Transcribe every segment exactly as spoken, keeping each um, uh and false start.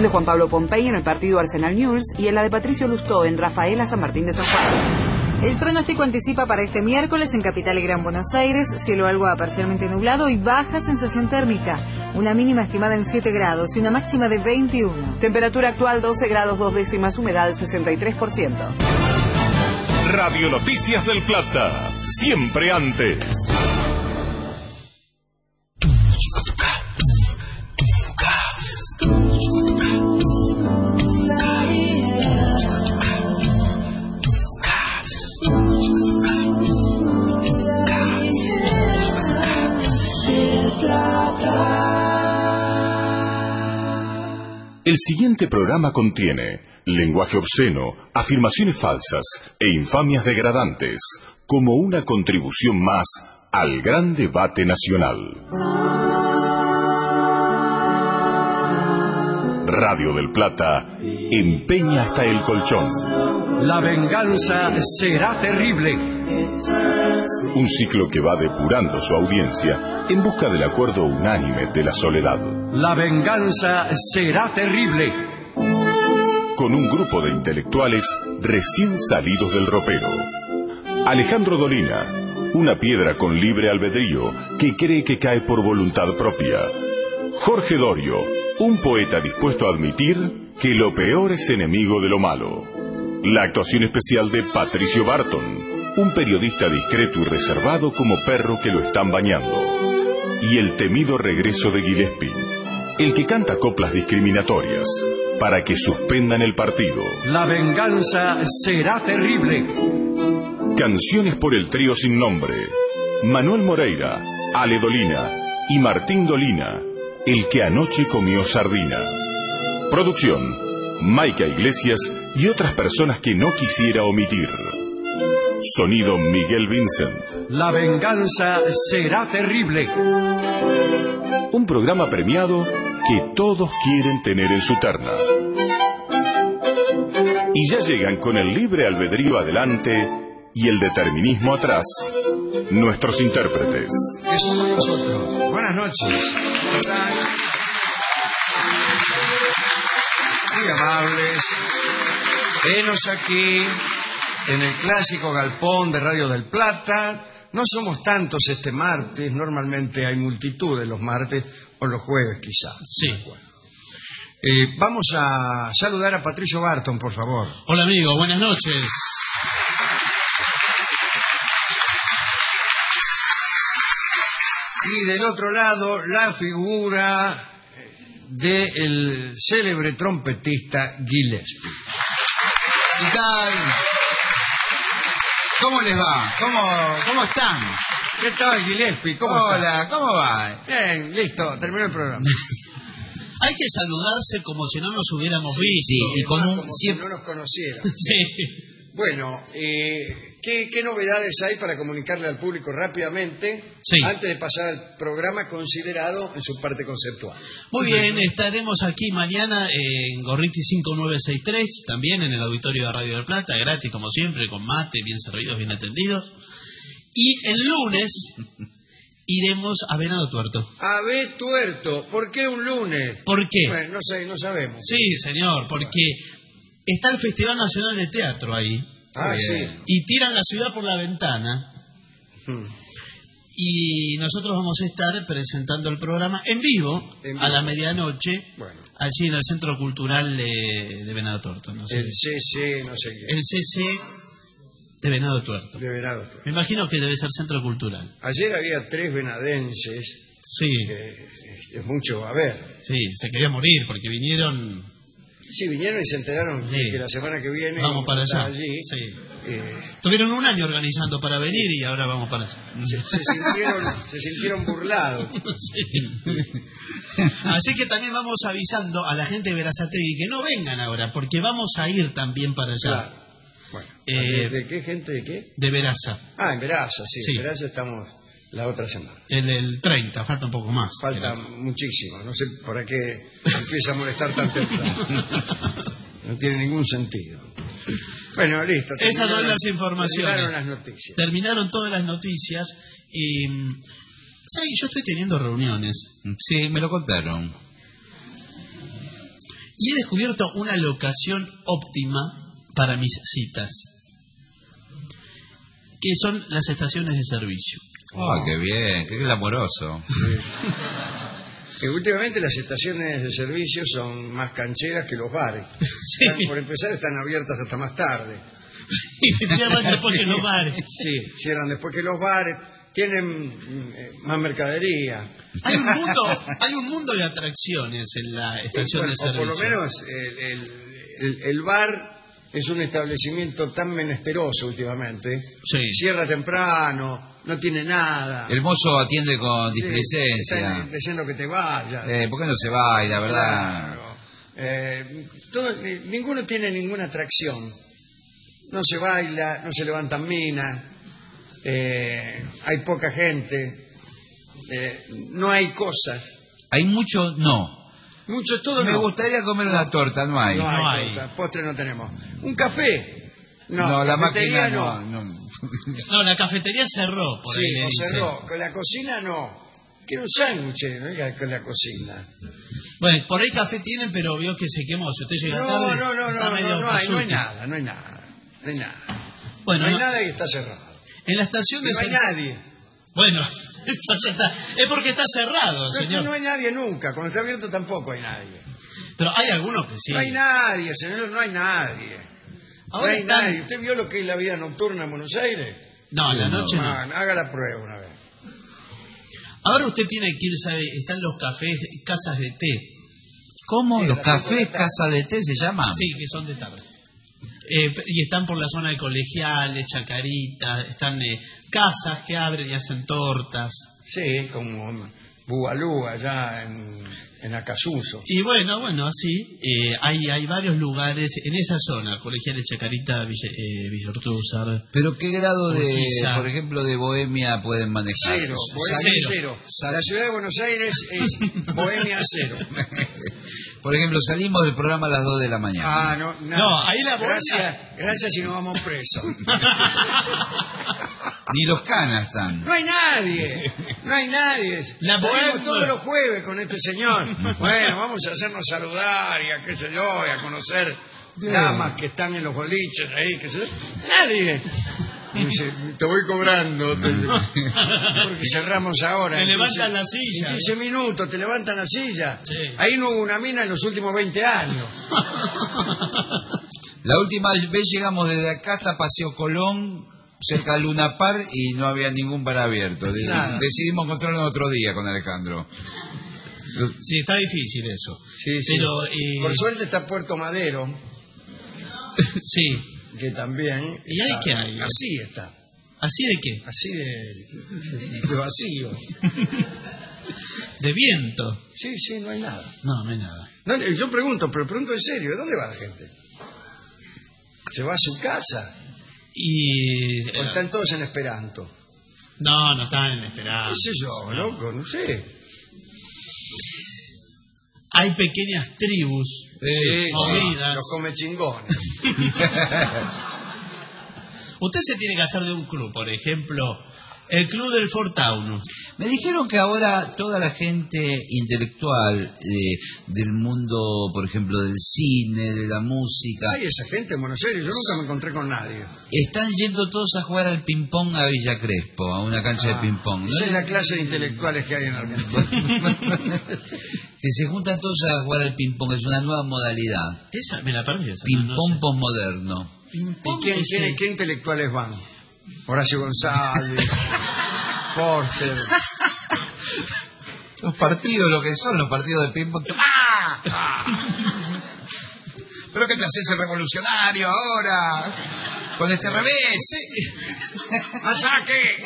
de Juan Pablo Pompey en el partido Arsenal Newell's y en la de Patricio Lustó en Rafaela San Martín de San Juan. El pronóstico anticipa para este miércoles en Capital y Gran Buenos Aires, cielo algo a parcialmente nublado y baja sensación térmica. Una mínima estimada en siete grados y una máxima de veintiuno. Temperatura actual doce grados dos décimas, humedad sesenta y tres por ciento. Radio Noticias del Plata, siempre antes. El siguiente programa contiene lenguaje obsceno, afirmaciones falsas e infamias degradantes, como una contribución más al gran debate nacional. Radio del Plata empeña hasta el colchón. La venganza será terrible. Un ciclo que va depurando su audiencia en busca del acuerdo unánime de la soledad. La venganza será terrible. Con un grupo de intelectuales recién salidos del ropero. Alejandro Dolina, una piedra con libre albedrío que cree que cae por voluntad propia. Jorge Dorio, un poeta dispuesto a admitir que lo peor es enemigo de lo malo. La actuación especial de Patricio Barton, un periodista discreto y reservado como perro que lo están bañando. Y el temido regreso de Gillespie, el que canta coplas discriminatorias para que suspendan el partido. La venganza será terrible. Canciones por el trío sin nombre. Manuel Moreira, Ale Dolina y Martín Dolina, el que anoche comió sardina. Producción, Maica Iglesias y otras personas que no quisiera omitir. Sonido Miguel Vincent. La venganza será terrible. Un programa premiado que todos quieren tener en su terna. Y ya llegan con el libre albedrío adelante y el determinismo atrás, nuestros intérpretes. Eso somos nosotros. Buenas noches. ¿Qué tal? Muy amables. Venos aquí en el clásico galpón de Radio del Plata. No somos tantos este martes, normalmente hay multitudes los martes o los jueves quizás. Sí. Eh, vamos a saludar a Patricio Barton, por favor. Hola amigo, buenas noches. Y del otro lado, la figura del célebre trompetista Gillespie. ¿Qué tal? ¿Cómo les va? ¿Cómo, cómo están? ¿Qué tal, Gillespie? ¿Cómo Hola, está? ¿cómo va? Bien, listo, terminó el programa. Hay que saludarse como si no nos hubiéramos Sí, visto. sí, y con un... como si no nos conociera. Sí. Bueno, eh, ¿qué, ¿qué novedades hay para comunicarle al público rápidamente Sí. antes de pasar al programa considerado en su parte conceptual? Muy bien, estaremos aquí mañana en Gorriti cinco nueve seis tres, también en el auditorio de Radio del Plata, gratis como siempre, con mate, bien servidos, bien atendidos. Y el lunes iremos a Venado Tuerto. A ver, Tuerto, ¿por qué un lunes? ¿Por qué? Bueno, no sé, no sabemos. Sí, señor, porque está el Festival Nacional de Teatro ahí. Ah, sí. Y tiran la ciudad por la ventana. Hmm. Y nosotros vamos a estar presentando el programa en vivo, En vivo. a la medianoche, Bueno. allí en el Centro Cultural de, de Venado Tuerto. No sé. El C C, no sé qué. El C C de Venado Tuerto. De Venado Tuerto. Me imagino que debe ser Centro Cultural. Ayer había tres venadenses, Sí, que es, es mucho a ver. sí, se quería morir porque vinieron... Sí, vinieron y se enteraron Sí. que la semana que viene Vamos para a estar allá. allí. Sí. Eh, Tuvieron un año organizando para venir y ahora vamos para allá. se, se sintieron, se sintieron burlados. Sí. Así que también vamos avisando a la gente de Verazategui que no vengan ahora, porque vamos a ir también para allá. Claro. Bueno, Eh, ¿de, de qué gente? ¿De qué? De Veraza. Ah, en Veraza, sí. Sí. En Veraza estamos la otra semana. El, el treinta, falta un poco más. Falta muchísimo. No sé para qué empieza a molestar tan temprano. No tiene ningún sentido. Bueno, listo. Esas son las informaciones. Terminaron las noticias. Terminaron todas las noticias y... ¿Sabes? Yo estoy teniendo reuniones. Sí, me lo contaron. Y he descubierto una locación óptima para mis citas, que son las estaciones de servicio. Oh, qué bien, qué glamoroso. Que últimamente las estaciones de servicio son más cancheras que los bares. Sí. Están- por empezar, están abiertas hasta más tarde. Sí, cierran después que los bares. Sí, cierran después que los bares. Tienen mm, eh, más mercadería. Hay un mundo, hay un mundo de atracciones en la estación Bueno, de o por lo servicio. menos el, el- el- el bar es un establecimiento tan menesteroso últimamente. Sí. Cierra temprano, no tiene nada. El mozo atiende con Sí, displicencia. están diciendo que te vayas. Eh, ¿Por qué no se va? Y la verdad... Claro. Eh, todo- ni- ninguno tiene ninguna atracción. No se baila, no se levantan minas, eh, hay poca gente, eh, no hay cosas. Hay mucho... No. Mucho, todo Me no. gustaría comer una torta, no hay. No hay, No hay. torta, postre no tenemos. Un café. No, No, la cafetería máquina no. no. No, la cafetería cerró, por ahí Sí, le o dicen. cerró. Con la cocina no. Quiero un sándwich, ¿no? Con la cocina. Bueno, por ahí café tienen, pero vio que se quemó. Si usted llega No, tarde, no, no, está no, medio no, no hay, no hay pasuti. nada, no hay nada. No hay nada. Bueno, no hay no- nada y está cerrado. en la estación de No hay ser- nadie. Bueno, eso ya está. Es porque está cerrado, No, señor. no hay nadie nunca. Cuando está abierto tampoco hay nadie. Pero hay algunos que sí. No hay nadie, señor, no hay nadie. Ahora no hay están- nadie. ¿Usted vio lo que es la vida nocturna en Buenos Aires? No, Sí, la no. noche no. Ah, haga la prueba una vez. Ahora usted tiene que ir, sabe, están los cafés, casas de té. ¿Cómo? Sí, ¿Los las cinco de cafés la tarde. Casa de Té se llaman? Sí, que son de tarde. Eh, y están por la zona de Colegiales, Chacarita, están eh, casas que abren y hacen tortas. Sí, como Bugalú allá en, en Acasuso. Y bueno, bueno, así, eh, hay, hay varios lugares en esa zona, Colegiales, Chacarita, Villa, eh, Villa Ortúzar. ¿Pero qué grado de, Urquiza. por ejemplo, de bohemia pueden manejar? Cero, Bohemia Cero. cero. Sal- La ciudad de Buenos Aires es Bohemia cero. Por ejemplo, salimos del programa a las dos de la mañana. Ah, no, nada. No, ahí la bohemia- Gracias, gracias si no vamos presos. Ni los canas están. No hay nadie, no hay nadie. La Salimos bohemia- todos los jueves con este señor. Bueno, vamos a hacernos saludar y a qué sé yo, y a conocer damas que están en los boliches ahí, qué sé yo. Nadie. Y dice, te voy cobrando, te- porque cerramos ahora. Te En levantan quince la silla. En quince minutos te levantan la silla. Sí. Ahí no hubo una mina en los últimos veinte años. La última vez llegamos desde acá hasta Paseo Colón, cerca de Luna Par, y no había ningún bar abierto. De- Nada. Decidimos encontrarlo otro día con Alejandro. Sí, está difícil eso. Sí, sí. Pero, eh, Por suerte está Puerto Madero, sí. que también. ¿Y ahí está- qué hay? Así está. ¿Así de qué? Así de, de vacío. De viento. Sí, sí, no hay nada. No, no hay nada. No, yo pregunto, pero pregunto en serio, ¿de dónde va la gente? ¿Se va a su casa? Y... ¿O están todos en Esperanto? No, no están en esperanza. No sé yo, loco, no sé. Hay pequeñas tribus Sí, movidas. los come chingones. Usted se tiene que hacer de un club, por ejemplo, el Club del Fortaunus. Me dijeron que ahora toda la gente intelectual eh, del mundo, por ejemplo, del cine, de la música, Hay esa gente en Buenos Aires, yo nunca me encontré con nadie. están yendo todos a jugar al ping-pong a Villa Crespo, a una cancha Ah, de ping-pong. Esa es ¿No? la clase de intelectuales que hay en Argentina. Que se juntan todos a jugar al ping-pong, es una nueva modalidad. Esa, me la perdí esa. Ping-pong no sé. posmoderno. ¿Y Ping-pong quién, es quién- el- qué intelectuales van? Horacio González, Porter. Los partidos, lo que son los partidos de ping-pong. ¡Ah! ¡Ah! ¿Pero qué te haces el revolucionario ahora? Con este revés. ¡Masaque!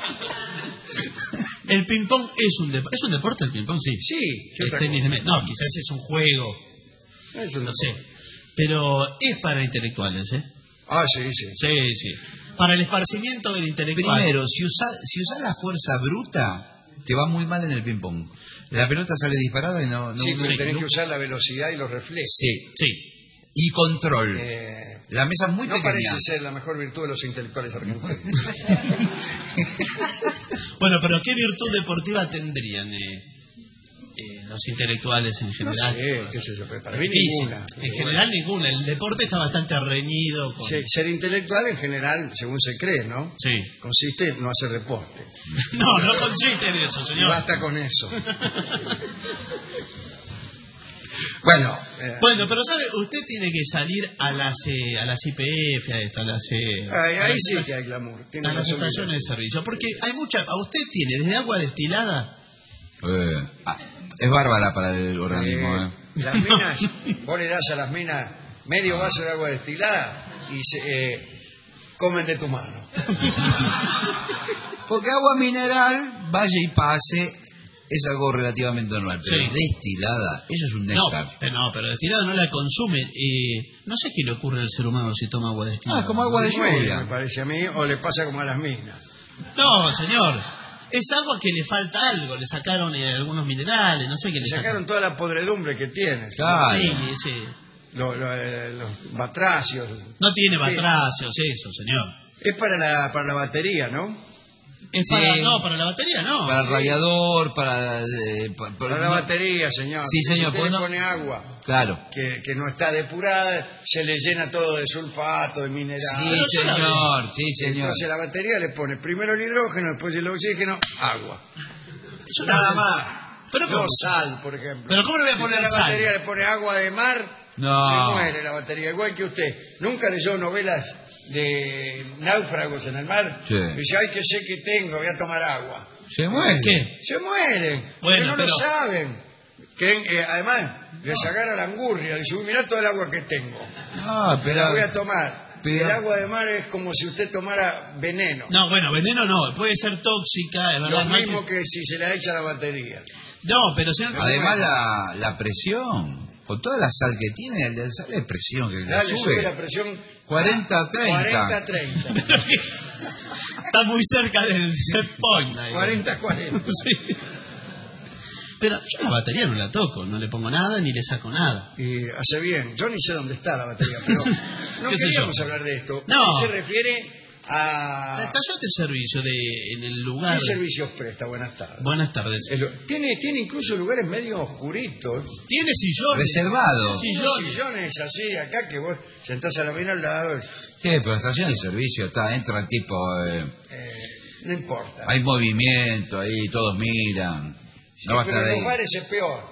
El ping-pong es un deporte. ¿Es un deporte el ping-pong? Sí. Sí, ¿qué Es otra tenis de cosa? me- No, quizás es un juego. Es un No deporte. sé. Pero es para intelectuales, ¿eh? Ah, sí, sí. Sí, sí. Para el esparcimiento del intelectual. Primero, si usas si usás la fuerza bruta, te va muy mal en el ping-pong. La pelota sale disparada y no... no Sí, pero no- tenés no- que usar la velocidad y los reflejos. Sí, Sí. y control. Eh, La mesa es muy no pequeña. parece ser la mejor virtud de los intelectuales argentinos. Bueno, pero ¿qué virtud deportiva tendrían? Eh, eh, los intelectuales en No general. sé, qué sé yo, pero para mí Difícil. ninguna. En general ninguna. El deporte está bastante reñido con... Se- Ser intelectual en general, según se cree, ¿no? Sí. Consiste en no hacer deporte. No, no consiste en eso, Y señor. basta con eso. Bueno, eh, Bueno, pero sabe, usted tiene que salir a las eh, a las I P F, a, esto, a las eh, ahí, a ahí las- sí que hay glamour. Tiene a las razón. estaciones de servicio, porque hay mucha. A usted tiene desde agua destilada. Eh, ah, es bárbara para el organismo, ¿eh? Eh, las minas, vos le das a las minas medio vaso de agua destilada y se, eh, comen de tu mano. Porque agua mineral, vaya y pase, es algo relativamente normal. Pero Sí. destilada, eso es un No, néctar. pero no, pero destilada no la consume. Eh, no sé qué le ocurre al ser humano si toma agua destilada. Ah, como agua de Muere, lluvia. me parece a mí, o le pasa como a las minas. No, señor. Es agua que le falta algo. Le sacaron eh, algunos minerales, no sé qué le, Le sacaron toda la podredumbre que tiene. Claro. Sí, sí. Lo- lo- eh, los batracios. No tiene Sí. batracios eso, señor. Es para la, para la batería, ¿no? Es Sí. para, no, para la batería no. Para el radiador, para... eh, pa- Para la no- batería, señor. Sí, Si señor, usted pues le no- pone agua Claro. que, que no está depurada, se le llena todo de sulfato, de minerales. Sí, pero yo la señor, sí, señor. Entonces la batería le pone primero el hidrógeno, después el oxígeno, agua. Yo la- Nada más. Pero no ¿cómo? sal, por ejemplo. Pero ¿cómo le voy a Si poner usted a la sal? batería le pone agua de mar, No. se muere la batería. Igual que usted. ¿Nunca leyó novelas de náufragos en el mar? Sí. Dice, ay, que sé que tengo, voy a tomar agua. Se muere. ¿Qué? Se mueren. Bueno, porque no pero- lo saben. Creen, eh, además, les agarra la angurria. Dice, uy, mirá todo el agua que tengo. No, La pero... voy a tomar. pero- El agua de mar es como si usted tomara veneno. No, bueno, veneno no. Puede ser tóxica, es verdad. Lo no hay mismo que- que si se la echa a la batería. No, pero señor... Además la, la presión, con toda la sal que tiene, la sal de presión que le Ya le sube la sube. presión cuarenta a treinta. cuarenta a treinta. Está muy cerca del set point. Ahí. cuarenta a cuarenta. Sí. Pero yo la batería no la toco, no le pongo nada ni le saco nada. Y hace bien. Yo ni sé dónde está la batería, pero no ¿Qué sé queríamos yo? hablar de esto. No. Se refiere La a... estación de servicio de en el lugar... ¿Qué servicios presta? Buenas tardes. Buenas tardes. Es lo- Tiene, tiene incluso lugares medio oscuritos. Tiene sillones. Reservado. Sí. Unos Sillones. sillones así acá que vos sentás a la mina al lado. Sí, pero estación de servicio está, entra el tipo, eh, eh, no importa. hay movimiento ahí, todos miran. No va a Pero estar en ahí. lugares es peor.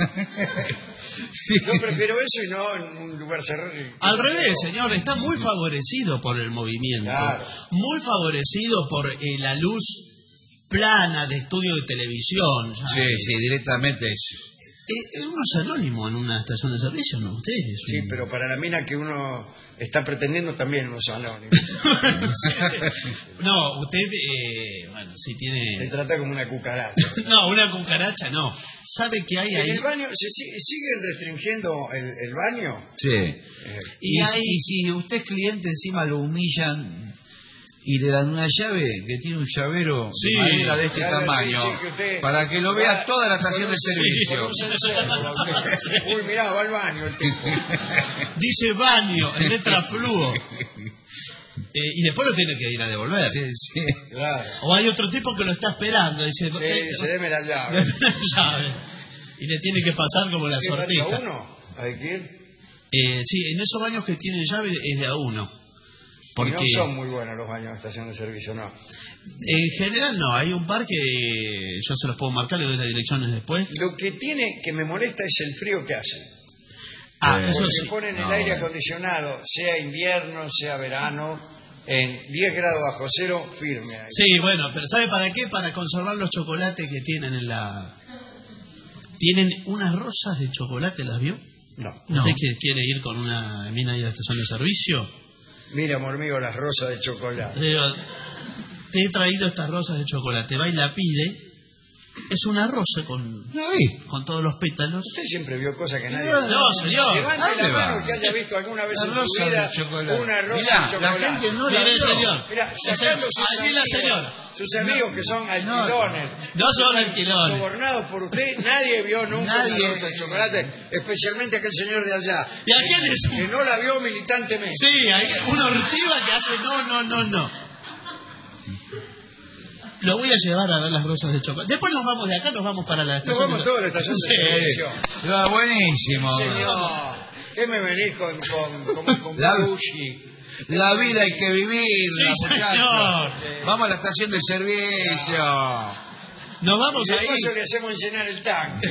Yo prefiero eso y no en un lugar cerrado. Al revés, señor, está muy favorecido por el movimiento. Claro. Muy favorecido por eh, la luz plana de estudio de televisión. ya. Sí, sí, directamente es. Eh, eh, uno es anónimo en una estación de servicio, ¿no? Usted es Sí, un- pero para la mina que uno está pretendiendo también unos anónimos. Sí, sí. No, usted, eh, bueno, si Se tiene... trata como una cucaracha. No, una cucaracha no. ¿Sabe qué hay En ahí? el baño, ¿se si- siguen restringiendo el, el baño? Sí. Eh, Y, Y hay- y si usted es cliente, encima lo humillan y le dan una llave que tiene un llavero Sí, de madera de este claro, tamaño sí, sí, que usted para que lo va vea toda la estación con de un- servicio. con un cencerro, va usted. Uy, mirá, va al baño el tipo. Dice baño, en letra fluo. Eh, y después lo tiene que ir a devolver. Sí, sí. Claro. O hay otro tipo que lo está esperando. Dice, Sí, eh, se deme la llave. llave. Y le tiene que pasar como la ¿Qué pasa sortija. uno? Hay que ir. Eh, sí, en esos baños que tienen llave es de a uno. Porque Y no son muy buenos los baños de estación de servicio, no. en general no, hay un par que yo se los puedo marcar, le doy las direcciones después. Lo que tiene que me molesta es el frío que hace. Ah, Eh, eso Porque sí. ponen el No, aire bueno. acondicionado, sea invierno, sea verano, en diez grados bajo cero, firme ahí. Sí, bueno, pero ¿sabe para qué? Para conservar los chocolates que tienen en la... Tienen unas rosas de chocolate, ¿las vio? No. ¿Usted No. que quiere ir con una mina ahí a la estación de servicio? Mira, amor mío, las rosas de chocolate. Le digo, te he traído estas rosas de chocolate, va y la pide. Es una rosa con, ¿No vi? con todos los pétalos. Usted siempre vio cosas que nadie... No, No, señor. Levante ¿a la dónde mano va? que haya visto alguna vez La en su rosa vida de chocolate. una rosa Mirá, de chocolate. la gente no la Mire, vio. señor. Mira, sacando sus Allí la amigos, señora. sus amigos que son alquilones, No son alquilones. sobornados por usted, nadie vio nunca Nadie. una rosa de chocolate, especialmente aquel señor de allá, ¿Y a quién es? que no la vio militantemente. Sí, hay una ortiva que hace no, no, no, no. Lo voy a llevar a ver las rosas de chocolate. Después nos vamos de acá, nos vamos para la Nos estación. vamos de... toda la estación de Sí. servicio. Ah, buenísimo. Señor, ¿qué me venís con, con, con, con La- Belushi? La vida hay que vivirla, Sí, muchachos. señor. Vamos a la estación de servicio. Nos vamos Y de ahí paso le hacemos llenar el tanque.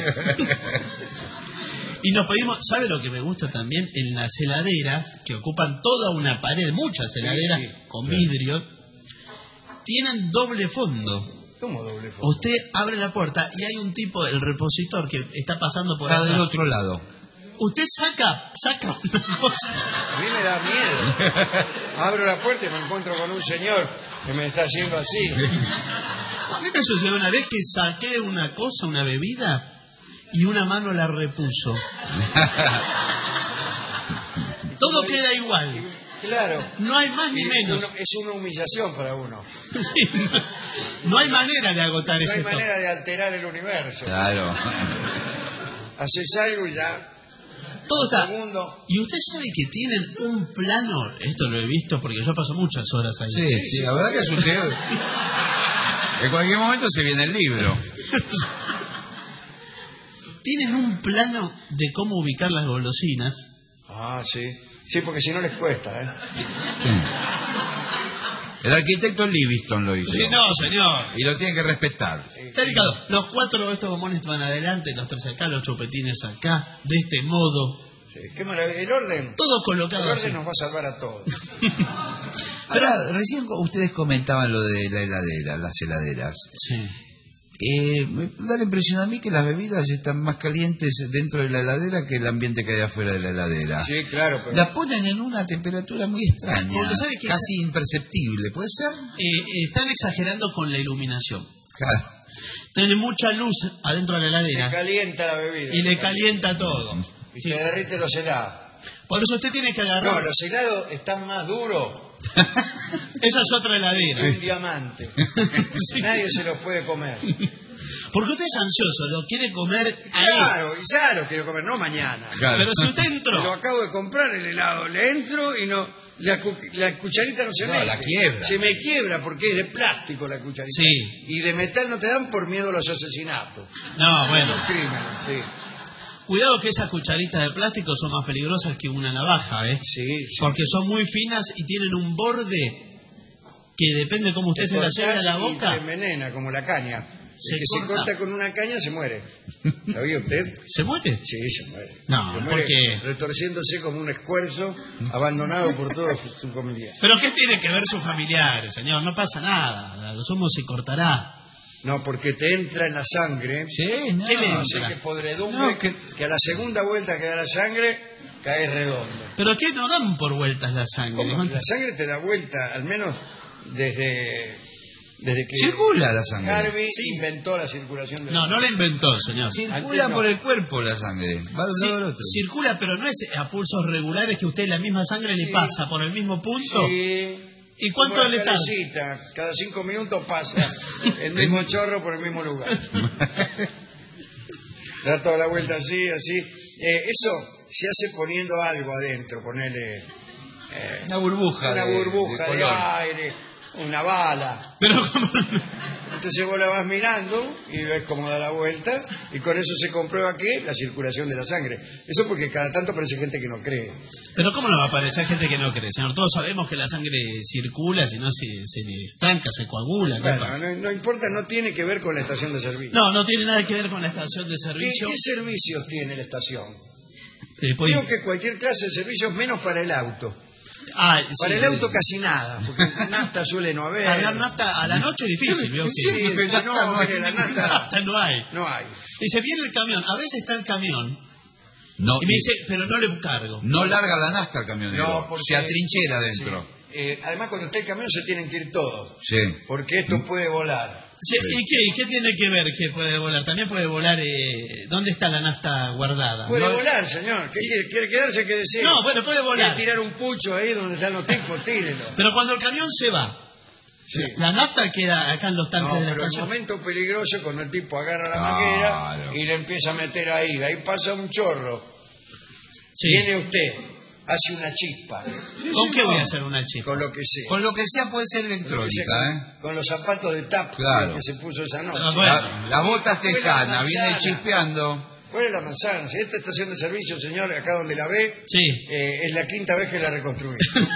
y nos pedimos. ¿Sabe lo que me gusta también? En las heladeras, que ocupan toda una pared, muchas heladeras sí. con vidrio, tienen doble fondo. ¿Cómo doble fondo? Usted abre la puerta y hay un tipo, el repositor, que está pasando por Está atrás. del otro lado. Usted saca, saca una cosa. A mí me da miedo. Abro la puerta y me encuentro con un señor que me está haciendo así. A mí me sucedió una vez que saqué una cosa, una bebida, y una mano la repuso. Todo queda igual. Claro. No hay más ni Y menos. uno- es una humillación para uno. Sí, no, no hay manera de agotar No ese hay stock. manera de alterar el universo. Claro. Haces algo y ya. Todo está. Segundo. Y usted sabe que tienen un plano, esto lo he visto porque yo paso muchas horas ahí. Sí, sí, la verdad que es un tío. En cualquier momento se viene el libro. Tienen un plano de cómo ubicar las golosinas. Ah, sí. Sí, porque si no les cuesta, ¿eh? El arquitecto Livingston lo hizo. Sí, no, señor. Y lo tienen que respetar. Está indicado. Los cuatro estos bombones van adelante, los tres acá, los chupetines acá, de este modo. Sí, qué maravilla. El orden. Todo El colocado así. orden nos va a salvar a todos. Ahora, recién ustedes comentaban lo de la heladera, las heladeras. Sí. Eh, me da la impresión a mí que las bebidas están más calientes dentro de la heladera que el ambiente que hay afuera de la heladera. Sí, claro. Pero... La ponen en una temperatura muy extraña, Porque sabe que casi imperceptible, ¿puede ser? Eh, eh, están exagerando con la iluminación. Claro. Tiene mucha luz adentro de la Te heladera calienta la bebida. y le calienta todo. Y Sí. te derrite los helados. Por eso usted tiene que No, agarrar. los helados están más duros Esa es otra que heladera. un diamante. Nadie se los puede comer. Porque usted es ansioso, lo quiere comer ahí. Claro, y ya lo quiero comer, no mañana. Claro. Pero si usted Lo entró, acabo de comprar el helado, le entro y no la, cu- la cucharita no se No, mete. la quiebra. Se me quiebra porque es de plástico la cucharita. Sí. Y de metal no te dan por miedo a los asesinatos. no, bueno, Los crímenes, sí. cuidado que esas cucharitas de plástico son más peligrosas que una navaja, ¿eh? Sí, sí. Porque son muy finas y tienen un borde que depende cómo usted Te se la lleve a cortás la y boca. te envenena como la caña. Se el que se corta. corta con una caña se muere. ¿Sabía usted? ¿Se muere? Sí, se muere. No, se muere porque- retorciéndose como un escuerzo, abandonado por toda su, su familia. ¿Pero qué tiene que ver sus familiares, señor? No pasa nada. A lo sumo se cortará. No, porque te entra en la sangre. Sí, no. ¿Qué le No sé entra? qué podredumbre, No, que- que... a la segunda vuelta que da la sangre, cae redondo. ¿Pero qué no dan por vueltas la sangre? ¿Cómo? La sangre te da vuelta, al menos desde, desde que Circula la sangre. Harvey Sí. inventó la circulación de la No, no la inventó, señor. Circula no. por el cuerpo la sangre. Va de un Sí, lado al otro. circula, pero no es a pulsos regulares que usted la misma sangre le Sí. pasa por el mismo punto. Sí. ¿Y cuánto Como la le tarda? calecita, cada cinco minutos pasa el mismo chorro por el mismo lugar. Da toda la vuelta así, así. Eh, eso se hace poniendo algo adentro, ponerle eh, Una burbuja. una de- burbuja de de, color. aire, una bala. Pero como... Entonces vos la vas mirando y ves cómo da la vuelta y con eso se comprueba que la circulación de la sangre. Eso porque cada tanto aparece gente que no cree. Pero ¿cómo no va a aparecer gente que no cree, señor? Todos sabemos que la sangre circula, si no se, se le estanca, se coagula. ¿qué Bueno, pasa? no, no importa, no tiene que ver con la estación de servicio. No, no tiene nada que ver con la estación de ¿Qué, servicio. qué servicios tiene la estación? Eh, pues- Creo que cualquier clase de servicios menos para el auto. Ah, sí, Para el auto casi nada, porque nafta suele no haber. cargar nafta a la noche es difícil, ¿vio? Sí, Que- porque ya no, está, no hay mire, la ninguna nafta nafta no hay. no hay. Dice, viene el camión, a veces está el camión, No, y me dice, pero no le cargo. no larga la nafta el camionero. No, porque- se atrinchera dentro. Sí. Eh, además, cuando está el camión se tienen que ir todos, Sí. porque esto puede volar. Sí, ¿y qué? ¿Y qué tiene que ver que puede volar? También puede volar, eh, ¿dónde está la nafta guardada? Puede No- volar, señor. ¿Qué quiere? ¿Quiere quedarse? ¿Qué decir? No, bueno, puede volar. ¿Quiere tirar un pucho ahí donde están los tipos? Tírelo. Pero cuando el camión se va, Sí. la nafta queda acá en los tanques No, de la pero el estación. momento peligroso es cuando el tipo agarra la Claro. manguera y le empieza a meter ahí. Ahí pasa un chorro. Sí. Viene usted. hace una chispa. ¿Con qué voy a hacer una chispa? Con lo que sea. Con lo que sea puede ser Con lo que electrónica, sea, ¿eh? con los zapatos de tap Claro. que se puso esa noche. Ah, bueno. La, la bota tejana viene chispeando. ¿Cuál es la manzana? Si esta estación de servicio, señor, acá donde la ve, Sí. eh, es la quinta vez que la reconstruí.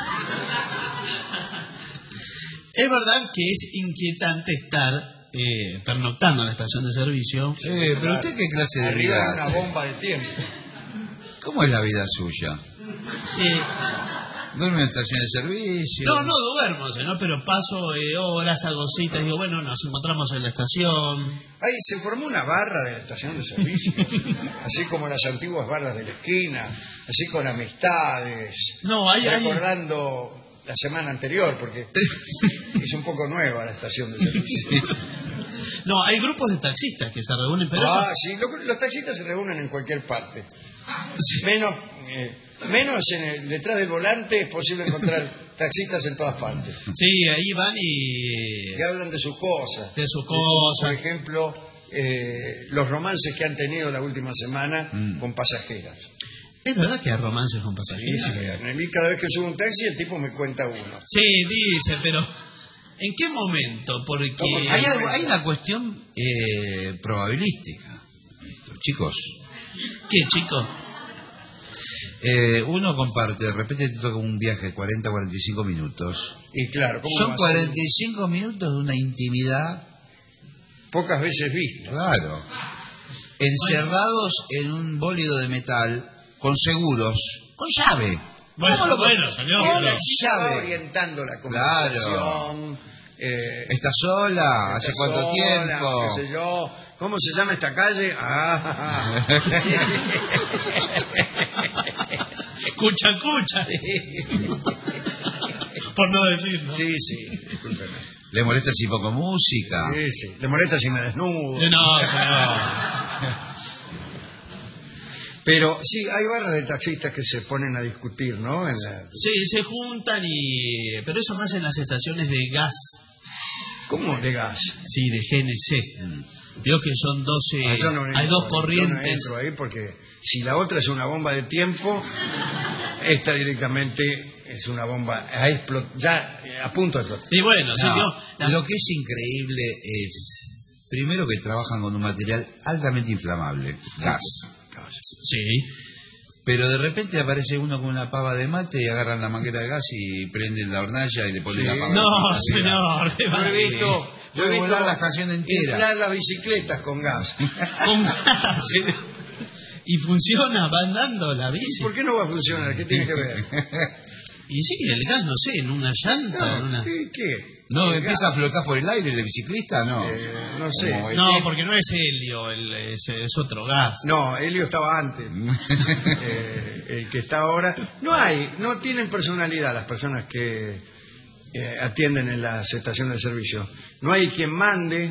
Es verdad que es inquietante estar eh, pernoctando en la estación de servicio. Sí, pero usted qué clase de Arriba de vida una hace? bomba de tiempo. ¿Cómo es la vida suya? Eh, ¿Duerme en estación de servicio? no, no duermo, ¿no? Pero paso eh, horas, hago citas, digo, bueno, nos encontramos en la estación. Ahí se formó una barra de la estación de servicio, así como las antiguas barras de la esquina, así con amistades, No, hay, hay, recordando la semana anterior, porque es un poco nueva la estación de servicio. no, hay grupos de taxistas que se reúnen, pero Ah, eso, sí, lo- los taxistas se reúnen en cualquier parte. Menos, eh, menos en el- detrás del volante es posible encontrar taxistas en todas partes. sí, ahí van y Que hablan de sus cosas. de sus Por cosas. ejemplo, eh, los romances que han tenido la última semana Mm. con pasajeras. Es verdad que hay romances con Sí, pasajeros. sí, a mí cada vez que subo un taxi el tipo me cuenta uno. Sí, dice, pero ¿en qué momento? Porque ¿Cómo? Hay, algo- hay una cuestión eh, probabilística. Chicos, ¿qué, chico? eh, uno comparte, de repente te toca un viaje de cuarenta a cuarenta y cinco minutos. Y claro, ¿cómo Son va a ser? cuarenta y cinco minutos de una intimidad, Pocas veces vista. claro, encerrados en un bólido de metal, con seguros, con llave. Bueno, ¿Cómo lo- bueno, señor, ¿Cómo pero- lo Ya va sabe? orientando la Claro. conversación. eh, ¿Está sola? ¿Hace esta cuánto zona, tiempo? qué sé yo. ¿Cómo se llama esta calle? Ah, Escucha, escucha. Por no decirlo. sí, sí, discúlpeme. ¿Le molesta si pongo música? Sí, sí. ¿Le molesta si me desnudo? No, señor. Pero sí, hay barras de taxistas que se ponen a discutir, ¿no? En la- Sí, se juntan y... Pero eso más en las estaciones de gas. ¿Cómo de gas? Sí, de G N C. Vio que son doce... Ah, yo no hay entro, dos yo corrientes. no entro ahí porque si la otra es una bomba de tiempo, esta directamente es una bomba a explotar, ya eh, a punto de explotar. Y bueno, sí, No, vio... la- Lo que es increíble es, primero, que trabajan con un material altamente inflamable, gas. Sí. Pero de repente aparece uno con una pava de mate y agarran la manguera de gas y prenden la hornalla y le ponen Sí. la pava. No, de señor. qué Yo he mal. visto, yo Puede he visto volar la estación entera. inflar las bicicletas con gas. Con gas. Y funciona, va andando la bici. ¿Por qué no va a funcionar? ¿Qué tiene que ver? Y sí, el gas, no sé, en una llanta, en No, una... ¿qué? qué? ¿No El empieza a gas, flotar por el aire el de bicicleta? No. eh, no sé. Como el- No, porque no es helio, el, es, es otro gas. No, Helio estaba antes. Eh, el que está ahora. No hay, no tienen personalidad las personas que eh, atienden en las estaciones de servicio. No hay quien mande,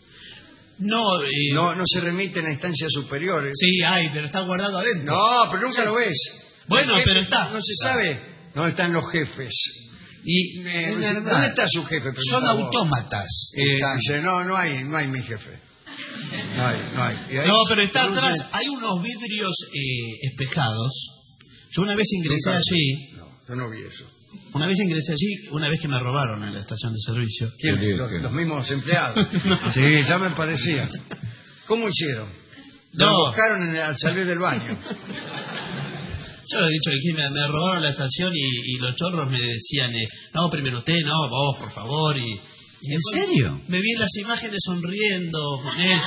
No, eh, no, no se remiten a instancias superiores. sí, hay, pero está guardado adentro. No, pero nunca lo ves. Bueno, El jefe, pero está. No se sabe dónde están los jefes. Y eh, Es verdad. ¿dónde está su jefe? Son Pregunta vos. autómatas. Eh, Están- dice, no, no hay, no hay mi jefe. No hay, no hay. Y ahí No, se pero está produce- atrás, hay unos vidrios eh, espejados. Yo una vez ingresé Nunca- allí, No, yo no vi eso. una vez ingresé allí, una vez que me robaron en la estación de servicio. ¿Quién? Qué bien, Los, qué- los mismos empleados. Sí, ya me parecía. ¿Cómo hicieron? Lo No. buscaron en el- al salir del baño. Yo le he dicho que me, me robaron la estación y, y los chorros me decían, eh, no, primero usted, no, vos, por favor. Y, y ¿En después serio? Me vi en las imágenes sonriendo con ellos.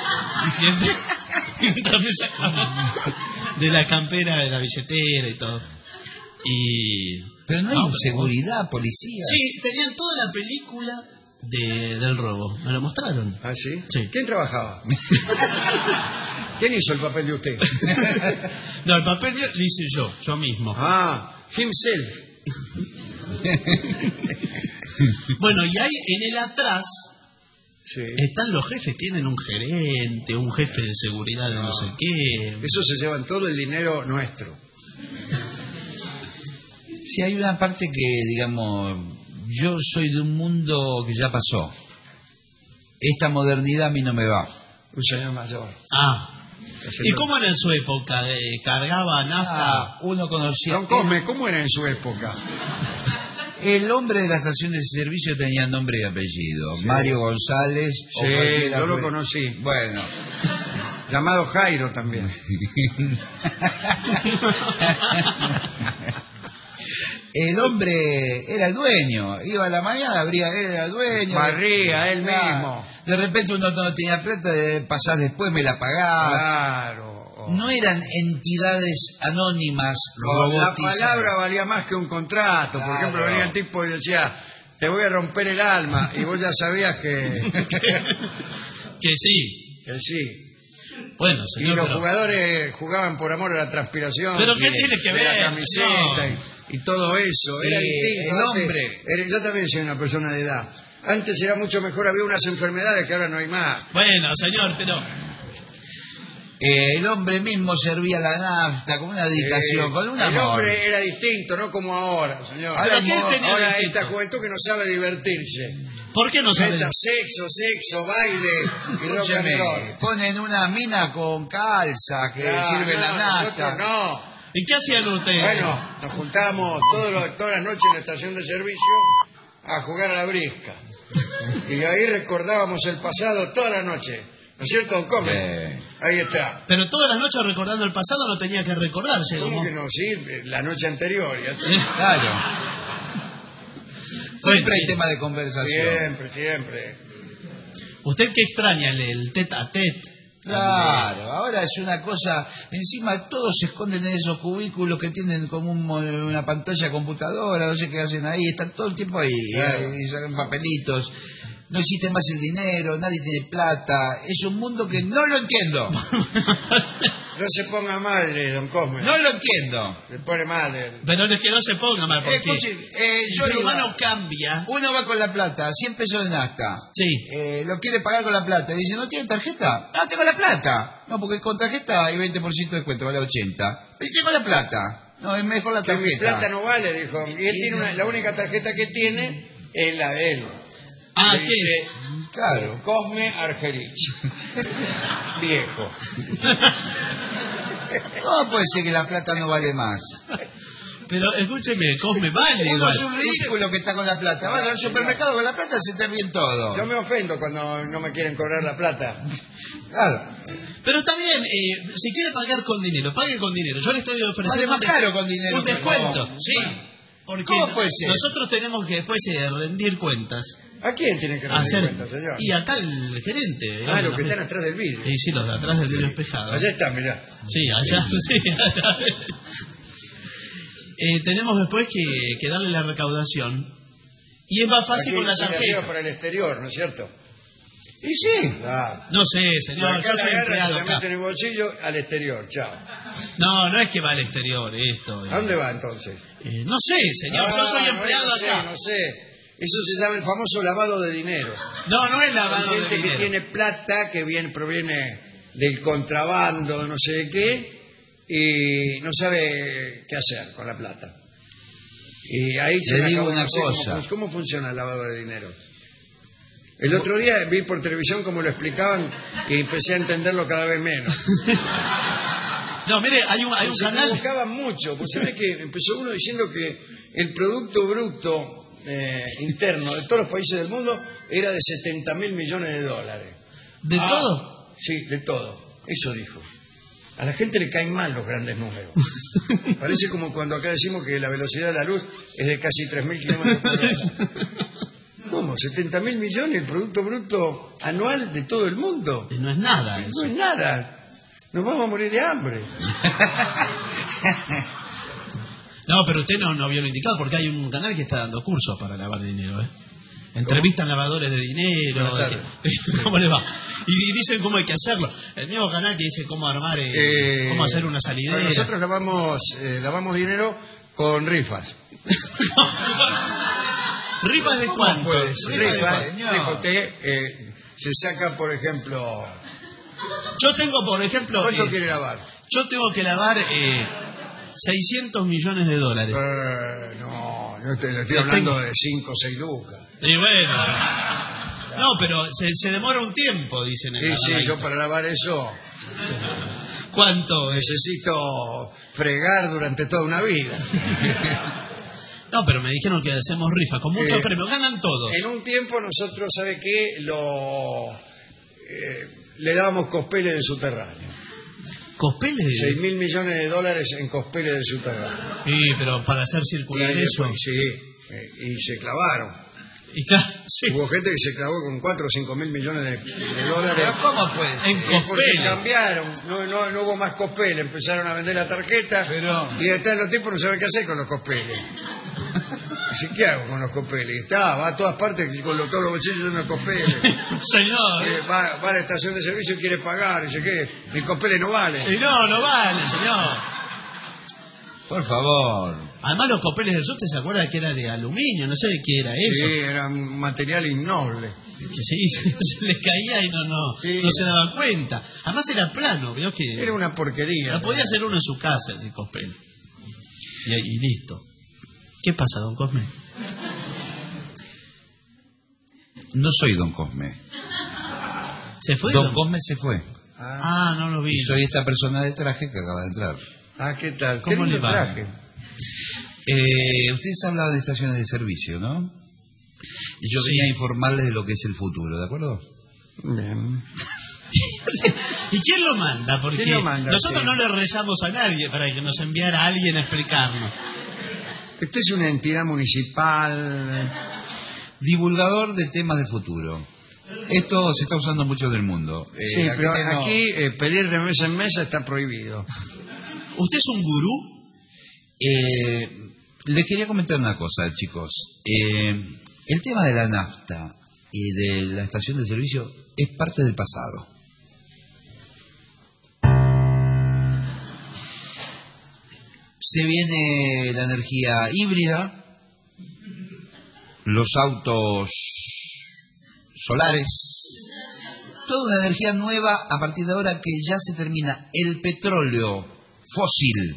Y mientras me sacaban de la campera, de la billetera y todo. Y... Pero no hay No, pero- seguridad, policía. Sí, tenían toda la película de, del robo. Me lo mostraron. ¿Ah, sí? Sí. ¿Quién trabajaba? ¿Quién hizo el papel de usted? No, el papel lo hice yo, yo mismo. Ah, himself. Bueno, y ahí en el atrás Sí. están los jefes, tienen un gerente, un jefe de seguridad de no sé qué. Eso se llevan todo el dinero nuestro. Sí, hay una parte que, digamos, yo soy de un mundo que ya pasó. Esta modernidad a mí no me va. Un señor mayor. Ah, ¿Y cómo era en su época? Eh, ¿Cargaba nafta? Ah, uno conocía... Don Cosme, ¿cómo era en su época? El hombre de la estación de servicio tenía nombre y apellido. Sí. Mario González. Sí, yo lo conocí. Bueno. Llamado Jairo también. El hombre era el dueño. Iba a la mañana, abría, él era el dueño. Barría, él mismo. De repente uno no tenía plata, pasás después, me la pagás. Claro. No eran entidades anónimas robotizadas. La palabra valía más que un contrato. Claro. Por ejemplo, venía el tipo y decía, te voy a romper el alma. Y vos ya sabías que... que sí. Que sí. Bueno, señor, y los pero... jugadores jugaban por amor a la transpiración. ¿Pero qué tiene que ver? La camiseta y, y todo eso. Era sí, distinto. El hombre. Era, yo también soy una persona de edad. Antes era mucho mejor, había unas enfermedades que ahora no hay más. Bueno, señor, pero... Eh, el hombre mismo servía la nafta con una dedicación, eh, con un amor. El hombre era distinto, no como ahora, señor. Ahora, ¿qué ahora esta juventud que no sabe divertirse. ¿Por qué no sabe? Sexo, sexo, baile y rock and roll. Ponen una mina con calza que claro, sirve no, la nafta. No. ¿Y qué hacían ustedes? Bueno, nos juntábamos todos los, todas las noches en la estación de servicio a jugar a la brisca. Y ahí recordábamos el pasado toda la noche. ¿No es cierto, don Come? Sí. Ahí está. Pero todas las noches recordando el pasado no tenía que recordarse. ¿Cómo ¿no? que no? Sí, la noche anterior. Ya está. Claro. Siempre hay tema de conversación. Siempre, siempre. ¿Usted qué extraña el, el tete a tete? Claro, ahora es una cosa, encima todos se esconden en esos cubículos que tienen como un, una pantalla computadora, no sé qué hacen ahí, están todo el tiempo ahí, claro. Y sacan papelitos. No existe más el dinero, nadie tiene plata. Es un mundo que no lo entiendo. No se ponga mal, eh, don Cosme. No lo entiendo. Se pone mal. Eh. Pero es que no se ponga mal, porque Escuche, eh, el ser humano cambia. Uno va con la plata, cien pesos de nafta. Sí. Eh, lo quiere pagar con la plata. Dice, ¿no tiene tarjeta? No, tengo la plata. No, porque con tarjeta hay veinte por ciento de descuento, vale ochenta. Pero tengo la plata. No, es mejor la tarjeta. Que mi plata no vale, dijo. Y él tiene una, la única tarjeta que tiene es la de él. Ah, ¿qué dice? Claro. Cosme Argerich. Viejo. No puede ser que la plata no vale más. Pero escúcheme, Cosme vale. Uno es un ridículo que está con la plata. Vas al supermercado con la plata y se te bien todo. Yo me ofendo cuando no me quieren cobrar la plata. Claro. Pero está bien, eh, si quiere pagar con dinero, pague con dinero. Yo le estoy ofreciendo más caro con dinero. Un descuento, sí. Porque ¿Cómo puede ser? Nosotros tenemos que después eh, rendir cuentas. ¿A quién tiene que rendir Hacer... cuentas, señor? Y acá el gerente. Ah, los que están atrás del vidrio. Sí, sí, los de atrás del vidrio espejado. Allá está, mirá. Sí, allá, sí, allá. Eh, tenemos después que, que darle la recaudación. Y es más fácil aquí con la tarjeta. para el exterior, ¿no es cierto? Y sí. Claro. No sé, señor, yo soy empleado acá. Se mete en el bolsillo al exterior, chao. No, no es que va al exterior esto. Eh. ¿A dónde va entonces? Eh, no sé, señor, ah, yo soy empleado no, no acá. Sé, no sé. Eso se llama el famoso lavado de dinero. No, no es lavado de gente dinero. Que tiene plata que viene, proviene del contrabando, no sé de qué, y no sabe qué hacer con la plata. Y ahí se le digo acabó, una no sé cosa. Cómo, ¿Cómo funciona el lavado de dinero? El otro día vi por televisión cómo lo explicaban y empecé a entenderlo cada vez menos. No, mire, hay un, hay un se canal... Se equivocaban mucho, porque sabés que empezó uno diciendo que el Producto Bruto eh, interno de todos los países del mundo era de setenta mil millones de dólares. ¿De ah, todo? Sí, de todo. Eso dijo. A la gente le caen mal los grandes números. Parece como cuando acá decimos que la velocidad de la luz es de casi tres mil kilómetros por hora. ¿Cómo? ¿setenta mil millones el Producto Bruto anual de todo el mundo? No es nada eso. No es nada. Nos vamos a morir de hambre. No, pero usted no, no vio lo indicado porque hay un canal que está dando cursos para lavar dinero, ¿eh? Entrevistan ¿Cómo? lavadores de dinero. Que, ¿Cómo le va? Y, y dicen cómo hay que hacerlo. El mismo canal que dice cómo armar, eh, eh, cómo hacer una salidera. Nosotros lavamos, eh, lavamos dinero con rifas. ¿Rifas de cuánto? Rifas. Rifa, usted eh, se saca, por ejemplo... Yo tengo, por ejemplo... ¿Cuánto eh, quiere lavar? Yo tengo que lavar eh, seiscientos millones de dólares. Eh, no, yo te, le estoy hablando tengo... de cinco o seis lucas. Y bueno... No, pero se, se demora un tiempo, dicen en Sí, la sí, lavadita. yo para lavar eso ¿Cuánto es? necesito fregar durante toda una vida. No, pero me dijeron que hacemos rifa con muchos Eh, premios, ganan todos. En un tiempo nosotros, ¿sabe qué? Lo, eh, le dábamos cospeles del subterráneo. ¿Cospeles? Seis mil millones de dólares en cospeles del subterráneo. Sí, pero para hacer circular Y eso. después, sí, eh, y se clavaron. Y claro, sí. Hubo gente que se clavó con cuatro o cinco mil millones de, de dólares. ¿Pero cómo puede En ser? Porque cospeles. cambiaron, no, no, no hubo más cospeles, empezaron a vender la tarjeta Pero- y están los tipos no saben qué hacer con los cospeles. Dice, ¿qué hago con los cospeles? Está, va a todas partes con los, todos los bolsillos llenos de cospeles. Señor. Eh, va, va a la estación de servicio y quiere pagar. Dice, ¿qué? El cospele no vale. Y no, no vale, señor. Por favor. Además los copeles del subte se acuerda que era de aluminio, no sé de qué era eso. Sí, era un material innoble. Que se, se le caía y no, no, Sí. no se daba cuenta. Además era plano, vio que Era una porquería. lo podía hacer uno en su casa ese cospel. Y, y listo. ¿Qué pasa, don Cosme? No soy Don Cosme. ¿Se fue? Don Cosme se fue. Ah, Ah, no lo vi. Y soy esta persona de traje que acaba de entrar. ah, ¿qué tal? ¿Cómo Qué lindo le va? traje. Eh, ustedes hablan de estaciones de servicio, ¿no? Y yo Sí. venía a informarles de lo que es el futuro, ¿de acuerdo? Bien. ¿Y quién lo manda? Porque ¿Quién lo manda, nosotros sí? no le rezamos a nadie para que nos enviara a alguien a explicarnos. Usted es una entidad municipal. Divulgador de temas de futuro. Esto se está usando mucho en el mundo. Eh, Sí, la pero gente no- aquí eh, pedir de mesa en mesa está prohibido. ¿Usted es un gurú? Eh, les quería comentar una cosa, chicos. Eh, el tema de la nafta y de la estación de servicio es parte del pasado. Se viene la energía híbrida, los autos solares, toda una energía nueva a partir de ahora que ya se termina el petróleo fósil.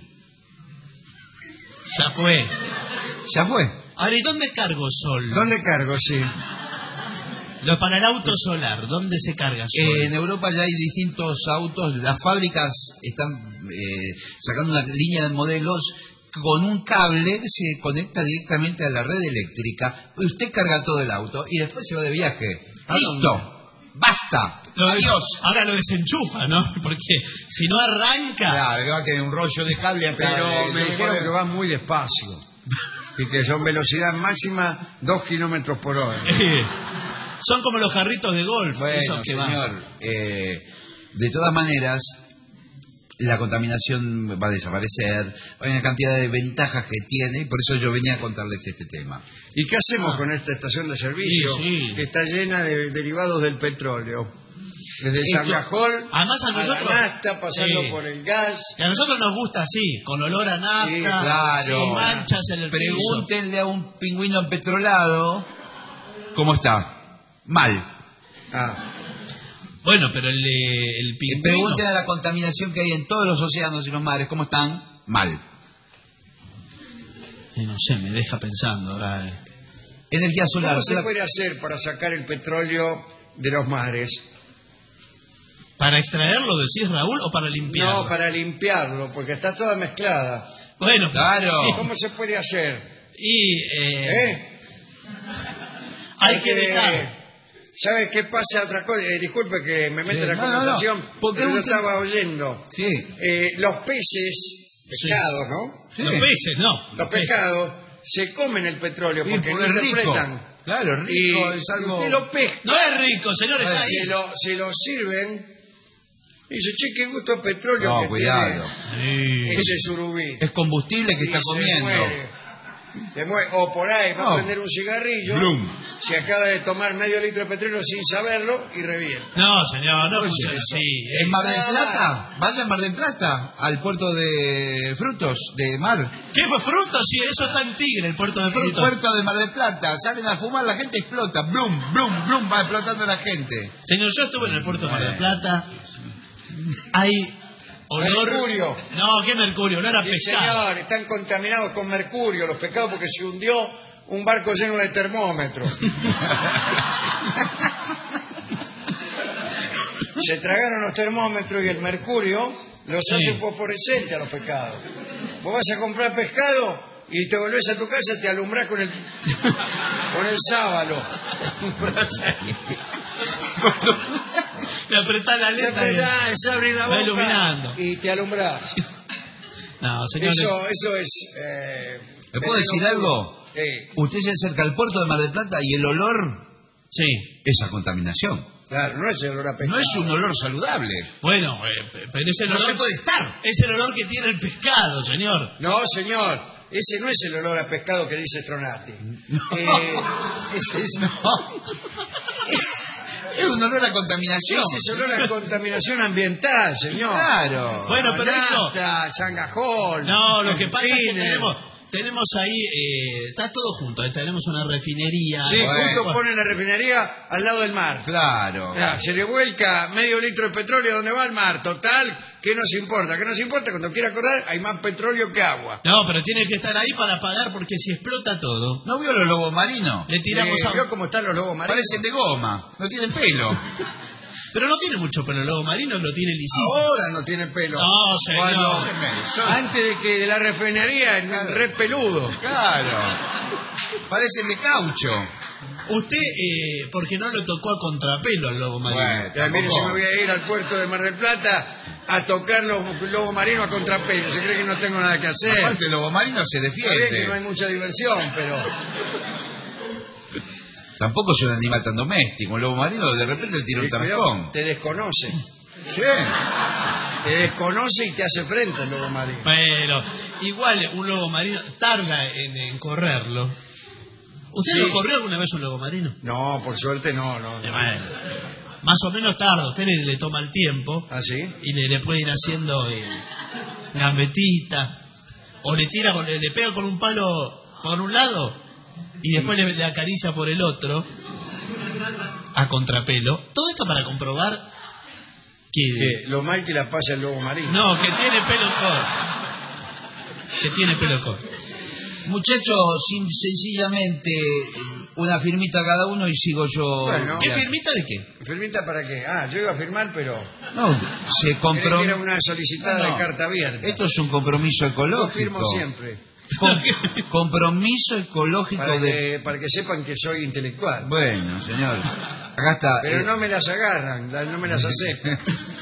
Ya fue. Ya fue. Ahora, ¿y dónde cargo sol? ¿Dónde cargo? Sí. Lo para el auto solar, ¿dónde se carga sol? Eh, en Europa ya hay distintos autos, las fábricas están eh, sacando una línea de modelos con un cable que se conecta directamente a la red eléctrica. Usted carga todo el auto y después se va de viaje. ¿A ¡Listo! ¡Basta! Lo des- ¡Adiós! Ahora lo desenchufa, ¿no? Porque si no arranca... Claro, que va a tener un rollo de cable hasta... Pero eh, me de- dijeron que va muy despacio. Y que son velocidad máxima dos kilómetros por hora. Son como los carritos de golf, Bueno, esos que van. señor, eh, de todas maneras, la contaminación va a desaparecer, hay una cantidad de ventajas que tiene, y por eso yo venía a contarles este tema. ¿Y qué hacemos con esta estación de servicio Sí, sí. que está llena de derivados del petróleo? Desde el Esto- Sangajol Además a a nosotros- la nafta, pasando Sí. por el gas. Y a nosotros nos gusta así, con olor a nafta, Sí, claro. sin manchas en el piso. Pregúntenle a un pingüino empetrolado cómo está. Mal. Ah, Bueno, pero el, de- el Y pingüino... pregunten a la contaminación que hay en todos los océanos y los mares, ¿cómo están? Mal. Eh, no sé, me deja pensando ahora. eh. Energía solar. ¿cómo se se la- puede hacer para sacar el petróleo de los mares? ¿Para extraerlo, decís, Raúl, o para limpiarlo? No, para limpiarlo, porque está toda mezclada. Bueno, Claro. sí. ¿Cómo se puede hacer? Y eh, ¿Eh? hay que Porque, dejar... ¿sabe qué pasa? Otra cosa, eh, disculpe que me meta Sí, en la no, no, no. conversación, Porque pero yo un te- estaba oyendo. Sí. Eh, los peces, pescados, ¿no? Sí. Los peces, no. Los peces. pescados se comen el petróleo Sí, porque no porque es rico. interpretan. Claro, es rico, Y es algo... usted lo pesca, No es rico, señor, está ahí. se lo, se lo sirven y dice, che, qué gusto de petróleo No, que cuidado. tiene Sí. este surubí. Es combustible que Y está se comiendo. muere. Se muere. O por ahí va No. a prender un cigarrillo, Blum. se acaba de tomar medio litro de petróleo sin saberlo y revienta. No, señor, no funciona así. En Mar del Plata, vaya a Mar del Plata, al puerto de frutos, de mar. ¿Qué frutos? Sí, eso está en Tigre, el puerto de El frutos. puerto de Mar del Plata, salen a fumar, la gente explota, blum, blum, blum, va explotando la gente. Señor, yo estuve en el puerto de Mar del Plata. Hay olor... Mercurio. No, ¿qué mercurio? Olor a Sí, pescado. señor, están contaminados con mercurio los pescados porque se hundió un barco lleno de termómetros. se tragaron los termómetros y el mercurio los Sí. hace fosforescentes a los pescados. Vos vas a comprar pescado y te volvés a tu casa, te alumbrás con el con el sábalo. Le apretás la Te letra. apretás, es abrir la va boca iluminando. y te alumbrás. No, señor. Eso, eso es... Eh, ¿Me puedo decir algo? Sí. Usted se acerca al puerto de Mar del Plata y el olor Sí. es a contaminación. Claro, no es el olor a pescado. No es un olor saludable. Bueno, eh, pe- pero es el No olor. se puede estar. Es el olor que tiene el pescado, señor. No, señor, ese no es el olor a pescado que dice Stronati. Eh, ese, es, Es un olor a contaminación. ese es olor a contaminación ambiental, señor. Claro. Bueno, pero eso. Nafta, Changajol. No, lo que pasa es que Pines. tenemos, tenemos ahí, eh, está todo junto. eh, Tenemos una refinería. Sí, Bueno. justo ponen la refinería al lado del mar. Claro. Ah, se le vuelca medio litro de petróleo donde va al mar. Total, ¿qué nos importa? ¿Qué nos importa? Cuando quiera acordar, hay más petróleo que agua. No, pero tiene que estar ahí para pagar porque si explota todo, ¿No vio los lobos marinos? le tiramos Eh, a... ¿Vio cómo están los lobos marinos? Parecen de goma. No tienen pelo. Pero no tiene mucho pelo el lobo marino, lo tiene lisito. Ahora no tiene pelo. No, señor. Cuando- Son- antes de que de la refinería, el re peludo. Claro. Parecen de caucho. Usted, eh, porque no lo tocó a contrapelo al lobo marino. Bueno. Ya, mire, si me voy a ir al puerto de Mar del Plata a tocar los lobos marinos a contrapelo. Se cree que no tengo nada que hacer. Aparte, el lobo marino se Está bien que no hay defiende. mucha diversión, pero... Tampoco es un animal tan doméstico. Un lobo marino de repente le tira un eh, cuidado, tarascón. te desconoce. Sí. Te desconoce y te hace frente el lobo marino. Pero igual un lobo marino tarda en, en correrlo. ¿Usted Sí. lo corrió alguna vez un lobo marino? No, por suerte no, no. no. Bueno, más o menos tarda. Usted le, le toma el tiempo ¿Ah, sí? y le, le puede ir haciendo eh, gambetita. O le tira, con- le, le pega con un palo por un lado y después le, le acaricia por el otro a contrapelo. Todo esto para comprobar que... Que lo mal que la pasa el lobo marino. No, que tiene pelo corto. Que tiene pelo corto. Muchachos, sin- sencillamente una firmita a cada uno y sigo yo. Bueno. ¿Qué La- firmita de qué? ¿Firmita para qué? Ah, yo iba a firmar, pero... No, se Creí que compró. era una solicitada No, no. de carta abierta. Esto es un compromiso Yo ecológico. firmo siempre. Com- compromiso ecológico Para de. que, para que sepan que soy intelectual. Bueno, señor. Acá está. Pero eh, no me las agarran, la- no me las aceptan.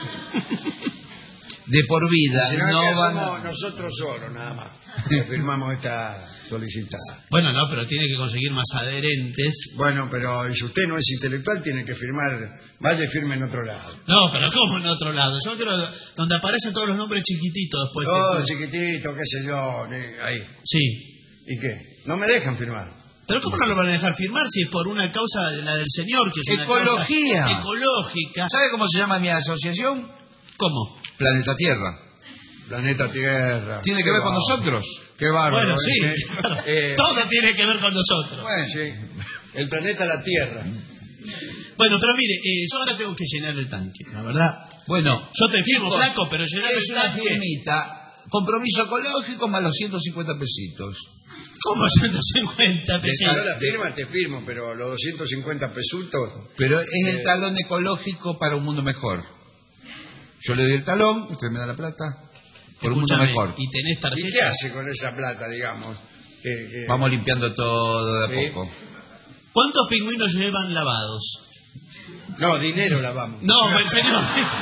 De por vida. Sino No que van a- somos nosotros solos, nada más. Que firmamos esta solicitada. Bueno, no, pero tiene que conseguir más adherentes. Bueno, pero si usted no es intelectual, tiene que firmar. Vaya y firme en otro lado. No, pero ¿cómo en otro lado? Yo quiero donde aparecen todos los nombres chiquititos después. Todo que- chiquitito, qué sé yo, eh, ahí. Sí. ¿Y qué? No me dejan firmar. Pero ¿cómo no lo van a dejar firmar si es por una causa de la del señor, que es una Ecología. causa ecológica? ¿Sabe cómo se llama mi asociación? ¿Cómo? Planeta Tierra. Planeta Tierra. ¿Tiene que Qué ver con bárbaro. nosotros? Qué bárbaro. Bueno, sí. ese. claro. Eh, Todo tiene que ver con nosotros. Bueno, sí. El planeta la Tierra. Bueno, pero mire, eh, yo ahora tengo que llenar el tanque, la verdad. bueno, Yo te firmo, chicos, flaco, pero llenar es el una tanque... firmita. Compromiso ecológico más los ciento cincuenta pesitos. ¿Cómo ciento cincuenta Si no pesos? la firma, te firmo, pero los doscientos cincuenta pesutos. Pero es el talón ecológico para un mundo mejor. Yo le doy el talón, usted me da la plata. Por un mundo Escúchame, mejor. ¿y tenés ¿Y tarjeta? qué hace con esa plata, digamos? Que- que- Vamos limpiando todo de a Sí. poco. ¿Cuántos pingüinos llevan lavados? No, dinero la vamos. No, en serio.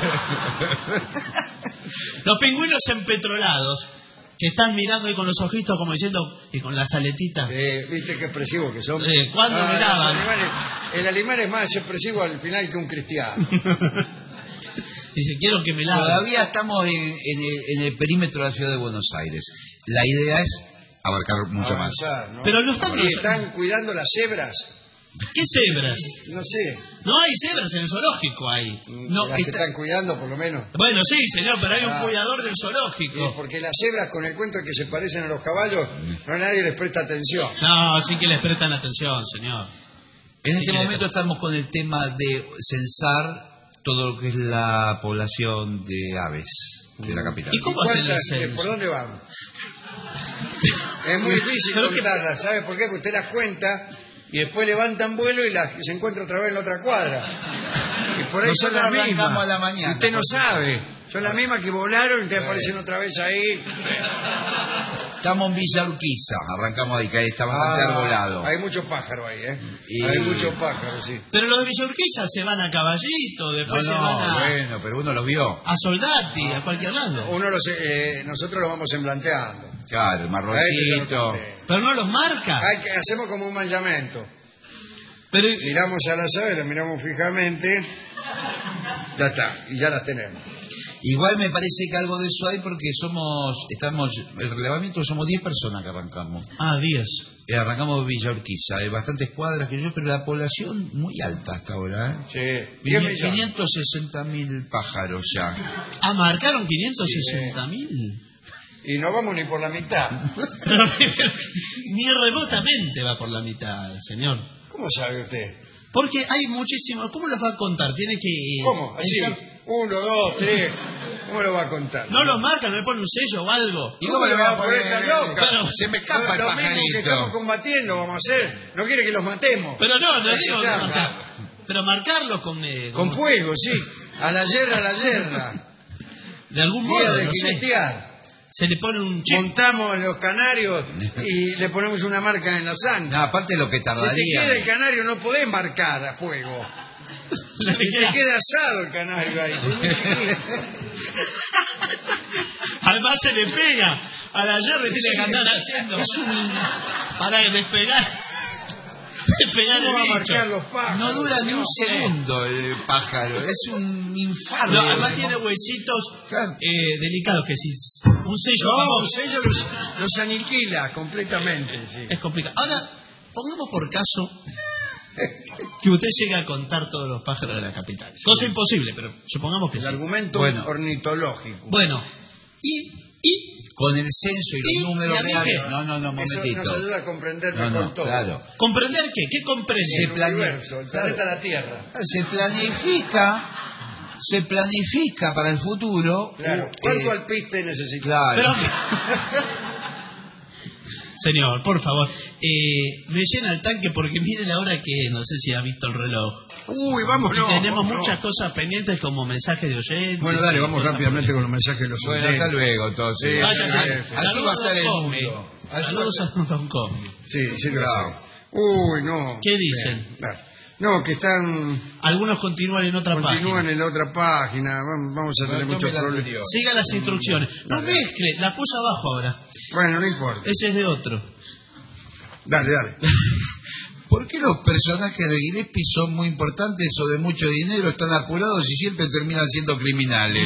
Los pingüinos empetrolados, que están mirando ahí con los ojitos como diciendo, y con las aletitas. Eh, ¿Viste qué expresivos que son? Eh, ¿cuándo Ah, me los lavan? animales- el animal es más expresivo al final que un cristiano. Dice, quiero que me laves. Todavía estamos en, en el, en el perímetro de la ciudad de Buenos Aires. La idea es abarcar mucho Avanzar, más. ¿no? Pero no están- Y están cuidando las cebras. ¿Qué cebras? No sé. No hay cebras en el zoológico ahí. No, las que está- están cuidando, por lo menos. Bueno, sí, señor, pero hay un Ah. cuidador del Sí, zoológico. porque las cebras, con el cuento de que se parecen a los caballos, no nadie les presta atención. No, sí que les prestan atención, señor. En Sí, este que le- momento estamos con el tema de censar todo lo que es la población de aves de la capital. ¿Y cómo hacen el ¿Cuántas- censo? ¿Por dónde van? Es muy difícil Pero que- contarlas, ¿sabe por qué? Porque usted las cuenta y después levantan vuelo y las se encuentra otra vez en la otra cuadra. Y por ahí son Nosotros las arrancamos mismas. a la mañana. Usted no por sabe. Son las mismas que volaron y ustedes aparecen otra vez ahí. Estamos en Villa Urquiza, arrancamos ahí, que ahí está bastante Ah, arbolado. hay muchos pájaros ahí, ¿eh? Y- Hay muchos pájaros, sí. Pero los de Villa Urquiza se van a Caballito, No, después se no, van a, bueno, pero uno los vio. a Soldati, a cualquier lado. Uno los, eh, nosotros lo vamos emblanteando. Claro, el A marroncito. este Pero no los marca. Hay que, hacemos como un manllamento. Pero, Miramos a las aves, las miramos fijamente. Ya está, y ya las tenemos. Igual me parece que algo de eso hay porque somos, estamos, el relevamiento somos diez personas que arrancamos. ah, diez. Eh, arrancamos de Villa Urquiza, hay bastantes cuadras que yo, pero la población muy alta hasta ahora, ¿eh? Sí, diez millones. quinientos sesenta mil pájaros ya. Ah, marcaron quinientos sesenta mil. Y no vamos ni por la mitad. Pero, ni remotamente va por la mitad, señor. ¿Cómo sabe usted? Porque hay muchísimos. ¿Cómo los va a contar? Tiene que. ¿Cómo? Así, pensar- uno, dos, tres. ¿Cómo lo va a contar? No los marcan, no le ponen un sello o algo. ¿Y cómo le va a poner? esta loca? Pero- Se me escapa el Lo mismo que pajarito. estamos combatiendo vamos a hacer. No quiere que los matemos. Pero no, no Ahí digo está. de marcar. Pero marcarlos con. eh, Con con- fuego, sí. A la yerra, a la yerra. de algún Día modo, de no sé. jinetear. Se le pone un chip. Montamos los canarios y le ponemos una marca en la sangre. No, aparte lo que Si te tardaría. queda el canario no podés marcar a fuego. Se le Y te queda- queda asado el canario ahí. Es muy chiquito. Además se le pega a la yerra y tiene que andar haciendo. Para despegar. Despegar ¿Cómo va a el marcar bicho. los pájaros? No dura ni un segundo el pájaro, es un infarto. No, además tiene huesitos Claro. eh, delicados que si un sello No, famoso ellos los, los aniquila completamente. Sí. es complicado. Ahora, pongamos por caso que usted llega a contar todos los pájaros de la capital. Cosa imposible, pero supongamos que El sí. argumento Bueno. ornitológico. Bueno, y, y Con el censo y los ¿Y? números ¿Y a mí reales. qué? No, no, no, Eso momentito. nos ayuda a comprender No, mejor no, todo. claro. ¿comprender qué? ¿Qué comprende? Se El plane- universo, el claro. planeta Tierra. Se planifica, se planifica para el futuro. Claro. eh, ¿Cuánto alpiste necesita? Claro. Pero- Señor, por favor, eh, me llena el tanque porque mire la hora que es, no sé si ha visto el reloj. Uy, vámonos. Y tenemos vámonos. muchas cosas pendientes como mensajes de oyentes. Bueno, dale, y vamos cosas rápidamente por con los mensajes de los Bueno, oyentes. hasta luego, entonces. Sí, Vaya, sí, vaya. sí. Así va a estar el Saludos, mundo. Come. Así va a Saludos a Don Come. Sí, sí, Claro. claro. Uy, no. ¿Qué dicen? Bien, claro. No, que están, Algunos continúan en otra continúan página. en la otra página. Vam- Vamos a tener Bueno, muchos tome la problemas. anterior. Siga las instrucciones. No mezcle, la puse abajo ahora. Bueno, no importa. Ese es de otro. Dale, dale. ¿Por qué los personajes de Gillespie son muy importantes o de mucho dinero, están apurados y siempre terminan siendo criminales?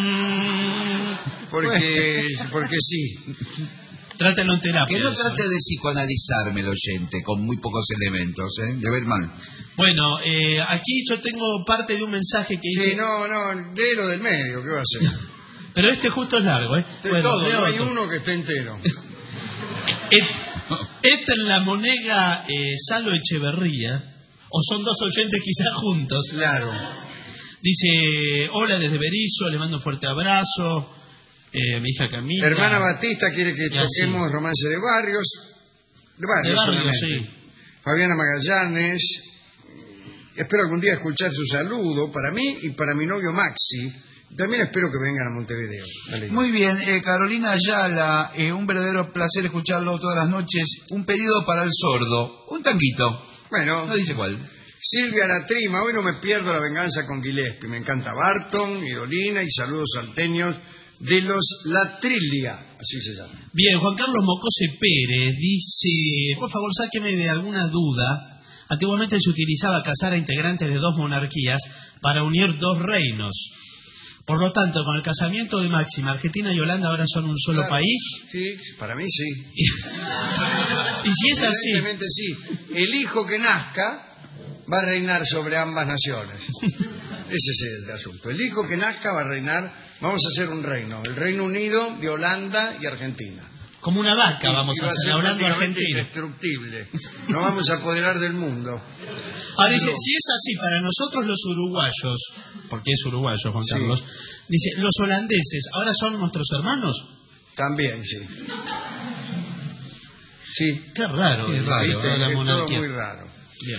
Porque, porque sí. Trátelo en terapia. Que no eso, trate ¿eh? de psicoanalizarme el oyente con muy pocos elementos, ¿eh? De ver mal. Bueno, eh, aquí yo tengo parte de un mensaje que dice... Sí, no, no, léelo del medio, ¿qué va a hacer? Pero este justo es largo, ¿eh? De Bueno, todo, leo no hay otro. uno que esté entero. Et- Esta es la monega eh, Salo Echeverría, o son dos oyentes quizás juntos. Claro. Dice, hola desde Berizo, le mando un fuerte abrazo. Eh, mi hija Camila. Hermana Batista quiere que Y así. toquemos Romance de Barrios. De Barrios, De Barrios, solamente. sí. Fabiana Magallanes. Espero algún día escuchar su saludo para mí y para mi novio Maxi. También espero que vengan a Montevideo. Dale. Muy bien, eh, Carolina Ayala, eh, un verdadero placer escucharlo todas las noches. Un pedido para el sordo, un tanguito, Bueno, no dice cuál. Silvia La Trima, hoy no me pierdo la venganza con Gillespie. Me encanta Barton y Dolina y saludos salteños de los La Trillia, así se llama. Bien, Juan Carlos Mocose Pérez dice, por favor, sáqueme de alguna duda. Antiguamente se utilizaba casar a integrantes de dos monarquías para unir dos reinos. Por lo tanto, con el casamiento de Máxima, Argentina y Holanda ahora son un solo Claro. país. Sí, para mí sí. Y, y si es así, Evidentemente sí. El hijo que nazca va a reinar sobre ambas naciones. Ese es el asunto. El hijo que nazca va a reinar, vamos a hacer un reino. El Reino Unido de Holanda y Argentina. como una vaca vamos Y a va hacer, ser hablando prácticamente argentino. indestructible. Nos vamos a apoderar del mundo. Ahora dice, si es así, para nosotros los uruguayos, porque es uruguayo Juan Sí. Carlos, dice, los holandeses, ¿ahora son nuestros hermanos? También, sí. Sí. Qué raro, Sí, es raro, raro, ¿Viste? la Es todo monarquía. muy raro. Bien.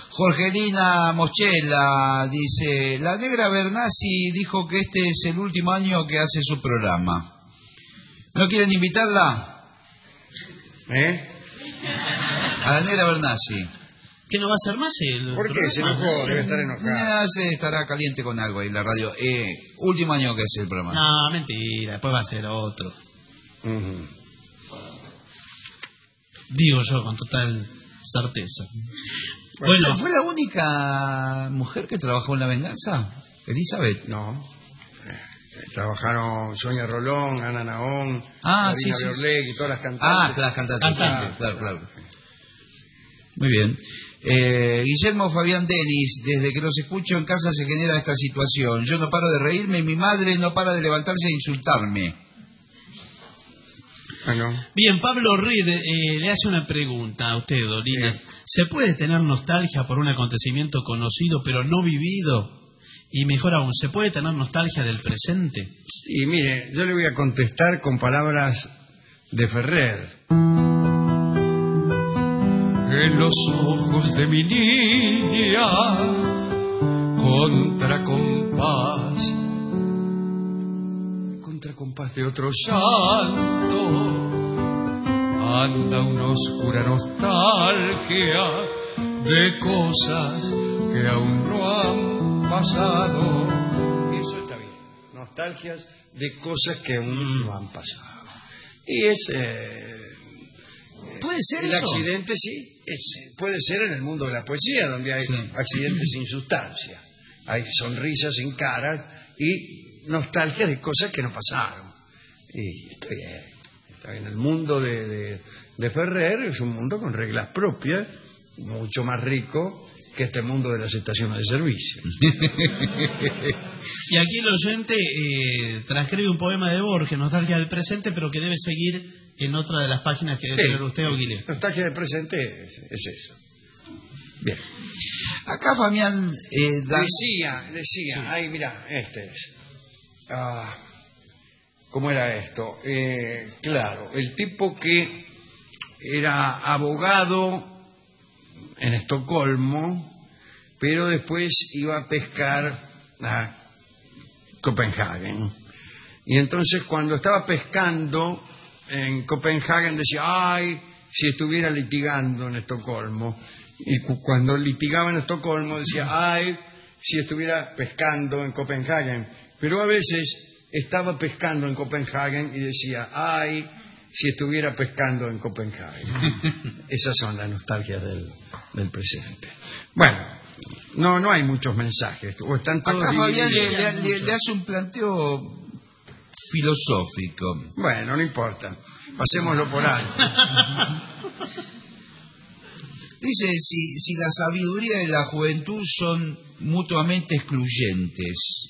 Jorgelina Mochela dice, la negra Bernasi dijo que este es el último año que hace su programa. ¿No quieren invitarla? ¿Eh? A la negra Bernasi. ¿Qué no va a hacer más el ¿Por qué? programa? Se enojó, debe estar enojada. No, se estará caliente con algo ahí en la radio. Eh, último año que hace el programa. No, mentira, después va a ser otro. Uh-huh. Digo yo con total certeza. Bueno, Bueno, ¿fue la única mujer que trabajó en La Venganza? Elizabeth. No. Eh, Trabajaron Sonia Rolón, Ana Naón, Ah, Marina sí, sí. Biorlegui, todas las cantantes. Ah, las cantantes. Cantantes. Sí, claro, claro. Muy bien. Eh, Guillermo Fabián Denis, desde que los escucho en casa se genera esta situación. Yo no paro de reírme y mi madre no para de levantarse e insultarme. Ah, no. bien, Pablo Reed eh, le hace una pregunta a usted, Dolina. Sí. ¿Se puede tener nostalgia por un acontecimiento conocido pero no vivido? Y mejor aún, ¿se puede tener nostalgia del presente? Y mire, yo le voy a contestar con palabras de Ferrer. En los ojos de mi niña, contra compás, Contra compás de otro santo, anda una oscura nostalgia de cosas que aún no han pasado. Eso está bien. Nostalgias de cosas que aún no han pasado. Y es... eh, ¿Puede ser el eso? accidente, sí. Es- puede ser en el mundo de la poesía, donde hay Sí. accidentes sin sustancia. Hay sonrisas sin caras y nostalgia de cosas que no pasaron. Y está bien. Está bien. El mundo de, de, de Ferrer es un mundo con reglas propias, mucho más rico que este mundo de las estaciones de servicio. Y aquí el oyente eh, transcribe un poema de Borges, Nostalgia del presente, pero que debe seguir en otra de las páginas que debe Sí. tener usted o Guilherme. Nostalgia del presente es, es eso. Bien. Acá Fabián eh, da... Decía, decía, ay, mira, este es. Ah, ¿cómo era esto? Eh, claro, el tipo que era abogado en Estocolmo, pero después iba a pescar a Copenhague. Y entonces cuando estaba pescando en Copenhague decía, ay, si estuviera litigando en Estocolmo. Y cu- cuando litigaba en Estocolmo decía, ay, si estuviera pescando en Copenhague. Pero a veces estaba pescando en Copenhague y decía, ay, si estuviera pescando en Copenhague. Esas son las nostalgias del, del presente. Bueno, no no hay muchos mensajes. O están todos Acá Fabián le, divididos. le- le- le hace un planteo filosófico. Bueno, no importa. Pasémoslo por alto. Dice, si, si la sabiduría y la juventud son mutuamente excluyentes.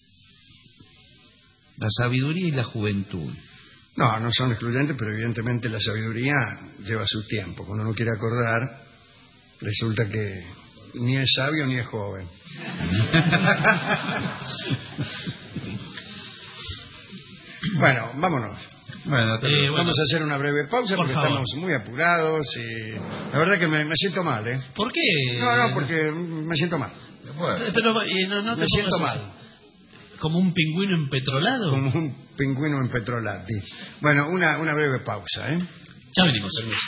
La sabiduría y la juventud. No, no son excluyentes, pero evidentemente la sabiduría lleva su tiempo. Cuando uno quiere acordar, resulta que ni es sabio ni es joven. Bueno, vámonos. Bueno, hasta Eh, luego. bueno. Vamos a hacer una breve pausa Por porque favor. estamos muy apurados y la verdad que me, me siento mal, ¿eh? ¿Por qué? No, no, porque me siento mal. Bueno. Eh, Pero eh, no, no te Me siento pongas mal. así. ¿Como un pingüino empetrolado? Como un pingüino en Petrolati. Bueno, una, una breve pausa, ¿eh? Ya venimos.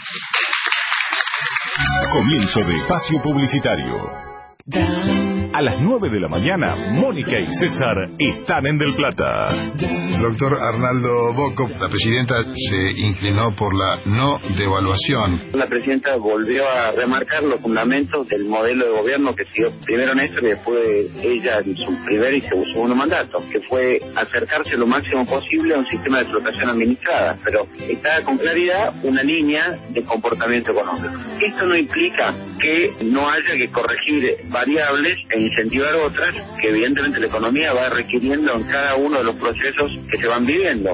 Comienzo de espacio publicitario. A las nueve de la mañana, Mónica y César están en Del Plata. Doctor Arnaldo Bocco, la presidenta se inclinó por la no devaluación. La presidenta volvió a remarcar los fundamentos del modelo de gobierno que siguió primero Néstor y después ella en su primer y segundo mandato, que fue acercarse lo máximo posible a un sistema de explotación administrada, pero está con claridad una línea de comportamiento económico. Esto no implica que no haya que corregir variables e incentivar otras que evidentemente la economía va requiriendo en cada uno de los procesos que se van viviendo.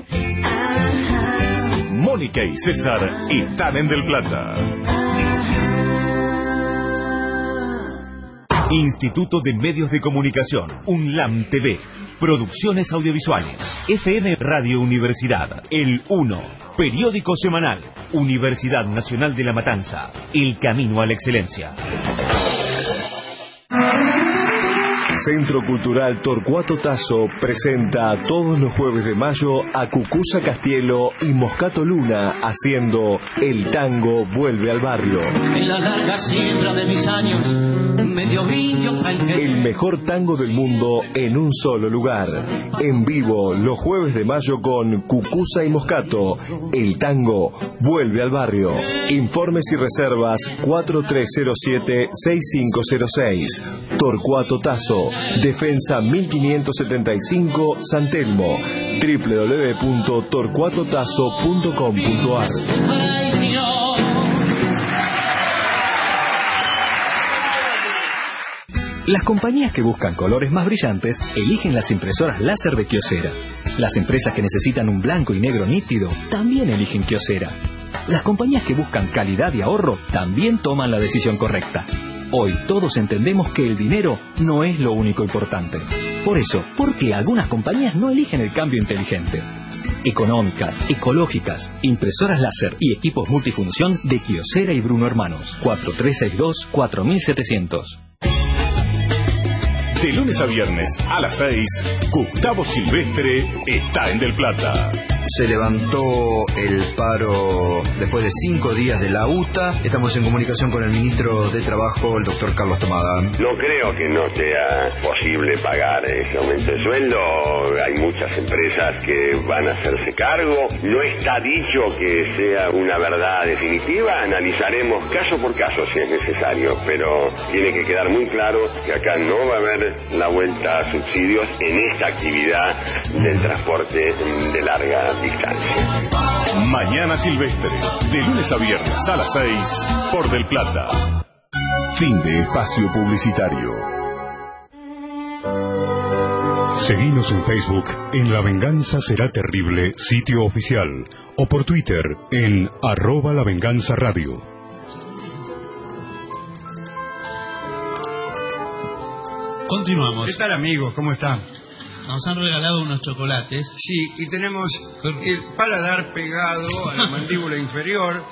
Mónica y César están en Del Plata. Instituto de Medios de Comunicación, UNLAM T V, Producciones Audiovisuales, F M Radio Universidad, El uno, Periódico Semanal, Universidad Nacional de La Matanza, El Camino a la Excelencia. Centro Cultural Torcuato Tasso presenta todos los jueves de mayo a Cucuza Castielo y Moscato Luna haciendo El Tango Vuelve al Barrio. En la larga siembra de mis años, medio brillo al... El mejor tango del mundo en un solo lugar. En vivo los jueves de mayo con Cucuza y Moscato. El Tango Vuelve al Barrio. Informes y reservas cuatro tres cero siete, seis cinco cero seis. Torcuato Tasso, Defensa mil quinientos setenta y cinco, San Telmo. doble u doble u doble u punto torcuato tasso punto com punto a r. Las compañías que buscan colores más brillantes eligen las impresoras láser de Kyocera. Las empresas que necesitan un blanco y negro nítido también eligen Kyocera. Las compañías que buscan calidad y ahorro también toman la decisión correcta. Hoy todos entendemos que el dinero no es lo único importante. Por eso, ¿por qué algunas compañías no eligen el cambio inteligente? Económicas, ecológicas, impresoras láser y equipos multifunción de Kyocera y Bruno Hermanos. cuatro tres seis dos, cuatro siete cero cero. De lunes a viernes a las seis, Gustavo Silvestre está en Del Plata. Se levantó el paro después de cinco días de la U T A. Estamos en comunicación con el ministro de Trabajo, el doctor Carlos Tomada. No creo que no sea posible pagar ese aumento de sueldo. Hay muchas empresas que van a hacerse cargo. No está dicho que sea una verdad definitiva. Analizaremos caso por caso si es necesario, pero tiene que quedar muy claro que acá no va a haber la vuelta a subsidios en esta actividad del transporte de larga distancia. Mañana Silvestre, de lunes a viernes a las seis, por Del Plata. Fin de espacio publicitario. Seguinos en Facebook en La Venganza Será Terrible, sitio oficial, o por Twitter en arroba La Venganza Radio. Continuamos. ¿Qué tal, amigos? ¿Cómo están? Nos han regalado unos chocolates. Sí, y tenemos el paladar pegado a la mandíbula inferior.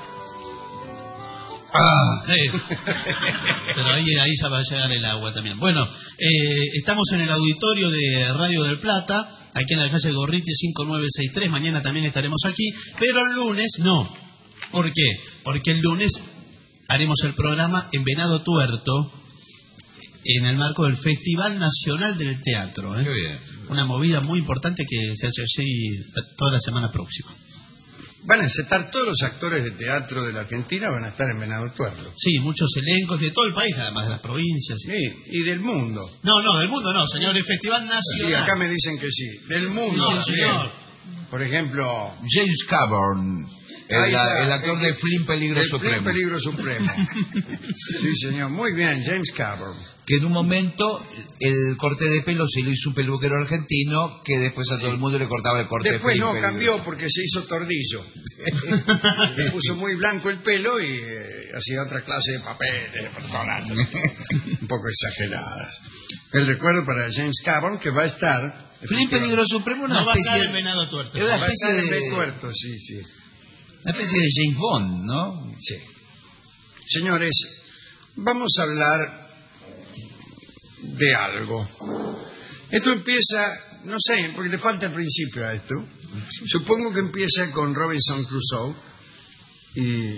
Ah, sí. Pero ahí, ahí ya va a llegar el agua también. Bueno, eh, estamos en el auditorio de Radio del Plata, aquí en la calle Gorriti cinco nueve seis tres. Mañana también estaremos aquí, pero el lunes no. ¿Por qué? Porque el lunes haremos el programa en Venado Tuerto, en el marco del Festival Nacional del Teatro. ¿eh? Qué bien. Una movida muy importante que se hace allí toda la semana próxima. Van a estar todos los actores de teatro de la Argentina, van a estar en Venado Tuerto. Sí, muchos elencos de todo el país, además de las provincias. Sí, y del mundo. No, no, del mundo no, señor, el Festival Nacional. Sí, acá me dicen que sí. Del mundo, no, señor. Por ejemplo, James Cameron, el, está, el actor el, de Flynn Peligro Supremo. Flynn Peligro Supremo. Sí, señor, muy bien, James Cameron. Que en un momento el corte de pelo se lo hizo un peluquero argentino que después a todo el mundo le cortaba el corte después de pelo. Después no, cambió porque se hizo tordillo. Le puso muy blanco el pelo y eh, hacía otra clase de papeles, un poco exageradas. El recuerdo para James Cameron que va a estar... Flynn Peligro Supremo, una no especie va a estar en Venado Tuerto. Una va especie a estar de... en Tuerto, sí, sí. Una especie de James Bond, ¿no? Sí. Señores, vamos a hablar de algo. Esto empieza, no sé, porque le falta el principio a esto. Supongo que empieza con Robinson Crusoe y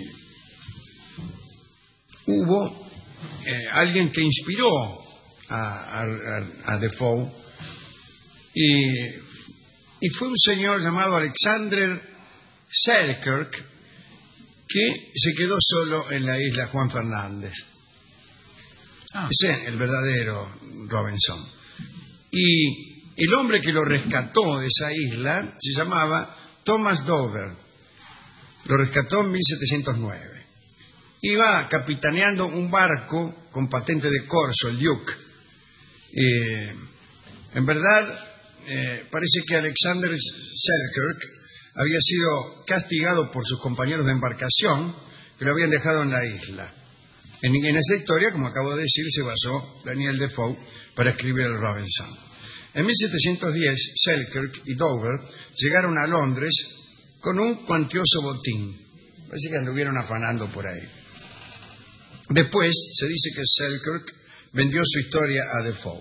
hubo eh, alguien que inspiró a, a, a Defoe y, y fue un señor llamado Alexander Selkirk que se quedó solo en la isla Juan Fernández. Ah. Ese es el verdadero Robinson. Y el hombre que lo rescató de esa isla se llamaba Thomas Dover. Lo rescató en mil setecientos nueve. Iba capitaneando un barco con patente de corso, el Duke. Eh, en verdad, eh, parece que Alexander Selkirk había sido castigado por sus compañeros de embarcación que lo habían dejado en la isla. En, en esa historia, como acabo de decir, se basó Daniel Defoe para escribir el Robinson. En mil setecientos diez, Selkirk y Dover llegaron a Londres con un cuantioso botín. Parece que anduvieron afanando por ahí. Después se dice que Selkirk vendió su historia a Defoe.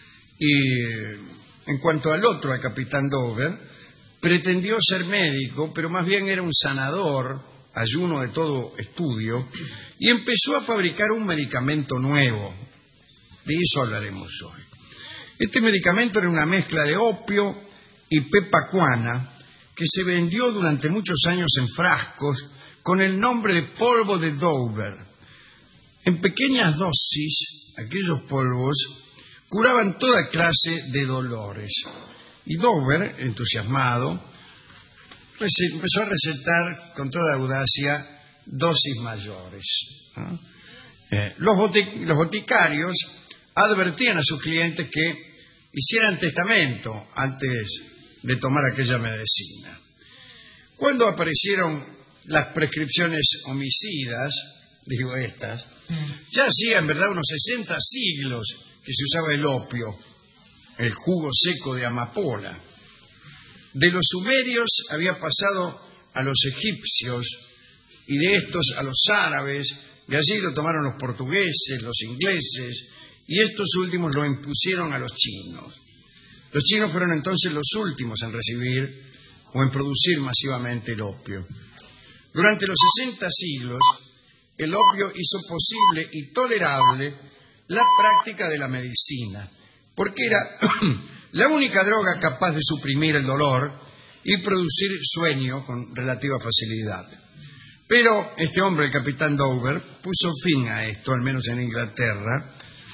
Y en cuanto al otro, al capitán Dover, pretendió ser médico, pero más bien era un sanador, ayuno de todo estudio, y empezó a fabricar un medicamento nuevo. De eso hablaremos hoy. Este medicamento era una mezcla de opio y pepacuana que se vendió durante muchos años en frascos con el nombre de polvo de Dover. En pequeñas dosis, aquellos polvos curaban toda clase de dolores. Y Dover, entusiasmado, empezó a recetar con toda audacia dosis mayores. ¿no? Eh, los, botic los boticarios advertían a sus clientes que hicieran testamento antes de tomar aquella medicina. Cuando aparecieron las prescripciones homicidas, digo estas, ya hacía en verdad unos sesenta siglos que se usaba el opio, el jugo seco de amapola. De los sumerios había pasado a los egipcios y de estos a los árabes, de allí lo tomaron los portugueses, los ingleses, y estos últimos lo impusieron a los chinos. Los chinos fueron entonces los últimos en recibir o en producir masivamente el opio. Durante los sesenta siglos, el opio hizo posible y tolerable la práctica de la medicina, porque era la única droga capaz de suprimir el dolor y producir sueño con relativa facilidad. Pero este hombre, el capitán Dover, puso fin a esto, al menos en Inglaterra.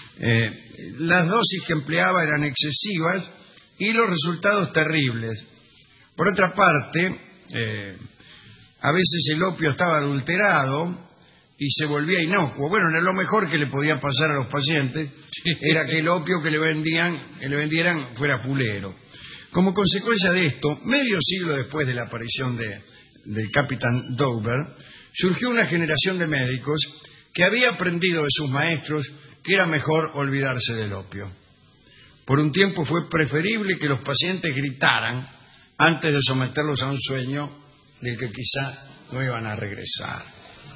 Eh, las dosis que empleaba eran excesivas y los resultados terribles. Por otra parte, eh, a veces el opio estaba adulterado y se volvía inocuo. Bueno, lo mejor que le podía pasar a los pacientes era que el opio que le vendían, que le vendieran fuera fulero. Como consecuencia de esto, medio siglo después de la aparición de, del capitán Dover, surgió una generación de médicos que había aprendido de sus maestros que era mejor olvidarse del opio. Por un tiempo fue preferible que los pacientes gritaran antes de someterlos a un sueño del que quizá no iban a regresar.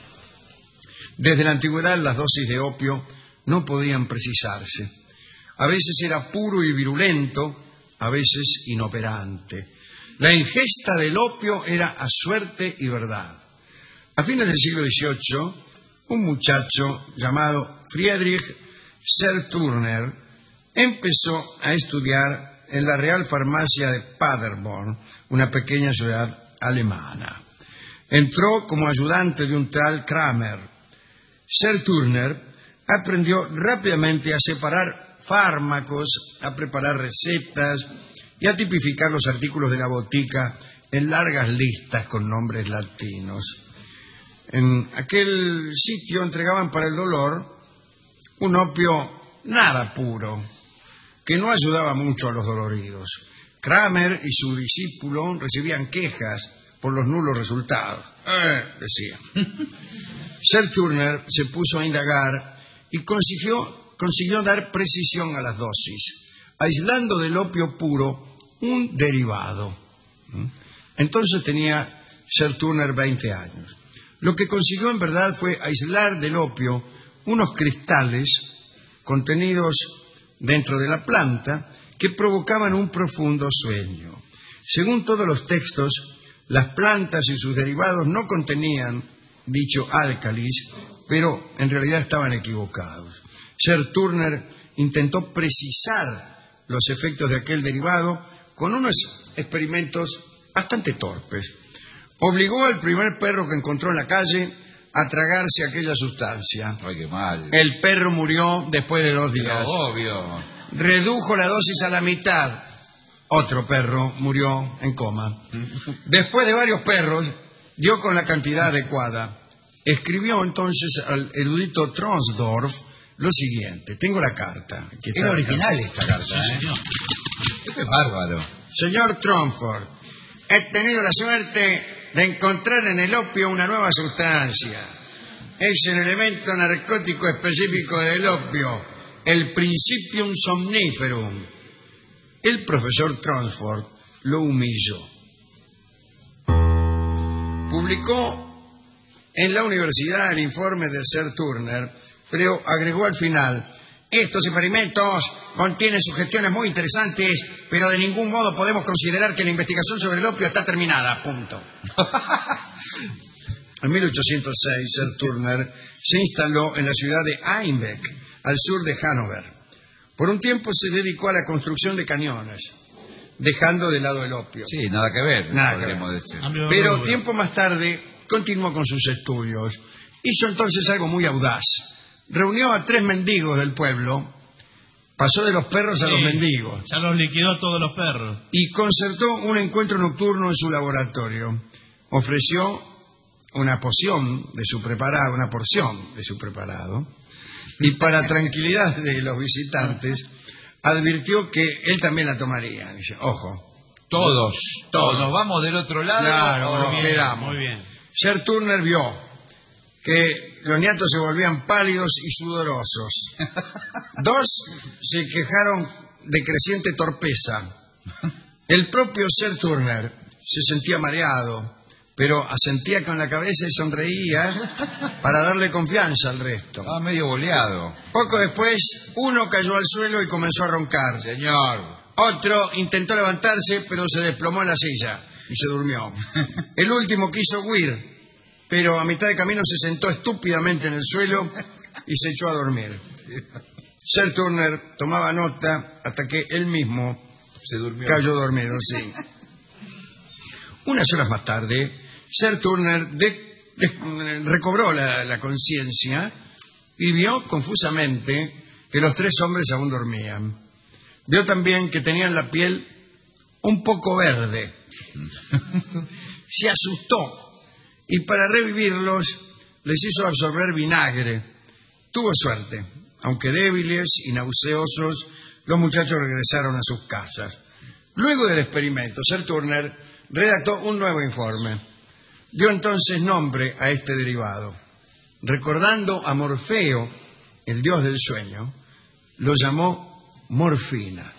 Desde la antigüedad las dosis de opio no podían precisarse. A veces era puro y virulento, a veces inoperante. La ingesta del opio era a suerte y verdad. A fines del siglo dieciocho, un muchacho llamado Friedrich Serturner empezó a estudiar en la Real Farmacia de Paderborn, una pequeña ciudad alemana. Entró como ayudante de un tal Kramer. Serturner aprendió rápidamente a separar fármacos, a preparar recetas y a tipificar los artículos de la botica en largas listas con nombres latinos. En aquel sitio entregaban para el dolor un opio nada puro, que no ayudaba mucho a los doloridos. Kramer y su discípulo recibían quejas por los nulos resultados. Eh, decía. Serturner se puso a indagar y consiguió, consiguió dar precisión a las dosis, aislando del opio puro un derivado. Entonces tenía Serturner veinte años. Lo que consiguió en verdad fue aislar del opio unos cristales contenidos dentro de la planta que provocaban un profundo sueño. Según todos los textos, las plantas y sus derivados no contenían dicho álcalis, pero en realidad estaban equivocados. Serturner intentó precisar los efectos de aquel derivado con unos experimentos bastante torpes. Obligó al primer perro que encontró en la calle a tragarse aquella sustancia. Ay, qué mal. El perro murió después de dos días. Pero obvio. Redujo la dosis a la mitad. Otro perro murió en coma. Después de varios perros, dio con la cantidad adecuada. Escribió entonces al erudito Tronsdorf lo siguiente. Tengo la carta. Aquí está. Es original carta. esta carta, Sí, ¿eh? señor. Esto es bárbaro. Señor Tromford, he tenido la suerte de encontrar en el opio una nueva sustancia. es el elemento narcótico específico del opio, el Principium somniferum. El profesor Tronsford lo humilló. Publicó en la universidad el informe de Sir Turner, pero agregó al final: estos experimentos contienen sugestiones muy interesantes, pero de ningún modo podemos considerar que la investigación sobre el opio está terminada. Punto. En mil ochocientos seis, Sir Turner se instaló en la ciudad de Einbeck, al sur de Hannover. Por un tiempo se dedicó a la construcción de cañones, dejando de lado el opio. Sí, nada que ver, nada podríamos decir. decir. Pero tiempo más tarde continuó con sus estudios. Hizo entonces algo muy audaz. Reunió a tres mendigos del pueblo, pasó de los perros sí, a los mendigos. Ya los liquidó todos los perros. Y concertó un encuentro nocturno en su laboratorio. Ofreció una poción de su preparado, una porción de su preparado, y para tranquilidad de los visitantes, advirtió que él también la tomaría. Dice, ojo, todos, todos. ¿Nos vamos del otro lado? Claro, o nos bien, quedamos. Muy bien. Sir Turner vio que los niatos se volvían pálidos y sudorosos. Dos se quejaron de creciente torpeza. El propio Sir Turner se sentía mareado, pero asentía con la cabeza y sonreía para darle confianza al resto. Estaba medio boleado. Poco después, uno cayó al suelo y comenzó a roncar. Señor. Otro intentó levantarse, pero se desplomó en la silla y se durmió. El último quiso huir, pero a mitad de camino se sentó estúpidamente en el suelo y se echó a dormir. Sir Turner tomaba nota hasta que él mismo se durmió. Cayó dormido, sí. Unas horas más tarde, Sir Turner de, de, recobró la, la conciencia y vio confusamente que los tres hombres aún dormían. Vio también que tenían la piel un poco verde. Se asustó y para revivirlos les hizo absorber vinagre. Tuvo suerte. Aunque débiles y nauseosos, los muchachos regresaron a sus casas. Luego del experimento, Sir Turner redactó un nuevo informe. Dio entonces nombre a este derivado. Recordando a Morfeo, el dios del sueño, lo llamó morfina.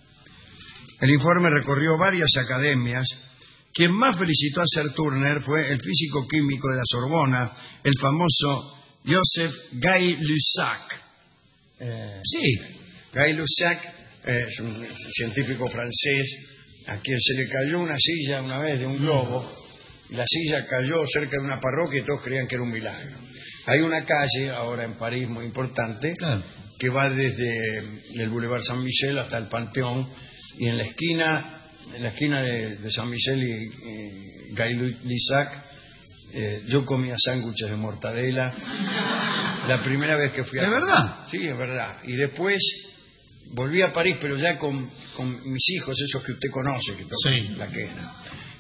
El informe recorrió varias academias. Quien más felicitó a Sir Turner fue el físico químico de la Sorbona, el famoso Joseph Gay-Lussac. Eh, sí, Gay-Lussac eh, es un científico francés a quien se le cayó una silla una vez de un globo. La silla cayó cerca de una parroquia y todos creían que era un milagro. Hay una calle ahora en París muy importante, claro, que va desde el Boulevard Saint-Michel hasta el Panteón, y en la esquina en la esquina de, de Saint-Michel y, y Gay-Lussac eh, yo comía sándwiches de mortadela la primera vez que fui a... ¿Es verdad? Sí, es verdad. Y después volví a París, pero ya con, con mis hijos, esos que usted conoce, que tocan sí. la quena.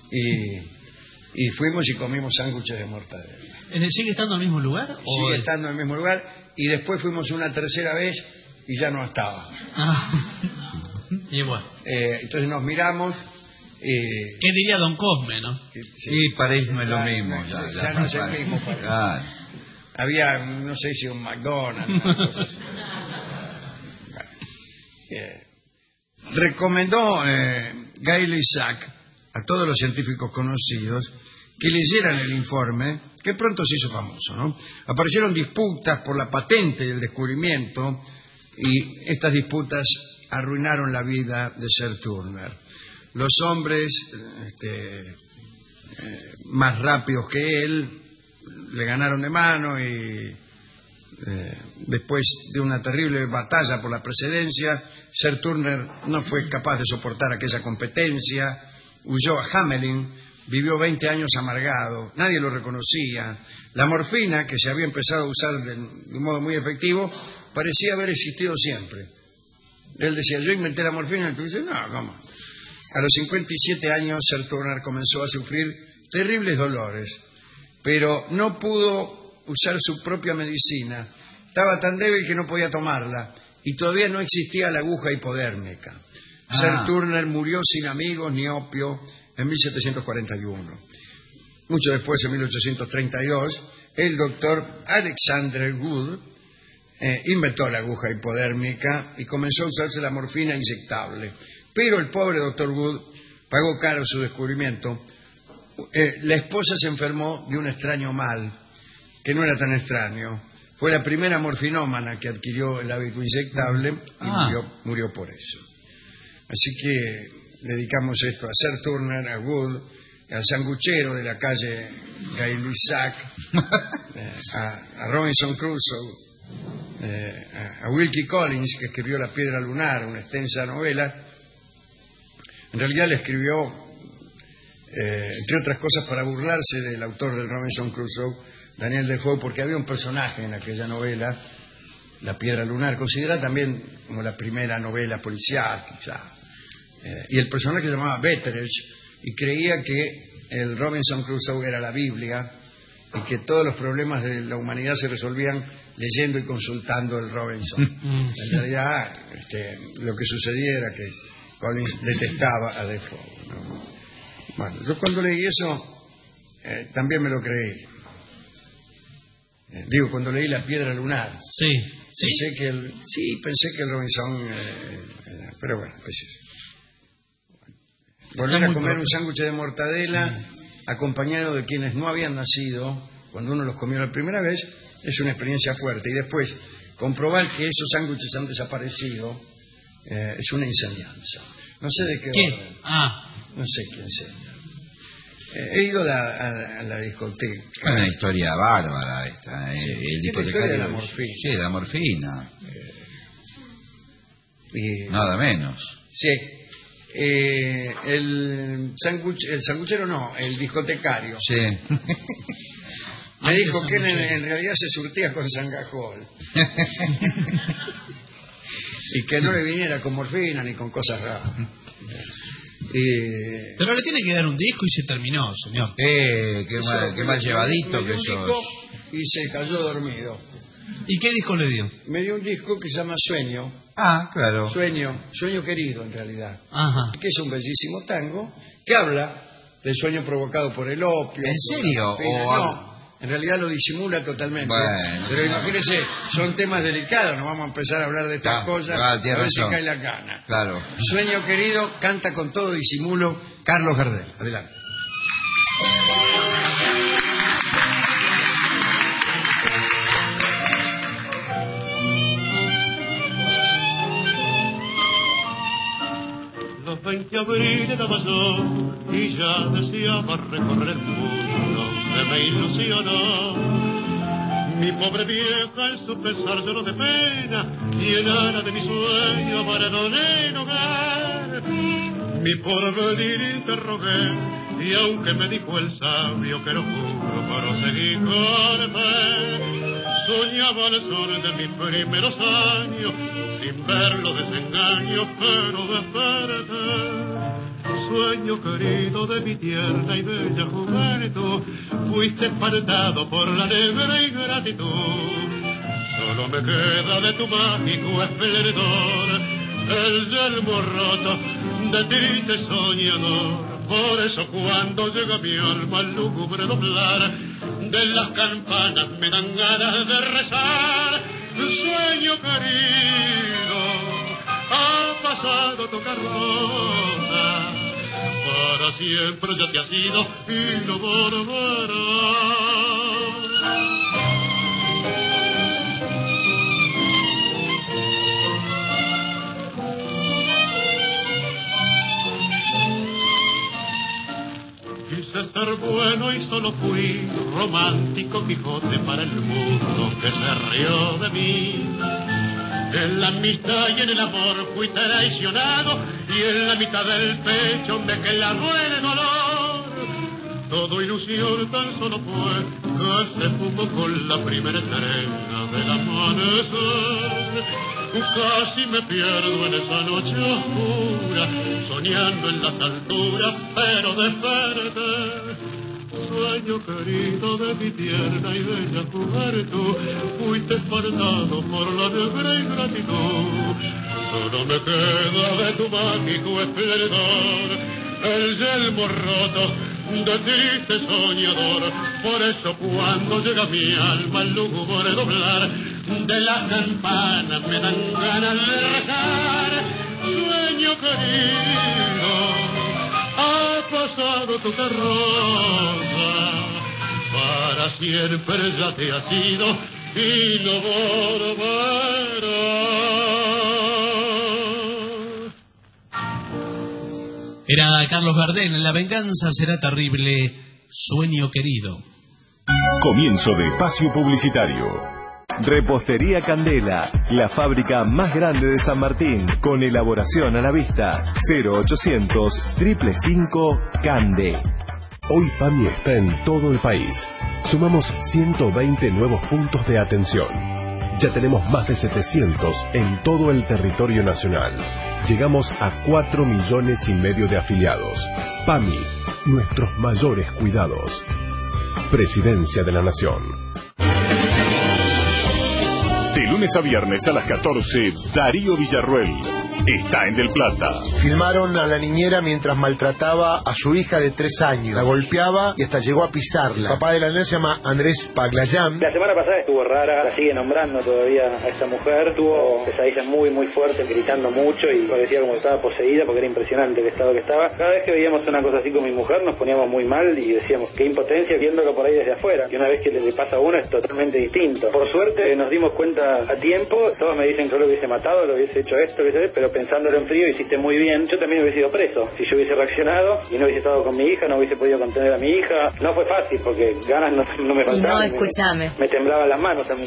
Y, y fuimos y comimos sándwiches de mortadela. ¿Sigue estando en el mismo lugar? Sigue o... estando en el mismo lugar. Y después fuimos una tercera vez y ya no estaba. Ah. Y bueno. Eh, entonces nos miramos. Eh, ¿Qué diría don Cosme, no? Sí, sí París no es lo mismo. Ya, ya, ya no es el mismo París. Claro. Había, no sé si un McDonald's, una cosa así. Bueno, eh, recomendó eh, Gay-Lussac a todos los científicos conocidos que leyeran el informe, que pronto se hizo famoso, ¿no? Aparecieron disputas por la patente del descubrimiento y estas disputas arruinaron la vida de Sir Turner. Los hombres este, eh, más rápidos que él le ganaron de mano y eh, después de una terrible batalla por la presidencia, Sir Turner no fue capaz de soportar aquella competencia, huyó a Hamelin, vivió veinte años amargado, nadie lo reconocía. La morfina, que se había empezado a usar de, de un modo muy efectivo, parecía haber existido siempre. Él decía, yo inventé la morfina, y tú dices, no, ¿cómo? A los cincuenta y siete años, Sir Turner comenzó a sufrir terribles dolores, pero no pudo usar su propia medicina. Estaba tan débil que no podía tomarla, y todavía no existía la aguja hipodérmica. Ah. Sir Turner murió sin amigos ni opio en mil setecientos cuarenta y uno. Mucho después, en mil ochocientos treinta y dos, el doctor Alexander Wood eh, inventó la aguja hipodérmica y comenzó a usarse la morfina inyectable. Pero el pobre doctor Wood pagó caro su descubrimiento. Eh, la esposa se enfermó de un extraño mal, que no era tan extraño. Fue la primera morfinómana que adquirió el hábito inyectable y Ah. murió, murió por eso. Así que dedicamos esto a Sir Turner, a Wood, al sanguchero de la calle Gay-Lussac, eh, a, a Robinson Crusoe, eh, a, a Wilkie Collins, que escribió La piedra lunar, una extensa novela. En realidad la escribió, eh, entre otras cosas, para burlarse del autor del Robinson Crusoe, Daniel Defoe, porque había un personaje en aquella novela, La piedra lunar, considerada también como la primera novela policial, quizá. Eh, y el personaje se llamaba Betteredge, y creía que el Robinson Crusoe era la Biblia, y que todos los problemas de la humanidad se resolvían leyendo y consultando el Robinson. En realidad, este, lo que sucedía era que Collins detestaba a Defoe, ¿no? Bueno, yo cuando leí eso, eh, también me lo creí. Eh, digo, cuando leí La piedra lunar. Sí, sí. Pensé que el, sí, pensé que el Robinson... Eh, era, pero bueno, pues eso. Volver a comer un sándwich de mortadela sí. acompañado de quienes no habían nacido, cuando uno los comió la primera vez, es una experiencia fuerte. Y después, comprobar que esos sándwiches han desaparecido, eh, es una enseñanza. No sé de qué... ¿Quién? Orden. Ah. No sé quién sea. Eh, he ido a la, a, a la discoteca. Es una historia bárbara esta. Eh. Sí, el discotecario, discotecario de la morfina. Sí, la morfina. Eh, y, Nada menos. Sí. Eh, el, sanguch, el sanguchero no, el discotecario. Sí. Me dijo que en, en realidad se surtía con Sangajol. Y que no le viniera con morfina ni con cosas raras. Y... Pero le tiene que dar un disco y se terminó, señor. Eh, qué mal, qué mal llevadito que sos. Y se cayó dormido. ¿Y qué disco le dio? Me dio un disco que se llama Sueño. Ah, claro. Sueño, Sueño Querido en realidad. Ajá. Que es un bellísimo tango que habla del sueño provocado por el opio. ¿En serio? O... No, en realidad lo disimula totalmente. Bueno, pero imagínese, son temas delicados, no vamos a empezar a hablar de estas ah, cosas, ah, a ver razón. si cae la gana. Claro. Sueño Querido, canta con todo disimulo Carlos Gardel. Adelante. Los veinte abriles daba yo y ya deseaba recorrer el mundo que me ilusionó. Mi pobre vieja en su pesar lloró de pena y en ara de mi sueño abandoné el hogar. Mi porvenir interrogué y aunque me dijo el sabio que lo juro, proseguí con fe. Soñaba el sol de mis primeros años, sin ver los desengaños, pero desperté. Sueño querido de mi tierna y bella juventud, fuiste espantado por la negra ingratitud. Solo me queda de tu mágico esplendor el yelmo roto de triste soñador. Por eso cuando llega mi alma al lúgubre doblar de las campanas me dan ganas de rezar. Sueño querido, ha pasado tu carroza, para siempre ya te has ido y no volverás. Quise ser bueno y solo fui romántico Quijote para el mundo que se rió de mí. En la amistad y en el amor fui traicionado y en la mitad del pecho me clavó el dolor. Todo ilusión tan solo fue que se fumó con la primera estrella del amanecer. Casi me pierdo en esa noche oscura, soñando en las alturas, pero desperté. Sueño querido de mi tierna y bella juventud, fuiste espantado por la negra ingratitud. Solo me queda de tu mágico esplendor el yelmo roto de triste soñador. Por eso cuando llega mi alma al lúgubre doblar de la campana me dan ganas de rezar. Sueño querido, ha pasado tu carroza, para siempre ya te has ido y no volverás. Era Carlos Gardel, en La venganza será terrible, sueño querido. Comienzo de espacio publicitario. Repostería Candela, la fábrica más grande de San Martín, con elaboración a la vista. cero ochocientos, cinco cinco cinco, Cande. Hoy PAMI está en todo el país. Sumamos ciento veinte nuevos puntos de atención. Ya tenemos más de setecientos en todo el territorio nacional. Llegamos a cuatro millones y medio de afiliados. PAMI, nuestros mayores cuidados. Presidencia de la Nación. De lunes a viernes a las catorce, Darío Villarruel está en Del Plata. Filmaron a la niñera mientras maltrataba a su hija de tres años. La golpeaba y hasta llegó a pisarla. El papá de la nena se llama Andrés Paglayán. La semana pasada estuvo rara, la sigue nombrando todavía a esta mujer. Tuvo pesadillas muy, muy fuertes, gritando mucho y parecía como que estaba poseída porque era impresionante el estado que estaba. Cada vez que veíamos una cosa así con mi mujer nos poníamos muy mal y decíamos qué impotencia viéndolo por ahí desde afuera. Y una vez que le pasa a uno es totalmente distinto. Por suerte nos dimos cuenta a tiempo. Todos me dicen que yo lo hubiese matado, lo hubiese hecho esto, pero pensándolo en frío hiciste muy bien. Yo también hubiese ido preso si yo hubiese reaccionado y no hubiese estado con mi hija, no hubiese podido contener a mi hija. No fue fácil porque ganas no, no me faltaban. No, escúchame. Me, me temblaban las manos también.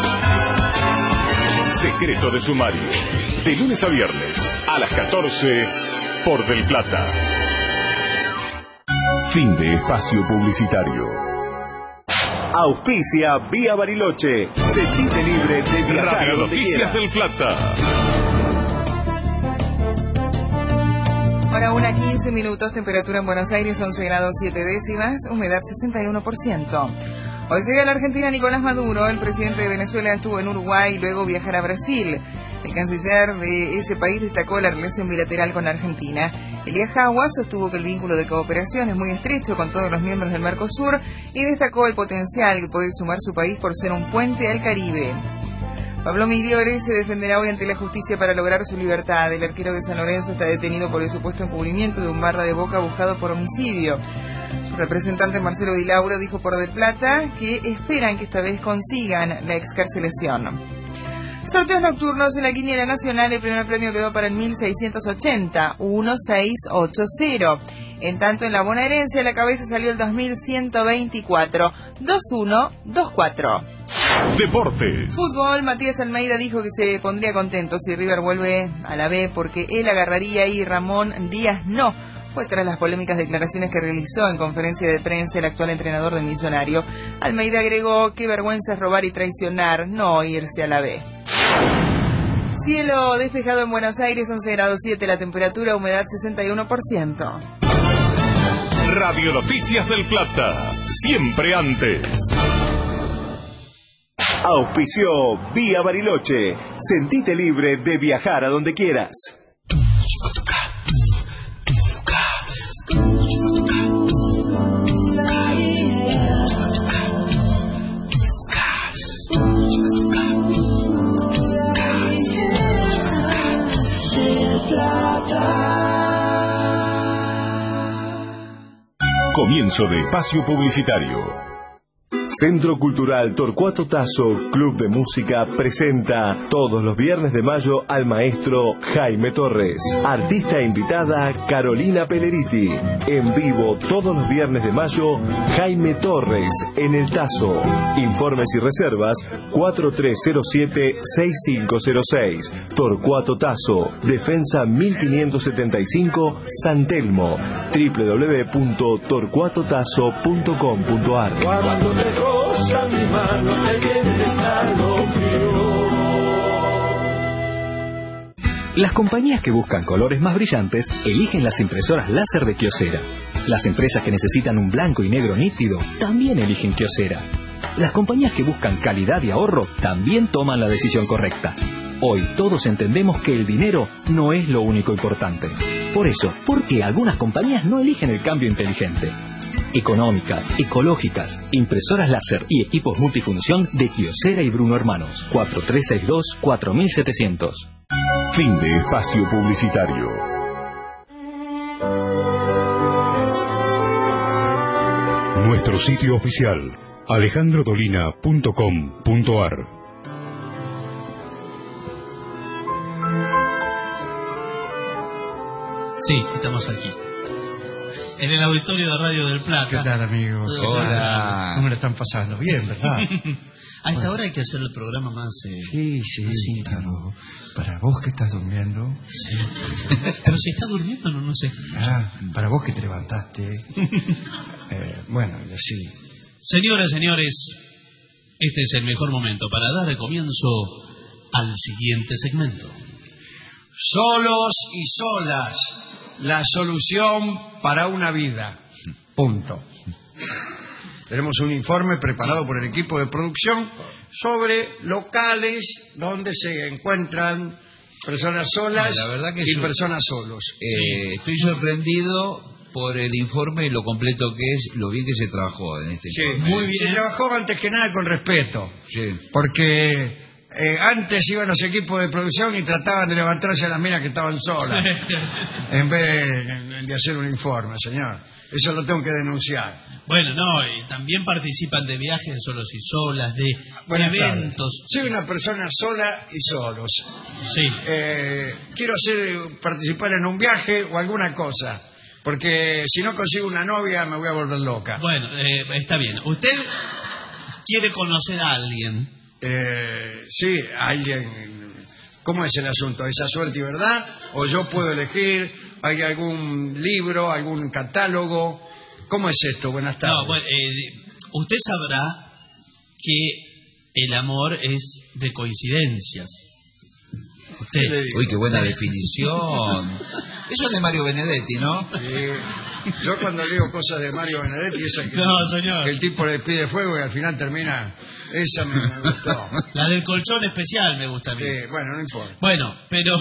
Secreto de sumario. De lunes a viernes a las catorce por Del Plata. Fin de espacio publicitario. Auspicia Vía Bariloche. Sentite libre de viajar. Radio donde Noticias quieras. del Plata. Ahora una quince minutos, temperatura en Buenos Aires once grados siete décimas, humedad sesenta y uno por ciento. Hoy llega a la Argentina Nicolás Maduro, el presidente de Venezuela estuvo en Uruguay y luego viajará a Brasil. El canciller de ese país destacó la relación bilateral con Argentina. Elías Jagua sostuvo que el vínculo de cooperación es muy estrecho con todos los miembros del Mercosur y destacó el potencial que puede sumar su país por ser un puente al Caribe. Pablo Migliore se defenderá hoy ante la justicia para lograr su libertad. El arquero de San Lorenzo está detenido por el supuesto encubrimiento de un barra de Boca buscado por homicidio. Su representante Marcelo Di Lauro dijo por Del Plata que esperan que esta vez consigan la excarcelación. Sorteos nocturnos en la quiniela nacional. El primer premio quedó para el mil seiscientos ochenta, dieciséis ochenta. En tanto, en la bonaerense a la cabeza salió el dos mil ciento veinticuatro, veintiuno veinticuatro. Deportes. Fútbol. Matías Almeida dijo que se pondría contento si River vuelve a la B porque él agarraría y Ramón Díaz no. Fue tras las polémicas declaraciones que realizó en conferencia de prensa el actual entrenador del Millonario. Almeida agregó que vergüenza es robar y traicionar, no irse a la B. Cielo despejado en Buenos Aires, once grados siete, la temperatura, humedad sesenta y uno por ciento. Radio Noticias del Plata, siempre antes. Auspició Vía Bariloche. Sentite libre de viajar a donde quieras. Comienzo de espacio publicitario. Centro Cultural Torcuato Tasso, Club de Música, presenta todos los viernes de mayo al maestro Jaime Torres. Artista invitada Carolina Peleriti. En vivo todos los viernes de mayo, Jaime Torres en el Tasso. Informes y reservas cuatro tres cero siete, seis cinco cero seis. Torcuato Tasso, Defensa mil quinientos setenta y cinco, San Telmo. doble u doble u doble u punto torcuato tasso punto com punto a r. Rosa mi mano, te viene escalofrío. Las compañías que buscan colores más brillantes eligen las impresoras láser de Kyocera. Las empresas que necesitan un blanco y negro nítido también eligen Kyocera. Las compañías que buscan calidad y ahorro también toman la decisión correcta. Hoy todos entendemos que el dinero no es lo único importante. Por eso, ¿por qué algunas compañías no eligen el cambio inteligente? económicas, ecológicas, impresoras láser y equipos multifunción de Kyocera y Bruno Hermanos. cuatro tres seis dos, cuatro siete cero cero. Fin de espacio publicitario. Nuestro sitio oficial, alejandro dolina punto com punto a r. Sí, estamos aquí. En el auditorio de Radio del Plata. ¿Qué tal, amigos? Hola. ¿Cómo le están pasando? Bien, ¿verdad? A esta hora hay que hacer el programa más... Eh, sí, sí. Más íntimo. Para vos que estás durmiendo. Sí. Pero si está durmiendo, no, no sé. Ah, para vos que te levantaste. eh, bueno, y así. Señoras, señores, este es el mejor momento para dar el comienzo al siguiente segmento. Solos y solas, la solución para una vida. Punto. Tenemos un informe preparado por el equipo de producción sobre locales donde se encuentran personas solas la verdad que y yo, personas solos. Eh, sí. Estoy sorprendido por el informe y lo completo que es, lo bien que se trabajó en este sí, informe. Muy bien. Se trabajó antes que nada con respeto. Sí. Porque eh, antes iban los equipos de producción y trataban de levantarse a las minas que estaban solas en vez de, de hacer un informe, señor. Eso lo tengo que denunciar. Bueno, no, y también participan de viajes de solos y solas, de Buenas eventos. Tardes. Soy una persona sola y solos. Sí. Eh, quiero hacer participar en un viaje o alguna cosa, porque si no consigo una novia me voy a volver loca. Bueno, eh, está bien. ¿Usted quiere conocer a alguien? Eh, sí, alguien. ¿Cómo es el asunto? ¿Esa suerte y verdad? ¿O yo puedo elegir? ¿Hay algún libro, algún catálogo? ¿Cómo es esto? Buenas tardes. No, bueno, eh, usted sabrá que el amor es de coincidencias. Usted. Uy, qué buena definición. Eso es de Mario Benedetti, ¿no? Sí. Yo cuando leo cosas de Mario Benedetti, esa que, no, señor. que el tipo le pide fuego y al final termina... Esa me, me gustó. La del colchón especial me gusta a mí. Sí, bueno, no importa. Bueno, pero...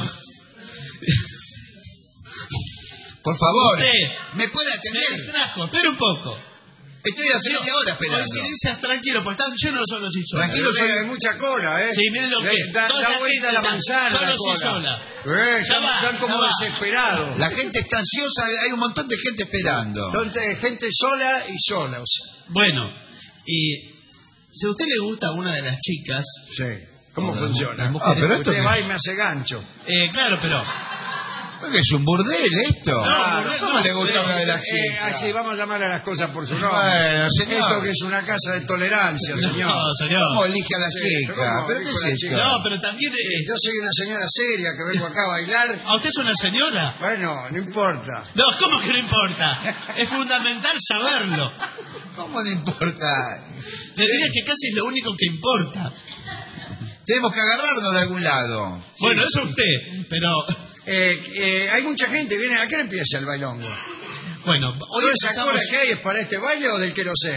Por favor, usted ¿me puede atender? Me distrajo, espera un poco. Estoy hace veinte horas esperando. Coincidencias, tranquilo, porque están llenos de solos y solas. Tranquilo, soy... hay mucha cola, ¿eh? Sí, miren lo que es. Da, da vuelta la manzana. Solos la y solas. Eh, están, va, están como desesperados. La gente está ansiosa, hay un montón de gente esperando. Entonces, gente sola y solos. Bueno, y si a usted le gusta una de las chicas... Sí. ¿Cómo funciona? Ah, pero esto usted que... va y me hace gancho. Eh, claro, pero... Es un burdel esto. No, ah, burdel, ¿Cómo no, le gusta una de las eh, chicas? así, vamos a llamar a las cosas por su nombre. Bueno, señor. Esto que es una casa de tolerancia, señor. No, señor. ¿Cómo elige a la Sí, chica? ¿cómo ¿Pero qué elijo a la es chica? esto? No, pero también... Eh, Yo soy una señora seria que vengo acá a bailar. ¿A usted es una señora? Bueno, no importa. No, ¿cómo que no importa? Es fundamental saberlo. ¿Cómo no importa? Le diría que casi es lo único que importa. Tenemos que agarrarnos de algún lado. Bueno, sí. Eso usted, pero... Eh, eh, hay mucha gente, viene, ¿a qué hora empieza el bailongo? Bueno, hoy ¿Toda esa empezamos... cola que hay es para este baile o del querosén?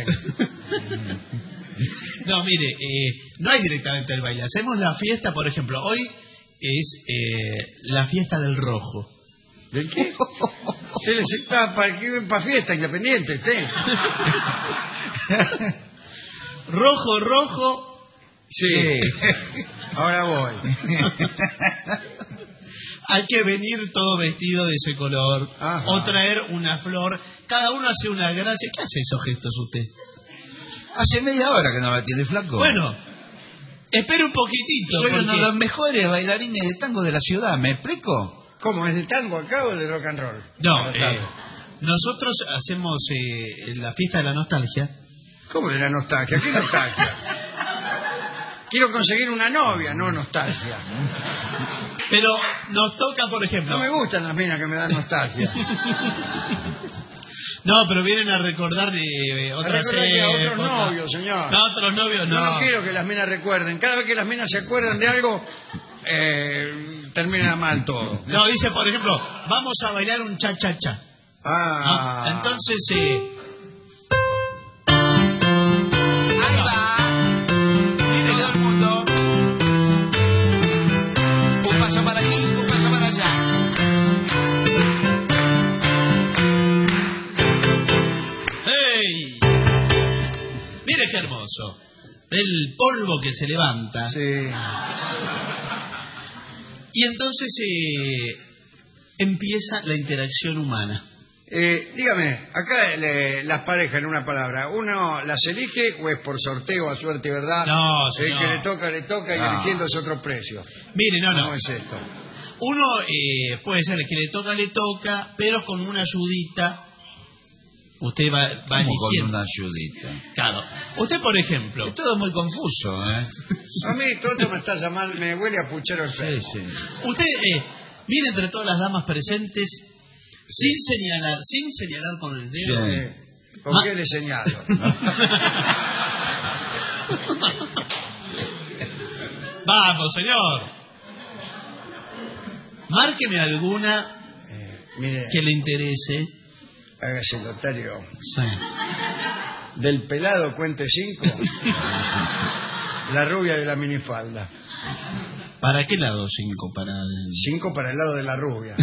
No, mire, eh, no hay directamente el baile. Hacemos la fiesta, por ejemplo, hoy es eh, la fiesta del rojo. ¿Del qué? Se les está para pa fiesta independiente, usted. Rojo, rojo. Sí. sí. Ahora voy. Hay que venir todo vestido de ese color. Ajá. O traer una flor. Cada uno hace una gracia. ¿Qué hace esos gestos usted? Hace media hora que no la tiene, flaco. Bueno, espere un poquitito. Soy porque... uno de los mejores bailarines de tango de la ciudad, ¿me explico? ¿Cómo? ¿Es de tango acá o de rock and roll? No, eh, nosotros hacemos eh, la fiesta de la nostalgia. ¿Cómo de la nostalgia? ¿Qué nostalgia? Quiero conseguir una novia, no nostalgia. Pero nos toca, por ejemplo... No me gustan las minas que me dan nostalgia. No, pero vienen a recordar eh, otras eh, a otros novios, señor. No, otros novios no. Yo no quiero que las minas recuerden. Cada vez que las minas se acuerdan de algo, eh, termina mal todo. No, dice, por ejemplo, vamos a bailar un cha-cha-cha. Ah. ¿No? Entonces... Eh, hermoso. El polvo que se levanta. Sí. Y entonces eh, empieza la interacción humana. Eh, dígame, acá le, las parejas, en una palabra, ¿uno las elige o es por sorteo, a suerte y verdad? No, señor. El que le toca, le toca y No. eligiendo es otro precio. Mire, no, no. ¿Cómo es esto? Uno eh, puede ser el que le toca, le toca, pero con una ayudita. Usted va, va ¿Cómo eligiendo. con una ayudita? Claro. Usted, por ejemplo. Es todo muy confuso, ¿eh? A mí todo esto me está llamando, me huele a puchero el Sí, sí. Usted eh, viene entre todas las damas presentes sin señalar, sin señalar con el dedo. Sí. ¿Con Ma- qué le señalo? Vamos, señor. Márqueme alguna Mire, que le interese. hágase notario. Sí. Del pelado cuente cinco. La rubia de la minifalda. ¿Para qué lado cinco? Para el... Cinco para el lado de la rubia.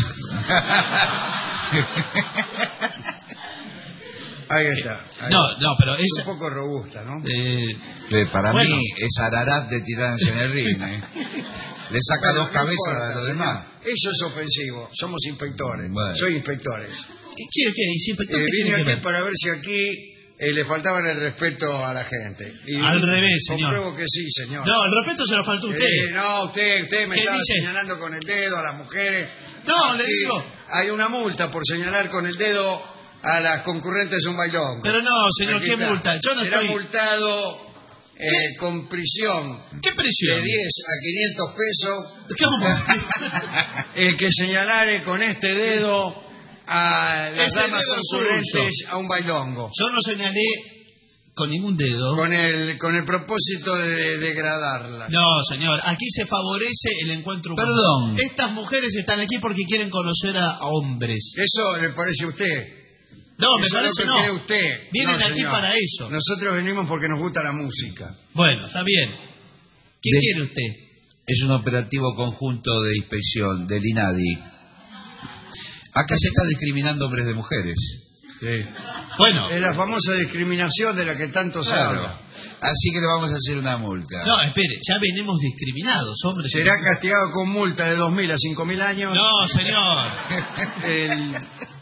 Ahí está. Ahí. No, no, pero Es esa... un poco robusta, ¿no? Eh, Que para Bueno. mí es Ararat de Tiranos en el ring, ¿eh? Le saca Bueno, dos no cabezas importa, a los señor. demás. Eso es ofensivo. Somos inspectores. Bueno. Soy inspectores. ¿Qué, qué? ¿Y si inspector Eh, qué vine tiene que aquí ver? para ver si aquí eh, le faltaban el respeto a la gente. Y Al revés, señor. Compruebo que sí, señor. No, el respeto se lo faltó a usted. Eh, no, usted, usted me ¿Qué estaba dice? señalando con el dedo a las mujeres. No, le Sí, digo. Hay una multa por señalar con el dedo a las concurrentes de un bailón. Pero no, señor, Aquí ¿qué está. multa? Yo no Será estoy... multado eh, con prisión ¿Qué presión? de diez a quinientos pesos ¿Cómo? el que señalare con este dedo a las Ese damas dedo es concurrentes suyo. a un bailongo. Yo no señalé con ningún dedo. Con el, con el propósito de degradarla. No, señor, aquí se favorece el encuentro humano. Perdón. Estas mujeres están aquí porque quieren conocer a hombres. ¿Eso le parece a usted? No, me Eso parece es lo que no. cree usted. Vienen No, aquí señor. para eso. Nosotros venimos porque nos gusta la música. Bueno, está bien. ¿Qué De- quiere usted? Es un operativo conjunto de inspección del INADI. Acá se está discriminando hombres de mujeres. Sí. Bueno, Es la famosa discriminación de la que tanto se Claro. habla. Así que le vamos a hacer una multa. no, espere, ya venimos discriminados, hombres. y Será mujeres. castigado con multa de dos mil a cinco mil años. No, señor. El-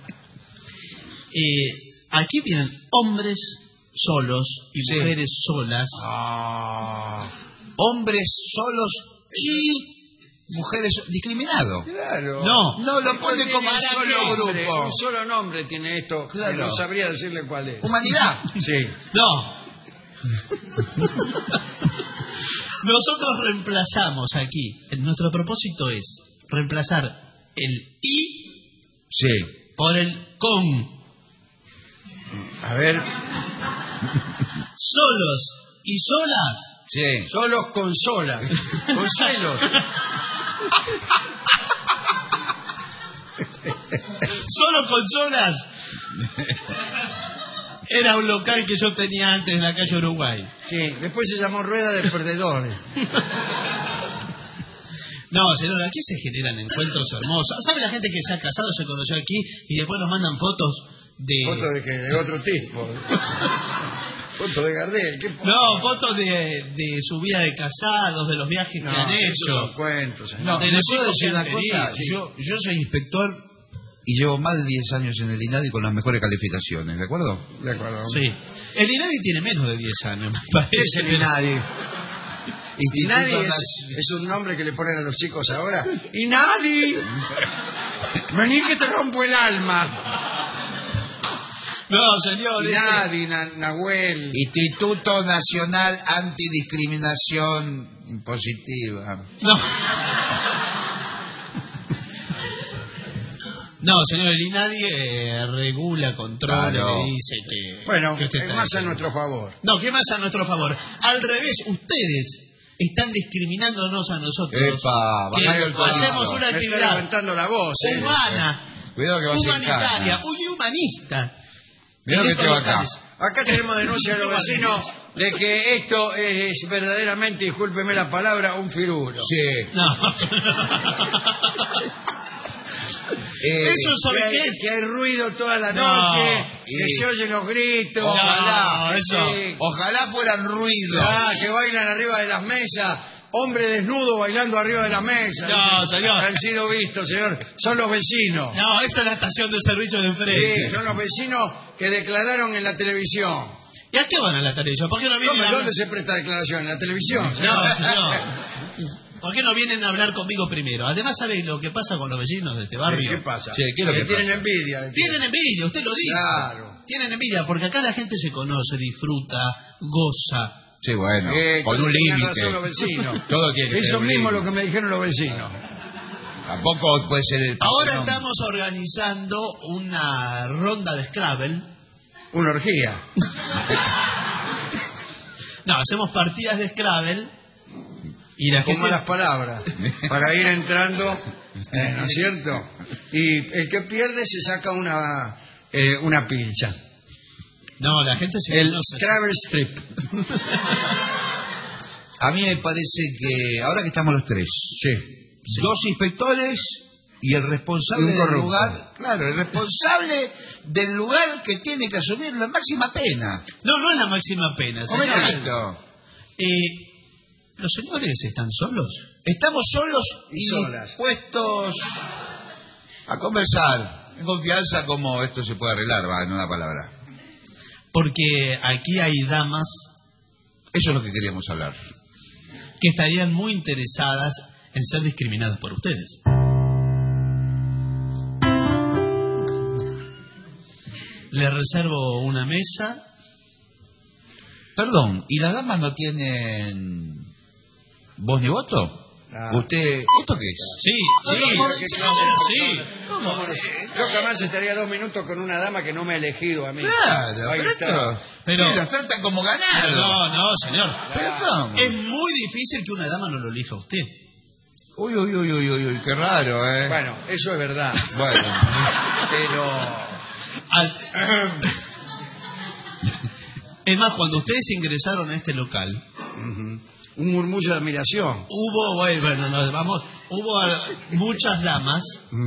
Eh, aquí vienen hombres solos y Sí. mujeres solas. Ah, Hombres solos y mujeres discriminados. claro. No. No, lo pone Tiene como un un solo nombre, grupo. Un solo nombre tiene esto. que Claro. no sabría decirle cuál es. Humanidad. Sí. No. Nosotros reemplazamos aquí. Nuestro propósito es reemplazar el y Sí. por el con. A ver. Solos y solas. Sí. Solos con solas. Con celos. Solo con solas. Era un local que yo tenía antes en la calle Uruguay. Sí. Después se llamó Rueda de Perdedores. No, señor, aquí se generan encuentros hermosos. ¿Sabe la gente que se ha casado, se conoció aquí y después nos mandan fotos de... Fotos de, que, de otro tipo. Fotos de Gardel. ¿Qué po- No, fotos de, de su vida de casados, de los viajes No, que han esos hecho. son cuentos, señor. No, De ¿le los puedo hijos decir que una han cosa? tenido, sí. Yo, yo soy inspector y llevo más de diez años en el INADI con las mejores calificaciones, ¿de acuerdo? De acuerdo. Sí. El INADI tiene menos de diez años, me ¿Qué parece. es el INADI? Instituto INADI es, Nacional- es un nombre que le ponen a los chicos ahora. ¡INADI! Vení que te rompo el alma. No, señor. ese- INADI, Na- Nahuel. Instituto Nacional Antidiscriminación Impositiva. No. No, señor, el INADI eh, regula, controla, Claro. le dice que... Bueno, que usted es está más a diciendo. nuestro favor. No, ¿qué más a nuestro favor? Al revés, ustedes están discriminándonos a nosotros. Epa, que bajando el tonito. hacemos una Me está actividad levantando la voz. eh. humana, Cuidado que va a ser humanitaria, caña. y humanista. Mirá lo En que estos tengo acá. locales. Acá tenemos denuncia de los vecinos de que esto es verdaderamente, discúlpeme la palabra, un firulo. Sí. No. Eh, Eso, ¿sabe que, hay, qué? que hay ruido toda la No. noche, que Y- se oyen los gritos. Ojalá, No, eso. Sí. Ojalá fueran ruidos. Ah, que bailan arriba de las mesas. Hombre desnudo bailando arriba de las mesas. No, señor. Han sido vistos, señor. Son los vecinos. No, esa es la estación de servicio de enfrente. Sí, son los vecinos que declararon en la televisión. ¿Y a qué van a la televisión? ¿Por qué no vienen ¿Dónde, a hablar? dónde se presta declaración? ¿En la televisión? No, señor. ¿Por qué no vienen a hablar conmigo primero? Además, ¿sabe lo que pasa con los vecinos de este barrio? ¿Qué pasa? Sí, ¿qué es lo que tienen pasa? envidia. Tienen envidia, usted lo dice. Claro. Tienen envidia, porque acá la gente se conoce, disfruta, goza. Sí, bueno, Eh, con un tienen límite. razón los vecinos. Todo tiene que Eso tener un mismo límite. lo que me dijeron los vecinos. Tampoco puede ser el Ahora patrón. estamos organizando una ronda de Scrabble. Una orgía. No, hacemos partidas de Scrabble y la Con gente... malas palabras. Para ir entrando, eh, ¿no es cierto? Y el que pierde se saca una, eh, una pilcha. No, la gente se El conoce. Scrabble Strip. A mí me parece que ahora que estamos los tres, Sí. dos inspectores y el responsable Un del corrupto. lugar, claro, el responsable del lugar que tiene que asumir la máxima pena. No, no es la máxima pena, señor. Momentito. Eh, ¿Los señores están solos? Estamos solos y Y solas. dispuestos a conversar en confianza como esto se puede arreglar, va, en una palabra. Porque aquí hay damas Eso es lo que queríamos hablar. que estarían muy interesadas en ser discriminadas por ustedes. Le reservo una mesa. Perdón, ¿y las damas no tienen voz ni voto? Ah. ¿Usted, esto qué es? Sí, sí, ¿Qué clase de sí. persona? ¿Cómo no? Yo jamás estaría dos minutos con una dama que no me ha elegido a mí. Claro, Ahí pero está. esto, Pero- ¿qué, los tratan como ganados? No, no, señor. ¿Pero cómo? Es muy difícil que una dama no lo elija a usted. Uy, uy, uy, uy, uy, uy, qué raro, ¿eh? Bueno, eso es verdad. Bueno. Pero... Al- Es más, cuando ustedes ingresaron a este local, Ujú. Un murmullo de admiración. hubo, bueno, bueno, no, vamos, hubo eh, muchas damas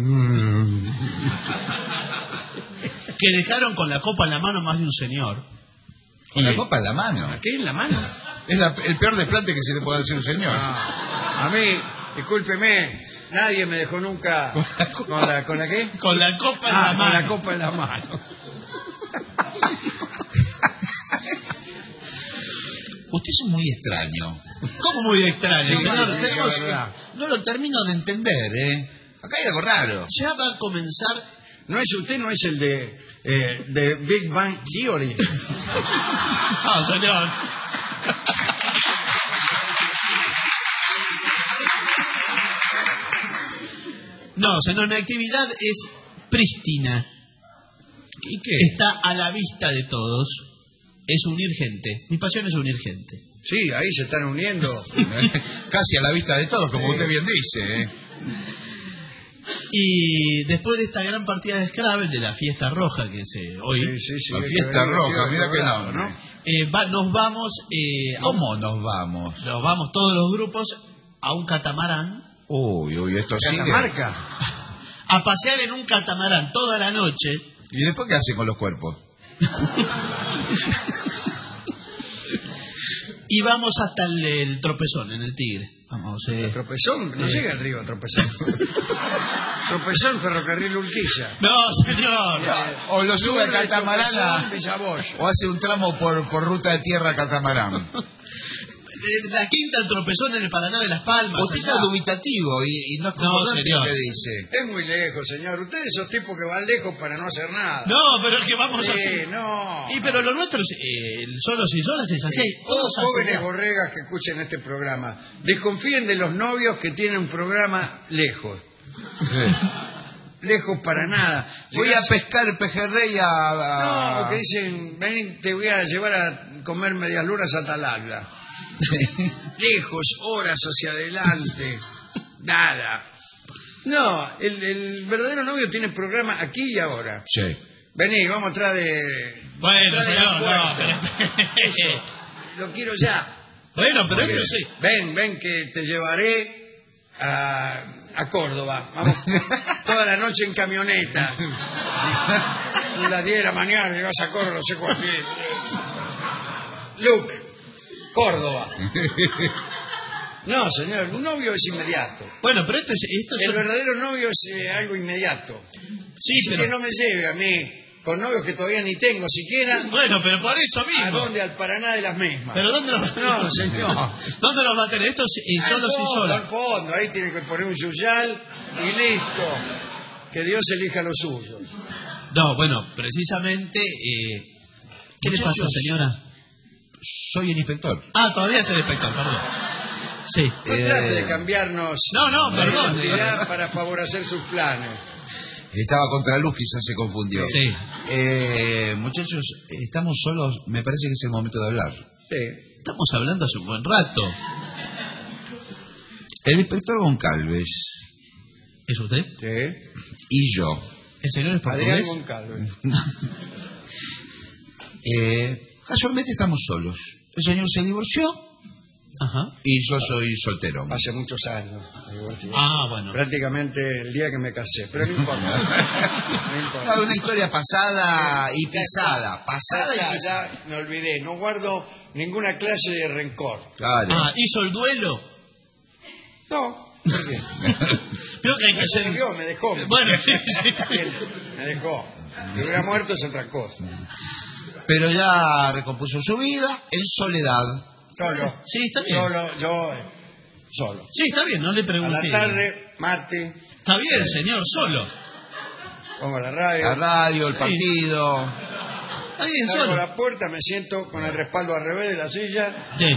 que dejaron con la copa en la mano más de un señor. Con la copa en la mano. ¿Qué en la mano? Es la- el peor desplante que se le puede hacer a un señor. Ah, a mí, discúlpeme, nadie me dejó nunca con la, ¿con la qué? Con la copa en Ah, la con mano. la copa en la mano. Usted es muy extraño. ¿Cómo muy extraño, Sí, señor? sí, Tenemos- la verdad. No lo termino de entender, ¿eh? Acá hay algo raro. ya va a comenzar. No es usted, no es el de, eh, de Big Bang Theory. No, señor. No, señor, mi actividad es prístina. ¿Y qué? Está a la vista de todos. Es unir gente. Mi pasión es unir gente. Sí, ahí se están uniendo. Casi a la vista de todos, como usted bien dice, ¿eh? Y después de esta gran partida de Scrabble, de la fiesta roja que se hoy, Sí, sí, sí, La hay que fiesta venir roja, vestido de mira qué colorado, nombre. eh, va- nos vamos, eh, a- ¿Cómo nos vamos? nos vamos todos los grupos a un catamarán, Uy, uy, esto sigue. Catamarca. a pasear en un catamarán toda la noche. ¿Y después qué hacen con los cuerpos? Y vamos hasta el, el tropezón, en el Tigre. Vamos, eh. Tropezón, no Eh. llega al río Tropezón. Tropezón, ferrocarril Urquiza. No, señor. O lo sube al Sur de catamarán Tropezón, a- Villaboy. o hace un tramo por, por ruta de tierra a catamarán. Eh, La quinta el tropezón en el Paraná de las Palmas. Usted allá. está dubitativo y, y no es No, concordante señor. lo que dice. Es muy lejos, señor. Ustedes son tipos que van lejos para no hacer nada. No, pero es que vamos a Sí, hacer. no. Y pero lo nuestro es, eh, el solos y solas es así. Todos Todos jóvenes a- borregas que escuchen este programa, desconfíen de los novios que tienen un programa lejos. Lejos para nada. Voy a pescar pejerrey a... a- No, que dicen, ven, te voy a llevar a comer medias lunas a Talagla. Lejos, horas hacia adelante. Nada. No, el, el verdadero novio tiene programa aquí y ahora. Sí. Vení, vamos atrás de... Bueno, atrás de la señor, no, puerta. pero... Eso, lo quiero ya. Bueno, pero Muy esto bien. sí. Ven, ven que te llevaré a, a Córdoba. Vamos toda la noche en camioneta. A las diez de la mañana llegas a Córdoba, no sé cuál. Luke, Córdoba. No, señor, un novio es inmediato. Bueno, pero esto es... Esto El son... verdadero novio es eh, algo inmediato. Sí, Así pero... que no me lleve a mí con novios que todavía ni tengo siquiera. Bueno, pero por eso mismo. ¿A dónde? Al Paraná de las mismas. ¿Pero dónde los No, señor. ¿Dónde los va a tener? Estos eh, solos al fondo, y solos. Al fondo, ahí tiene que poner un yuyal y listo. Que Dios elija los suyos. No, bueno, precisamente... Eh... ¿Qué le pasa, señora? Soy el inspector. Ah, todavía es el inspector, perdón. Sí. No Eh, trate de cambiarnos No, no, la perdón. identidad para favorecer sus planes. Estaba contra luz, quizás se confundió. Sí. Eh, muchachos, estamos solos, me parece que es el momento de hablar. Sí. Estamos hablando hace un buen rato. El inspector Goncalves ¿Es usted? Sí. y yo. ¿El señor es Adrián portugués? Goncalves. Eh, casualmente estamos solos. El señor se divorció Ajá. y yo soy soltero. Hace muchos años. Ah, bueno. Prácticamente el día que me casé. Pero no importa. No importa. Claro, una historia pasada y pisada. Pasada Ya, y pisada. ya me olvidé. No guardo ninguna clase de rencor. Claro. Ah, ¿hizo el duelo? No. ¿Por qué? Creo que hay que Me hacer... dejó, me dejó. Bueno, sí, sí. Me dejó. Si hubiera muerto es otra cosa. Pero ya recompuso su vida en soledad. Solo. Sí, está bien. Solo, yo, eh, solo. Sí, está bien, no le A pregunté. la tarde, mate, Está bien, señor, solo. pongo la radio, La radio, el Sí. partido. Está bien, salgo a solo. la puerta, me siento con el respaldo al revés de la silla, Sí.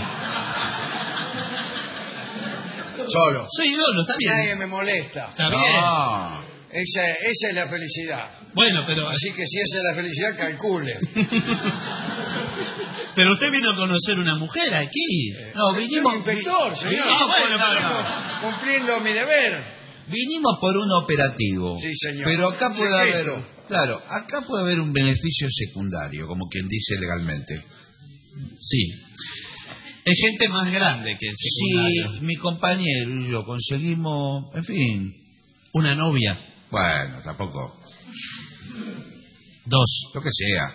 solo. Soy solo, está bien. Nadie me molesta. Está bien. No. Esa, esa es la felicidad. Bueno, pero... Así que si esa es la felicidad, calcule. Pero usted vino a conocer una mujer aquí. No, Soy vinimos, inspector, señor. Ah, bueno, no, pero- no. Cumpliendo mi deber. Vinimos por un operativo. Sí, señor. Pero acá puede Secreto. haber, claro, acá puede haber un beneficio secundario, como quien dice legalmente. Sí. Es gente más grande que el secundario. Si mi compañero y yo conseguimos, en fin, Una novia. bueno, tampoco, Dos. lo que sea.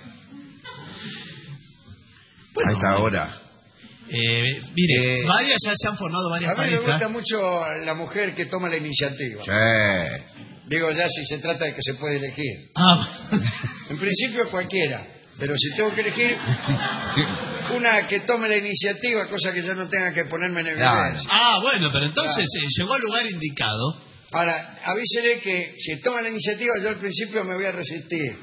Bueno, a esta hora. Eh, mire, Eh, varias ya se han formado varias A mí me parejas. gusta mucho la mujer que toma la iniciativa. Sí. Digo ya si se trata de que se puede elegir. Ah, En principio cualquiera. Pero si tengo que elegir una que tome la iniciativa, cosa que yo no tenga que ponerme en Claro. evidencia. ah, bueno, pero entonces eh, llegó al lugar indicado. Ahora, avísele que si toma la iniciativa, yo al principio me voy a resistir.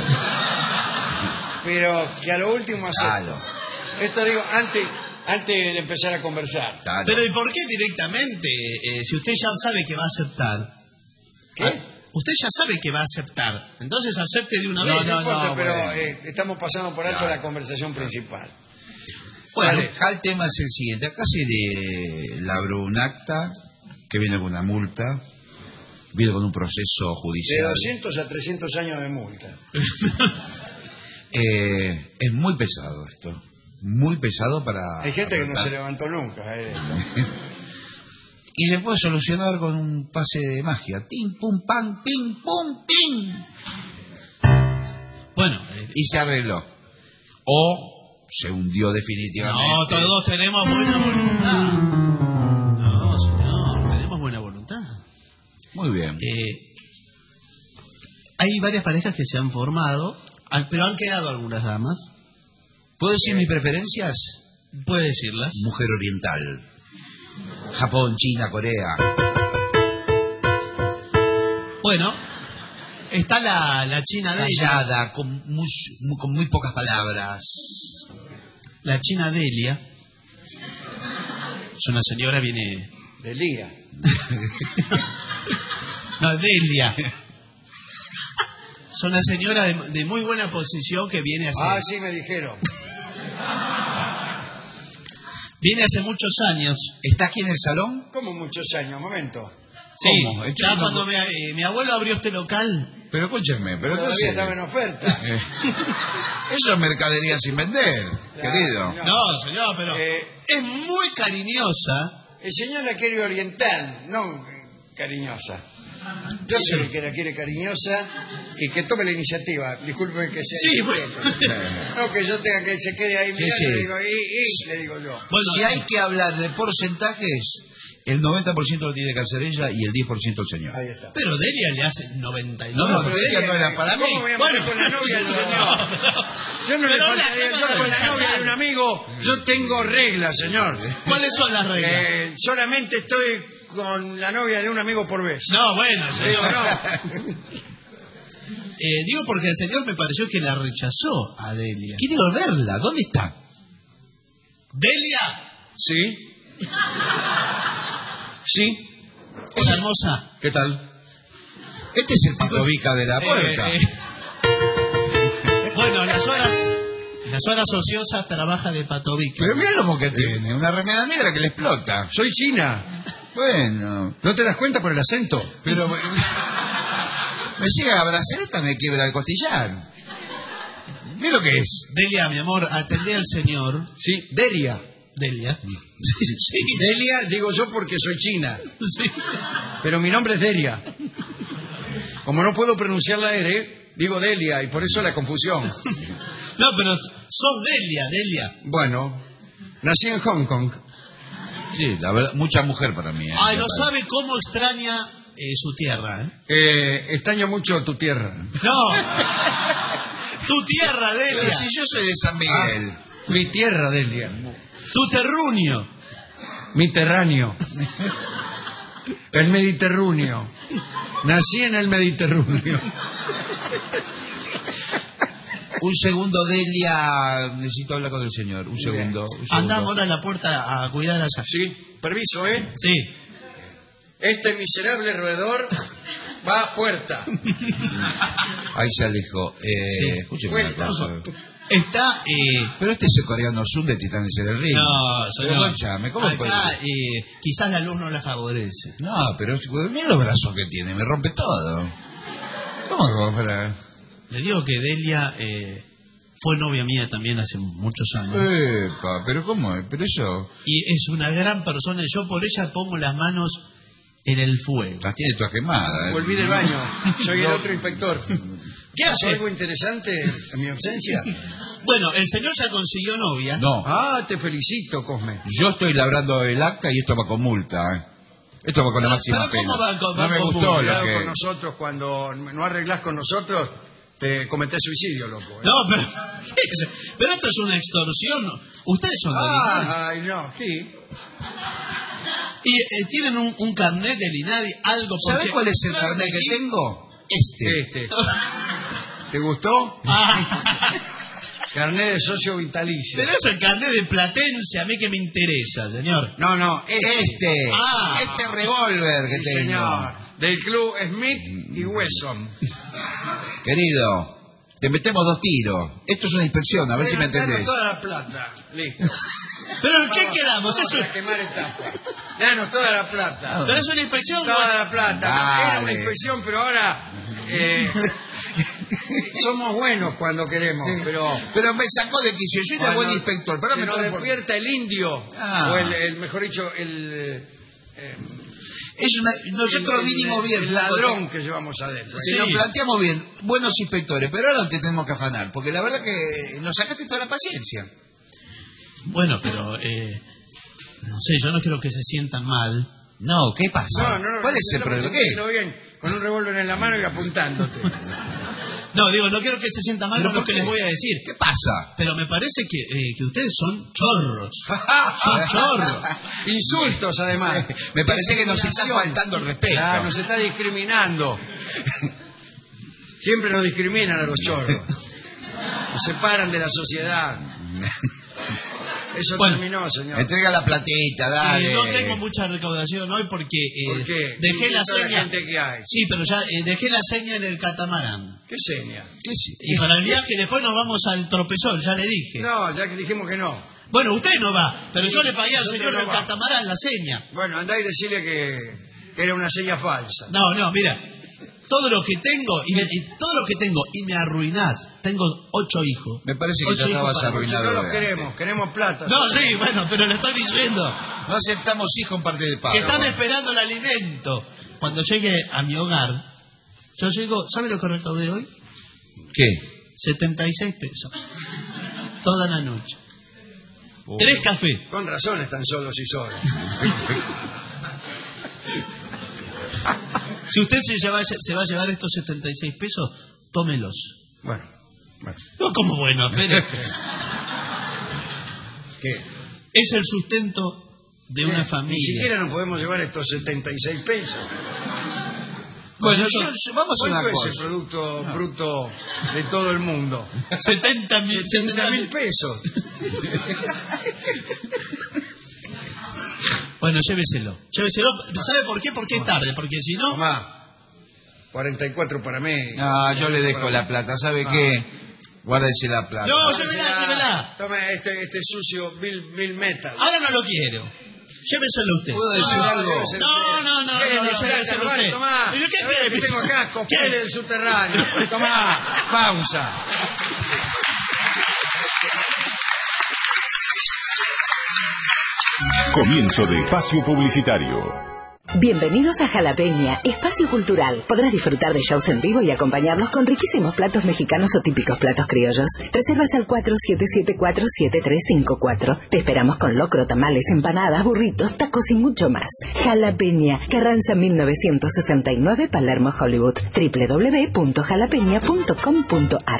Pero que a lo último acepto. Claro. Esto digo antes, antes de empezar a conversar. Claro. Pero ¿y por qué directamente? Eh, si usted ya sabe que va a aceptar. ¿Qué? Ah, usted ya sabe que va a aceptar. Entonces acepte de una No, vez. No, importa, no, pero bueno. eh, estamos pasando por alto Claro. la conversación principal. Bueno, Vale. acá el tema es el siguiente. Acá se le labró un acta que viene con una multa, viene con un proceso De judicial. doscientos a trescientos años de multa. Eh, es muy pesado esto. Muy pesado para... Hay gente que no afrontar. se levantó nunca. eh. Y se puede solucionar con un pase de magia. Tim, pum, pam, pim, pum, pim. Bueno, eh, Y se arregló. O se hundió definitivamente. no, todos tenemos buena voluntad. No, señor, tenemos buena voluntad. Muy bien. Eh, hay varias parejas que se han formado, ah, pero han quedado algunas damas. ¿Puedo decir mis preferencias? Puede decirlas. Mujer oriental. Japón, China, Corea. Bueno, está la, la China Delia. Callada, con muy, muy- con muy pocas palabras. La China Delia. Es una señora, viene... De Lía. No, Delia. Es una señora de, de muy buena posición que viene hace, Ah, sí, me dijeron. viene hace muchos años. ¿Está aquí en el salón? ¿Cómo muchos años? Momento. Sí, ¿Cómo? ya Entonces no- cuando mi, eh, mi abuelo abrió este local. Pero escúchenme, pero Todavía entonces... estaba en oferta. Eh, eso es mercadería sin vender, querido. no. No, señor, pero Eh, es muy cariñosa. El señor la quiere oriental, no cariñosa. Yo soy el que la quiere cariñosa y que tome la iniciativa. Disculpe que sea. Sí, bueno. No, que yo tenga que se quede ahí mirando, Sí, sí. le digo, y, y, le digo yo. Bueno, si hay que hablar de porcentajes, el noventa por ciento lo tiene que hacer ella y el diez por ciento el señor. Ahí está. Pero Delia le hace noventa y nueve. No, no, pero ella no era para mí. ¿Cómo voy a meter con la novia del señor? Yo no le Pero faltaría, la- yo con la rechazar. novia de un amigo, yo tengo reglas, señor. ¿Cuáles son las reglas? Eh, solamente estoy con la novia de un amigo por vez. No, bueno, Le digo, señor. no. Eh, digo porque el señor me pareció que la rechazó a Delia. Quiero verla, ¿dónde está? ¿Delia? Sí. Sí. Hola, hermosa. ¿Qué tal? Este es el Patovica de la puerta. Eh, eh. Bueno, las horas las horas ociosas trabaja de Patovica. Pero mira lo que tiene, una remera negra que le explota. Soy china. Bueno, ¿No te das cuenta por el acento? pero me llega a bracereta, me quiebra el costillar. Mira lo que es. Delia, mi amor, atendé al señor. Sí, Delia. Delia. Sí, sí. Delia, digo yo porque soy china. Sí. Pero mi nombre es Delia. Como no puedo pronunciar la R, digo Delia y por eso la confusión. No, pero sos Delia, Delia. Bueno, nací en Hong Kong. Sí, la verdad, mucha mujer para mí. ¿eh? Ay, no Me sabe cómo extraña eh, su tierra, ¿eh? Eh, extraño mucho tu tierra. No. Tu tierra, parece. Pero Delia. si yo soy de San Miguel. Ah, mi tierra, Delia. Tu terruño. Mi terráneo. El Mediterráneo. Nací en el Mediterráneo. Un segundo, Delia. Necesito hablar con el señor. Un segundo. Un segundo. Andamos ahora a la puerta a cuidar allá. Sí, permiso, ¿eh? Sí. Este miserable roedor va a puerta. Ahí se alejó. Eh, Sí. Escúcheme Cuenta. una cosa. Está... Eh, Pero este es el coreano Zoom de Titanes del Ring. no, Pero señor. escúchame, ¿cómo puede Acá ser? eh, quizás la luz no la favorece. No, pero mira los brazos que tiene, me rompe todo. ¿Cómo que va para...? Le digo que Delia eh, fue novia mía también hace muchos años. Epa, pero ¿cómo? Pero eso... Y es una gran persona. Y yo por ella pongo las manos en el fuego. Las tiene todas quemadas. ¿eh? Volví del baño. Soy el No. otro inspector. ¿Qué ¿Pasó hace? algo interesante en mi ausencia? Bueno, el señor ya consiguió novia. No, Ah, te felicito, Cosme. yo estoy labrando el acta y esto va con multa. ¿eh? Esto va con la máxima ¿Pero pena. cómo va con- no va me con gustó multa? lo Cuidado que... con nosotros cuando no arreglás con nosotros, te cometés suicidio, loco. ¿eh? No, pero, pero esto es una extorsión. Ustedes son delincuentes. Ah, ay, no, sí. Y eh, tienen un, un carnet del INADI, algo porque... ¿Sabes cuál es el Claro, carnet que aquí- tengo? Este. Este. ¿Te gustó? Ah, Carnet de socio vitalicio. pero es el carnet de Platense, a mí que me interesa, señor. No, no, este. Este. Ah. Este revólver que Sí, tengo. señor. Del club Smith y Wesson. Querido, te metemos dos tiros. Esto es una inspección, a ver si me Danos entendés. toda la plata. Listo. ¿Pero en qué Vamos, quedamos? vamos Eso a quemar etapas. Danos toda la plata. ¿Pero es una inspección? Toda la plata. Era una Dale. inspección, pero ahora eh, somos buenos cuando queremos. Sí. Pero Pero me sacó de quicio. Yo era cuando buen inspector, pero se me nos transformé. despierta el indio, Ah. o el, el, mejor dicho, el, eh, Es una, nosotros el- vinimos el- bien. el ladrón que llevamos adentro. Si Sí. nos planteamos bien, buenos inspectores, pero ahora te tenemos que afanar, porque la verdad que nos sacaste toda la paciencia. Bueno, pero... Eh, no sé, yo no quiero que se sientan mal. No, ¿qué pasa? No, no, no, ¿Cuál es el estamos problema? ¿Qué? sintiendo bien, con un revólver en la mano y apuntándote. No, digo, no quiero que se sientan mal ¿Pero con lo por que qué? les voy a decir. ¿Qué pasa? Pero me parece que, eh, que ustedes son chorros. Son chorros. Insultos, además. Sí, me parece que nos está Discriminación. faltando el respeto. Claro, nos está discriminando. Siempre nos discriminan a los chorros. Nos separan de la sociedad. Eso Bueno, terminó, señor. Entrega la platita, dale. Eh, no tengo mucha recaudación hoy porque eh, ¿Por qué? dejé la Toda la seña. gente que hay. Sí, pero ya eh, dejé la seña en el catamarán. ¿Qué seña? ¿Qué sí? Y para el viaje después nos vamos al tropezón, ya le dije. No, ya que dijimos que no. Bueno, usted no va, pero yo le pagué al Yo señor no del va. catamarán la seña. Bueno, andá y decirle que, que era una seña falsa. No, no, mira. todo lo que tengo y, me, y todo lo que tengo y me arruinás. Tengo ocho hijos. Me parece que ya estabas arruinado. No lo queremos, queremos plata. No, sí, bueno, pero le estoy diciendo. No aceptamos hijos en parte de pago. Que están esperando el alimento. Cuando llegue a mi hogar, yo llego, ¿sabe lo que recaudé hoy? ¿Qué? setenta y seis pesos. Toda la noche. Oh. Tres cafés. Con razón están solos y solos. Si usted se, lleva, se va a llevar estos setenta y seis pesos, tómelos. Bueno, bueno. No, como bueno, espere. ¿Qué? Es el sustento de ¿Qué? una familia. Ni siquiera nos podemos llevar estos setenta y seis pesos. Bueno, yo, yo, vamos a una cosa. ¿Cuánto es el producto no. bruto de todo el mundo? setenta mil pesos. Bueno, lléveselo. Lléveselo. ¿Sabe por qué? Porque es tarde. Porque si no... Tomá, cuarenta y cuatro para mí. No, yo le dejo la plata. ¿Sabe ah. qué? Guárdese la plata. No, llévela, llévela. Toma este, este sucio Bill, Bill Metal. Ahora no lo quiero. Lléveselo usted. ¿Puedo decir no, algo? No, no, no. ¿Qué no, no, lléveselo usted. Tomá. ¿Pero qué quiere? Que tengo acá cócteles del subterráneo. Tomá, pausa. Comienzo de espacio publicitario. Bienvenidos a Jalapeña, espacio cultural. Podrás disfrutar de shows en vivo y acompañarlos con riquísimos platos mexicanos o típicos platos criollos. Reservas al cuatro siete siete cuatro siete tres cinco cuatro. Te esperamos con locro, tamales, empanadas, burritos, tacos y mucho más. Jalapeña, Carranza mil novecientos sesenta y nueve, Palermo, Hollywood. doble u doble u doble u punto jalapeña punto com punto a r.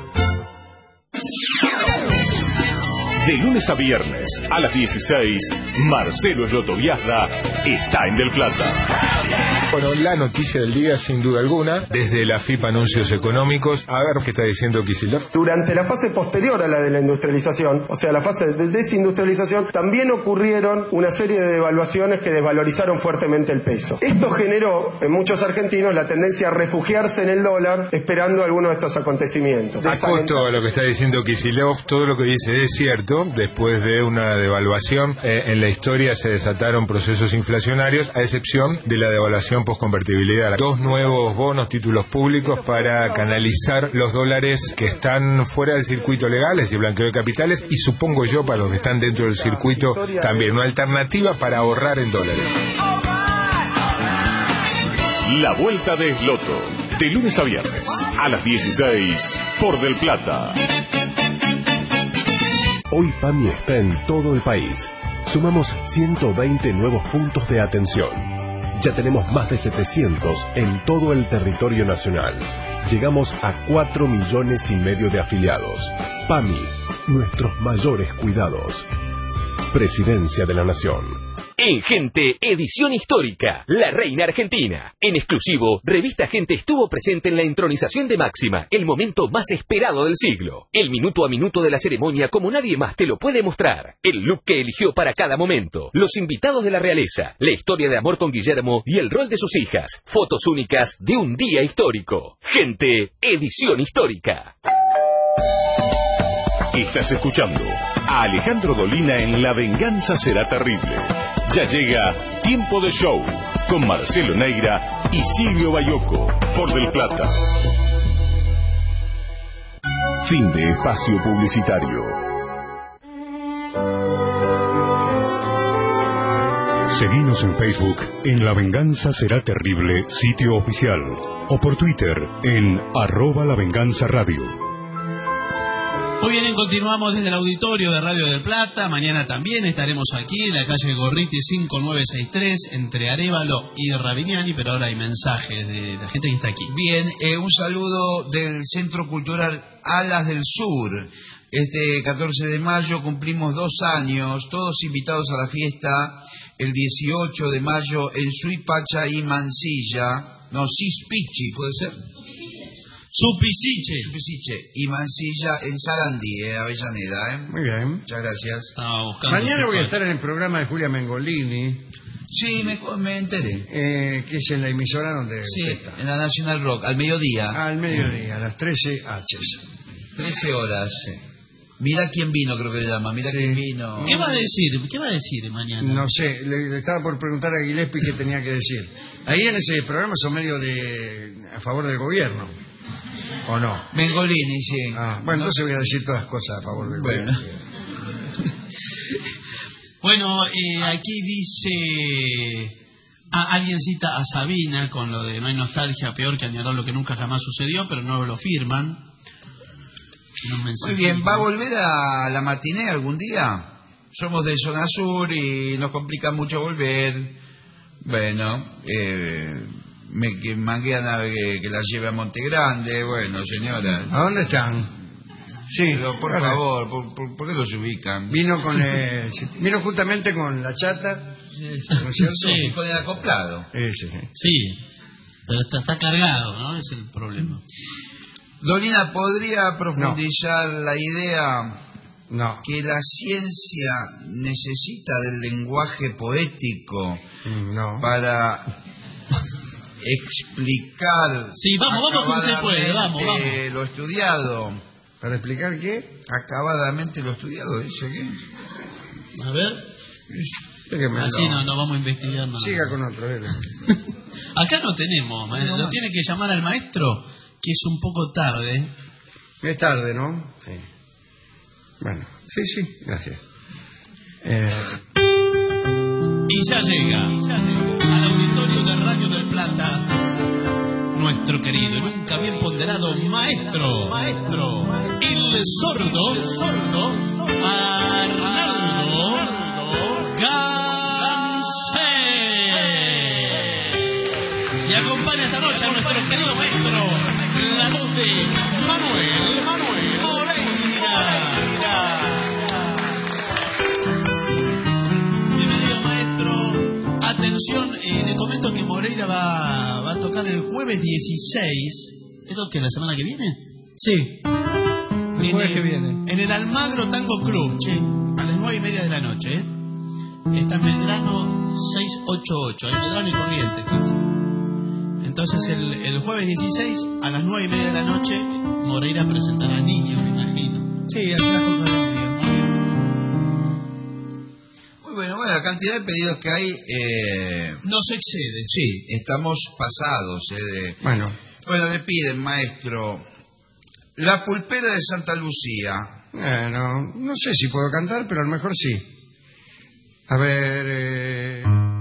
De lunes a viernes a las dieciséis, Marcelo Slotoviazda está en Del Plata. Bueno, la noticia del día, sin duda alguna, desde la F I P Anuncios Económicos. A ver qué está diciendo Kicillof. Durante la fase posterior a la de la industrialización, o sea, la fase de desindustrialización, también ocurrieron una serie de devaluaciones que desvalorizaron fuertemente el peso. Esto generó en muchos argentinos la tendencia a refugiarse en el dólar esperando algunos de estos acontecimientos. Acoto a lo que está diciendo Kicillof, todo lo que dice es cierto. Después de una devaluación, eh, en la historia se desataron procesos inflacionarios, a excepción de la devaluación post-convertibilidad. Dos nuevos bonos, títulos públicos para canalizar los dólares que están fuera del circuito legal, es decir, blanqueo de capitales, y supongo yo para los que están dentro del circuito también una alternativa para ahorrar en dólares. La Vuelta de Esloto, de lunes a viernes a las dieciséis por Del Plata. Hoy PAMI está en todo el país. Sumamos ciento veinte nuevos puntos de atención. Ya tenemos más de setecientos en todo el territorio nacional. Llegamos a cuatro millones y medio de afiliados. PAMI, nuestros mayores cuidados. Presidencia de la Nación. En Gente, edición histórica, La Reina Argentina. En exclusivo, Revista Gente estuvo presente en la entronización de Máxima, el momento más esperado del siglo. El minuto a minuto de la ceremonia como nadie más te lo puede mostrar. El look que eligió para cada momento. Los invitados de la realeza, la historia de amor con Guillermo y el rol de sus hijas. Fotos únicas de un día histórico. Gente, edición histórica. Estás escuchando a Alejandro Dolina en La Venganza Será Terrible. Ya llega Tiempo de Show con Marcelo Neira y Silvio Bayoco por Del Plata. Fin de espacio publicitario. Seguinos en Facebook en La Venganza Será Terrible, sitio oficial, o por Twitter en arroba La Venganza Radio. Muy bien, continuamos desde el auditorio de Radio del Plata. Mañana también estaremos aquí en la calle Gorriti cinco nueve seis tres, entre Arévalo y Ravignani, pero ahora hay mensajes de la gente que está aquí. Bien, eh, un saludo del Centro Cultural Alas del Sur. Este catorce de mayo cumplimos dos años, todos invitados a la fiesta el dieciocho de mayo en Suipacha y Mansilla, no, Sispichi, ¿puede ser? Supisiche. Supisiche. Y Mansilla en Sarandí, eh, Avellaneda. ¿eh? Muy bien. Muchas gracias. Mañana voy a estar en el programa de Julia Mengolini. Sí, me, me enteré. Eh, que es en la emisora donde sí, está. En la National Rock, al mediodía. Al mediodía, a las trece H. trece horas. Sí. Mira quién vino, creo que se llama. Mira Sí. quién vino. ¿Qué va a decir? ¿Qué va a decir mañana? No sé, le, le estaba por preguntar a Gillespie qué tenía que decir. Ahí en ese programa son medio de a favor del gobierno, ¿o no? Mengolini, sí. Ah, bueno, entonces voy a decir todas cosas a favor del Bueno. gobierno. Bueno, eh, aquí dice... Ah, alguien cita a Sabina con lo de no hay nostalgia peor que añorar lo que nunca jamás sucedió, pero no lo firman. Un Muy bien, ¿va a volver a la matiné algún día? Somos de zona sur y nos complica mucho volver. Bueno, eh, me que manguean a que, que la lleve a Monte Grande. Bueno, señora. ¿A dónde están? Sí, Pero, por claro. favor, ¿por, por, por qué los ubican? Vino con eh, vino justamente con la chata, ¿no es cierto? Sí. Con el acoplado. Ese, sí. Sí, pero está, está cargado, ¿no? Es el problema. Dolina, ¿podría profundizar la idea No. que la ciencia necesita del lenguaje poético No. para explicar Sí, vamos, vamos que usted puede, vamos, vamos. acabadamente lo estudiado? ¿Para explicar qué? Acabadamente lo estudiado, ¿dice qué? A ver. Déjeme, Así no. no, no vamos a investigar nada. Siga con otro, dele. Acá no tenemos, maestro. Lo tiene que llamar al maestro, que es un poco tarde. Es tarde, ¿no? Sí. Bueno, sí, sí, gracias. Eh, Y ya llega, y ya llega al auditorio de Radio del Plata nuestro querido y nunca bien ponderado maestro, maestro, el sordo, el sordo, Arnaldo Gansé. Y acompaña esta noche a nuestro querido maestro, la voz de Manuel, Manuel Moreira. Bienvenido, maestro. Atención, eh, le comento que Moreira va, va a tocar el jueves dieciséis. ¿Es lo que la semana que viene? Sí, el jueves que viene. En el Almagro Tango Club, che, a las nueve y media de la noche, ¿eh? Está en Medrano seiscientos ochenta y ocho, en Medrano y Corrientes casi. Entonces el, el jueves dieciséis, a las nueve y media de la noche, Moreira presentará a Niño, me imagino. Sí, al clásico de los días. Muy bueno, bueno, la cantidad de pedidos que hay... Eh, no se excede. Sí, estamos pasados. Eh, de, bueno. Bueno, le piden, maestro, La Pulpera de Santa Lucía. Bueno, no sé si puedo cantar, pero a lo mejor sí. A ver... Eh...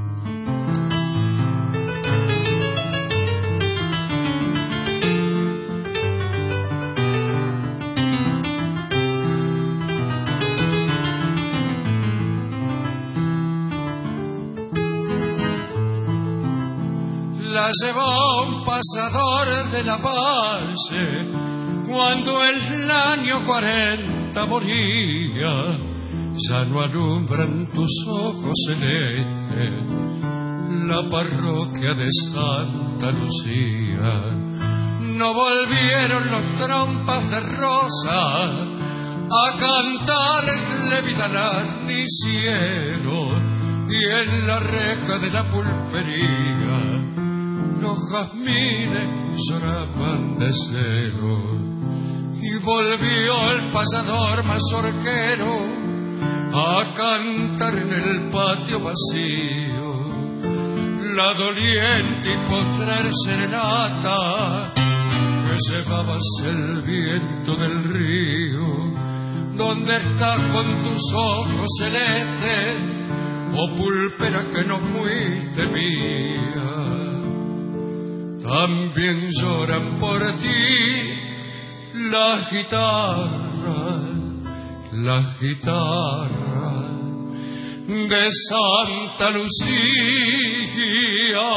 La llevó un pasador de la valle cuando el año cuarenta moría. Ya no alumbran tus ojos celestes la parroquia de Santa Lucía. No volvieron los trompas de rosa a cantarle vida al cielo, y en la reja de la pulpería los jazmines lloraban de celo. Y volvió el pasador mazorquero a cantar en el patio vacío la doliente y postrer serenata que llevabas el viento del río. ¿Dónde estás con tus ojos celestes, oh pulpera que no fuiste mía? También lloran por ti las guitarras, las guitarras de Santa Lucía.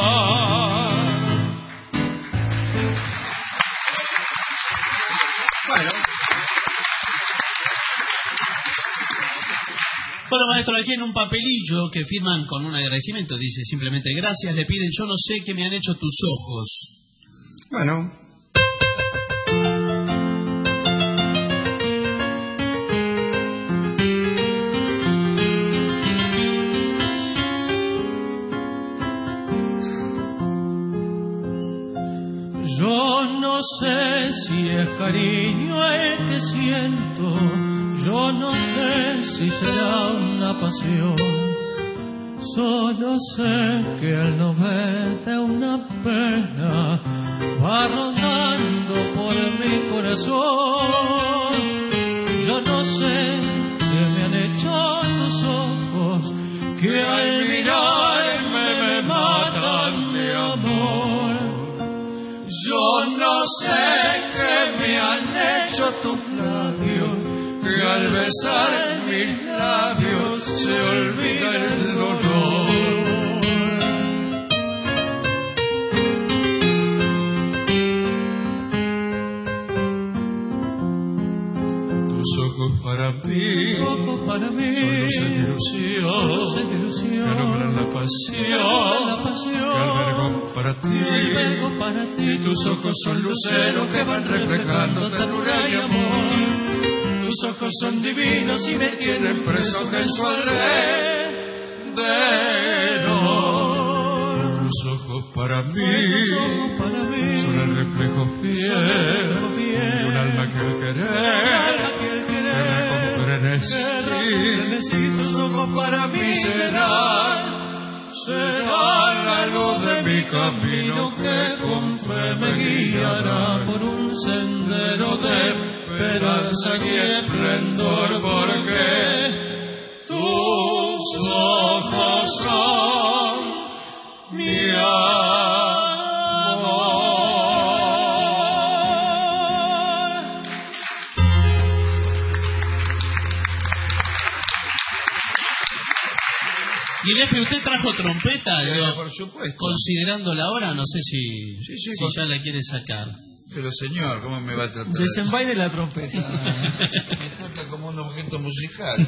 Bueno. Bueno, maestro, aquí en un papelillo que firman con un agradecimiento, dice simplemente gracias, le piden yo no sé qué me han hecho tus ojos. Bueno. Yo Yo no sé si es cariño el que siento, yo no sé si será una pasión. Solo sé que al no verte una pena va rondando por mi corazón. Yo no sé qué me han hecho tus ojos, que al mirarme me matan mi amor. Yo no sé qué me han hecho tus labios, que al besar mis labios se olvida el dolor. Tus ojos para mí, ojos para mí son luces de ilusión, son luces de ilusión que alumbran la pasión, la pasión que albergo para ti, albergo para ti. Y tus ojos son luceros que van reflejando ternura y amor. Tus ojos son divinos y me tienen preso en su alrededor. Tus ojos para mí son el reflejo fiel de un alma que al querer te recomprende. Y tus ojos para mí serán, serán la luz de mi camino que con fe me guiará por un sendero de esperanza y esplendor, porque tus ojos son mi amor. Gillespie, ¿usted trajo trompeta? Sí, Digo, por supuesto. Considerando la hora, no sé si, sí, sí, si por... ya la quiere sacar. Pero señor, ¿cómo me va a tratar? Desenvaine la trompeta. Me trata como un objeto musical.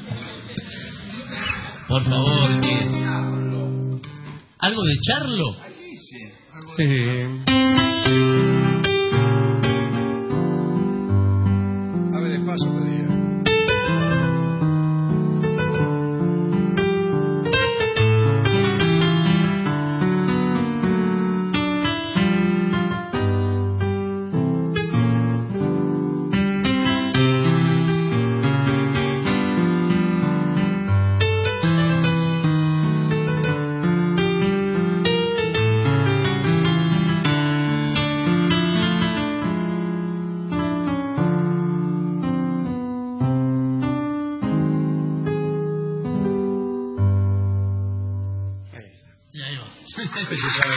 Por favor, que... ¿Algo de Charlo? Ahí sí, algo de... Eh... A ver, despacio, pedía. Se sabe.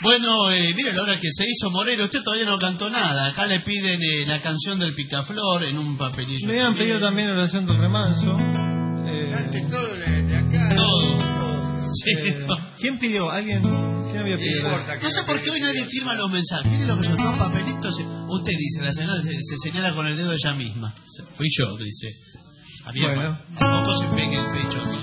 Bueno, eh, mire la hora que se hizo Moreno, usted todavía no cantó nada. Acá le piden eh, la canción del Picaflor en un papelillo. Me habían pedido también oración del remanso. Eh, Cante todo de acá. Todo. Sí, eh, todo. ¿Quién pidió? ¿Alguien? ¿Quién había pedido? Eh, no sé por qué hoy nadie firma los mensajes. Mire lo que son dos papelitos. Usted dice, la señora se, se señala con el dedo ella misma. Fui yo, dice. Había Bueno. Tampoco se pegue el pecho así.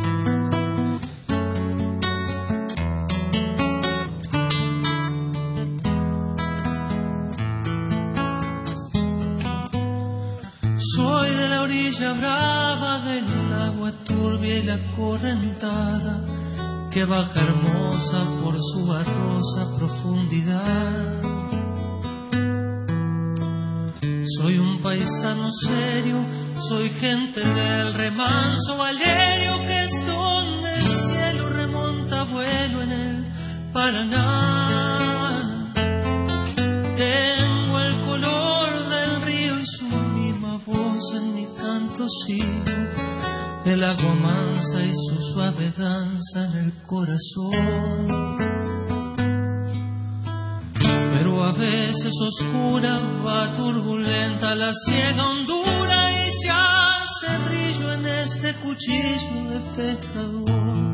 Soy de la orilla brava del agua turbia y la correntada que baja hermosa por su barrosa profundidad. Soy un paisano serio, soy gente del remanso valerio, que es donde el cielo remonta vuelo en el Paraná. Tengo el color del río y su misma voz en mi canto sigo, el agua mansa y su suave danza en el corazón. Pero a veces oscura va turbulenta la ciega hondura y se hace brillo en este cuchillo de pescador.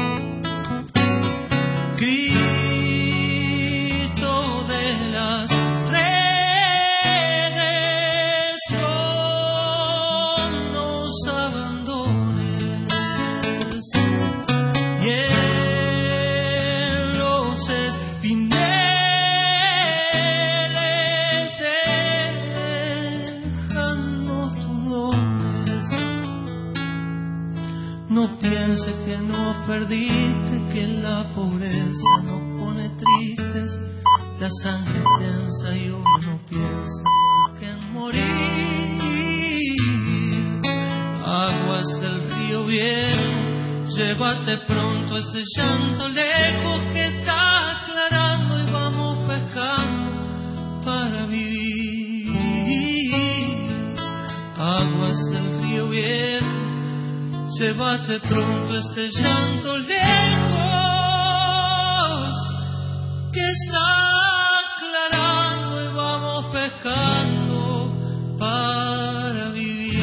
Grito de las redes, no nos abandones, y en los espineles déjanos tus dones. No piense que nos perdiste, que la pobreza nos pone tristes, la sangre tensa y uno no piensa que en morir. Aguas del río viejo, llévate pronto este llanto lejos que está aclarando y vamos pescando para vivir. Aguas del río viejo, llévate pronto este llanto lejos que está aclarando y vamos pescando para vivir.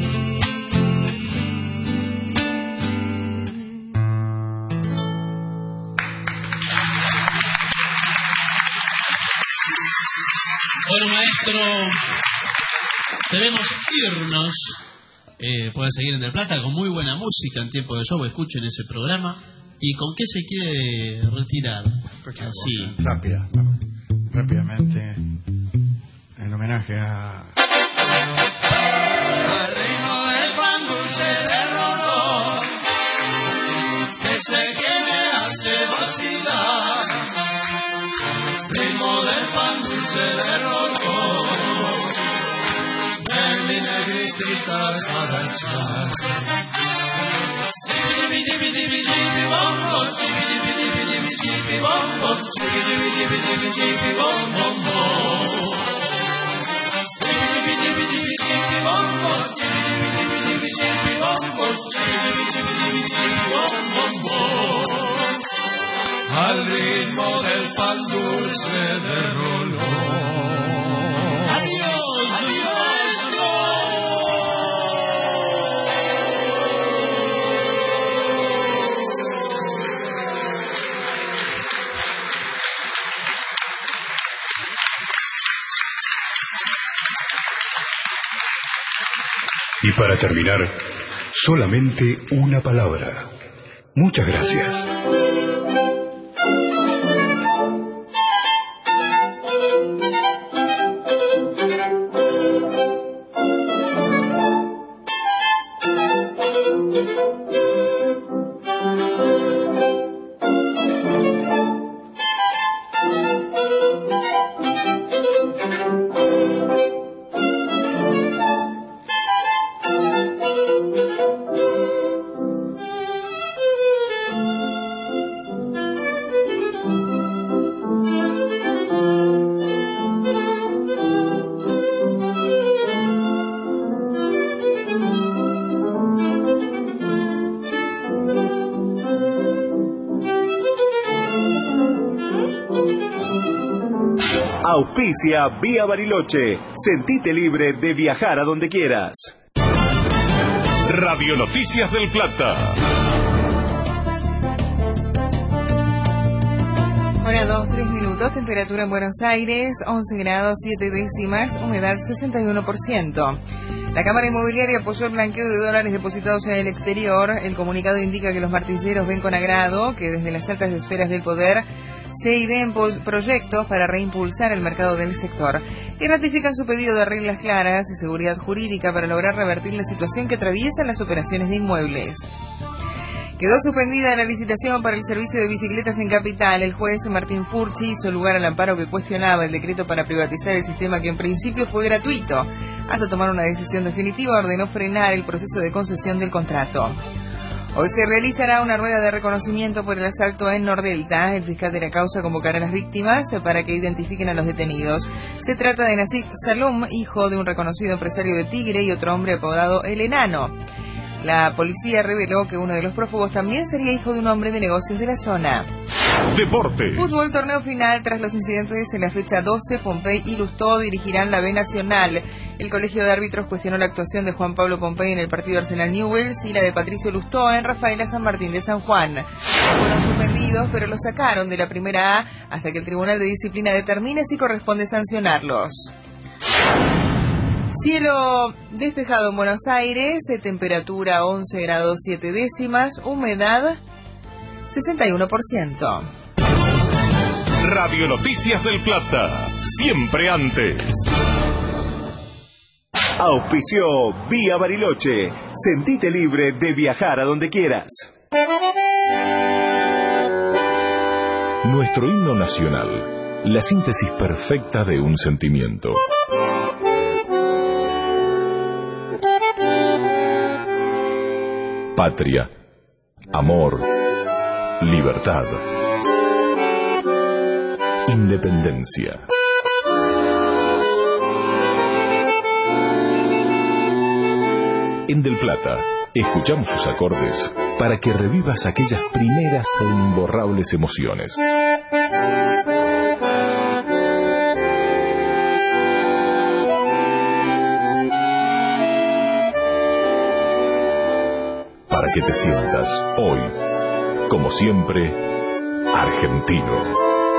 Bueno, maestro, debemos irnos. Eh, pueden seguir en Del Plata con muy buena música en tiempo de show. Escuchen ese programa. ¿Y con qué se quiere retirar? Así. Rápida, rápidamente, en homenaje a... Al ritmo del pan dulce de Rolón, ese que me hace vacilar. Ritmo del pan dulce de Rolón, de mi negritita para echar. Chibi chibi chibi chibi bom bom, chibi chibi chibi chibi chibi bom bom, chibi chibi chibi chibi chibi bom bom bom. Chibi chibi chibi chibi chibi bom bom, chibi chibi chibi chibi chibi bom bom, chibi chibi chibi chibi chibi bom bom bom. Al ritmo del pan dulce de Rolón. Adiós, adiós, Y para terminar, solamente una palabra. Muchas gracias. Auspicia Vía Bariloche. Sentite libre de viajar a donde quieras. Radio Noticias del Plata. Hora dos, tres minutos, temperatura en Buenos Aires, once grados, siete décimas, humedad sesenta y uno por ciento. La Cámara Inmobiliaria apoyó el blanqueo de dólares depositados en el exterior. El comunicado indica que los martilleros ven con agrado que desde las altas esferas del poder se ideen proyectos para reimpulsar el mercado del sector y ratifican su pedido de reglas claras y seguridad jurídica para lograr revertir la situación que atraviesan las operaciones de inmuebles. Quedó suspendida la licitación para el servicio de bicicletas en Capital. El juez Martín Furchi hizo lugar al amparo que cuestionaba el decreto para privatizar el sistema que en principio fue gratuito. Hasta tomar una decisión definitiva ordenó frenar el proceso de concesión del contrato. Hoy se realizará una rueda de reconocimiento por el asalto en Nordelta. El fiscal de la causa convocará a las víctimas para que identifiquen a los detenidos. Se trata de Nasik Salum, hijo de un reconocido empresario de Tigre, y otro hombre apodado El Enano. La policía reveló que uno de los prófugos también sería hijo de un hombre de negocios de la zona. Deportes. Fútbol, torneo final. Tras los incidentes en la fecha doce, Pompey y Lustó dirigirán la B Nacional. El colegio de árbitros cuestionó la actuación de Juan Pablo Pompey en el partido Arsenal-Newell's y la de Patricio Lustó en Rafaela San Martín de San Juan. Fueron suspendidos, pero los sacaron de la primera A hasta que el Tribunal de Disciplina determine si corresponde sancionarlos. Cielo despejado en Buenos Aires, temperatura once grados siete décimas, humedad sesenta y uno por ciento. Radio Noticias del Plata, siempre antes. Auspició Vía Bariloche. Sentite libre de viajar a donde quieras. Nuestro himno nacional, la síntesis perfecta de un sentimiento. Patria, amor, libertad, independencia. En Del Plata, escuchamos sus acordes para que revivas aquellas primeras e imborrables emociones. Para que te sientas hoy, como siempre, argentino.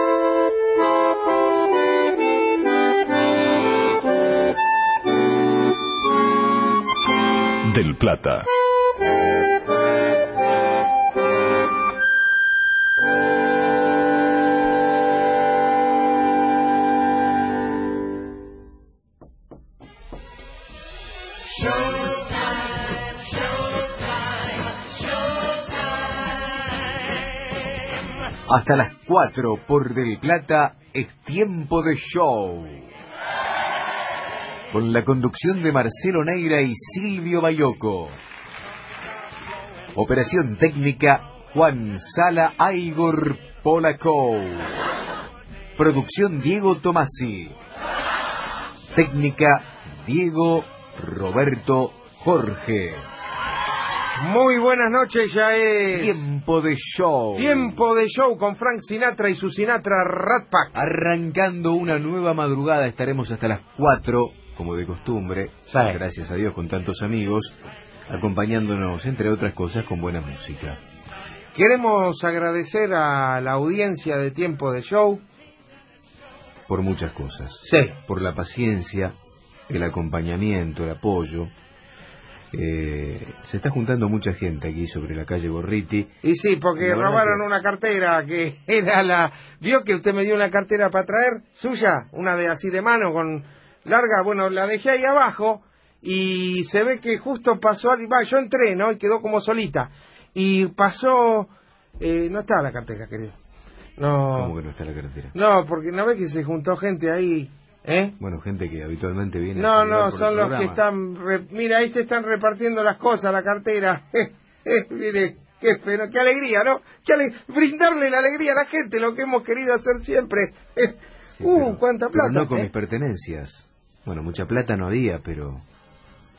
Del Plata. Hasta las cuatro por Del Plata es tiempo de show. Con la conducción de Marcelo Neira y Silvio Bayoco. Operación técnica Juan Sala Aigor Polacou. Producción Diego Tomasi. Técnica Diego Roberto Jorge. Muy buenas noches, ya es... Tiempo de show. Tiempo de show con Frank Sinatra y su Sinatra Rat Pack. Arrancando una nueva madrugada, estaremos hasta las cuatro, como de costumbre, sí. Gracias a Dios, con tantos amigos, acompañándonos, entre otras cosas, con buena música. Queremos agradecer a la audiencia de Tiempo de Show. Por muchas cosas. Sí. Por la paciencia, el acompañamiento, el apoyo. Eh, se está juntando mucha gente aquí sobre la calle Gorriti. Y sí, porque robaron que... una cartera que era la... ¿Vio que usted me dio una cartera para traer? Suya, una de así de mano con larga. Bueno, la dejé ahí abajo y se ve que justo pasó alguien. Va, yo entré, ¿no? Y quedó como solita. Y pasó... Eh, no estaba la cartera, querido. No. ¿Cómo que no está la cartera? No, porque no ves que se juntó gente ahí... ¿Eh? Bueno, gente que habitualmente viene... No, no, son los que están... Re... Mira, ahí se están repartiendo las cosas, la cartera. Mire, qué, pero, qué alegría, ¿no? Qué ale... Brindarle la alegría a la gente, lo que hemos querido hacer siempre. Sí, uh, pero, cuánta plata. Pero no con ¿eh? mis pertenencias. Bueno, mucha plata no había, pero...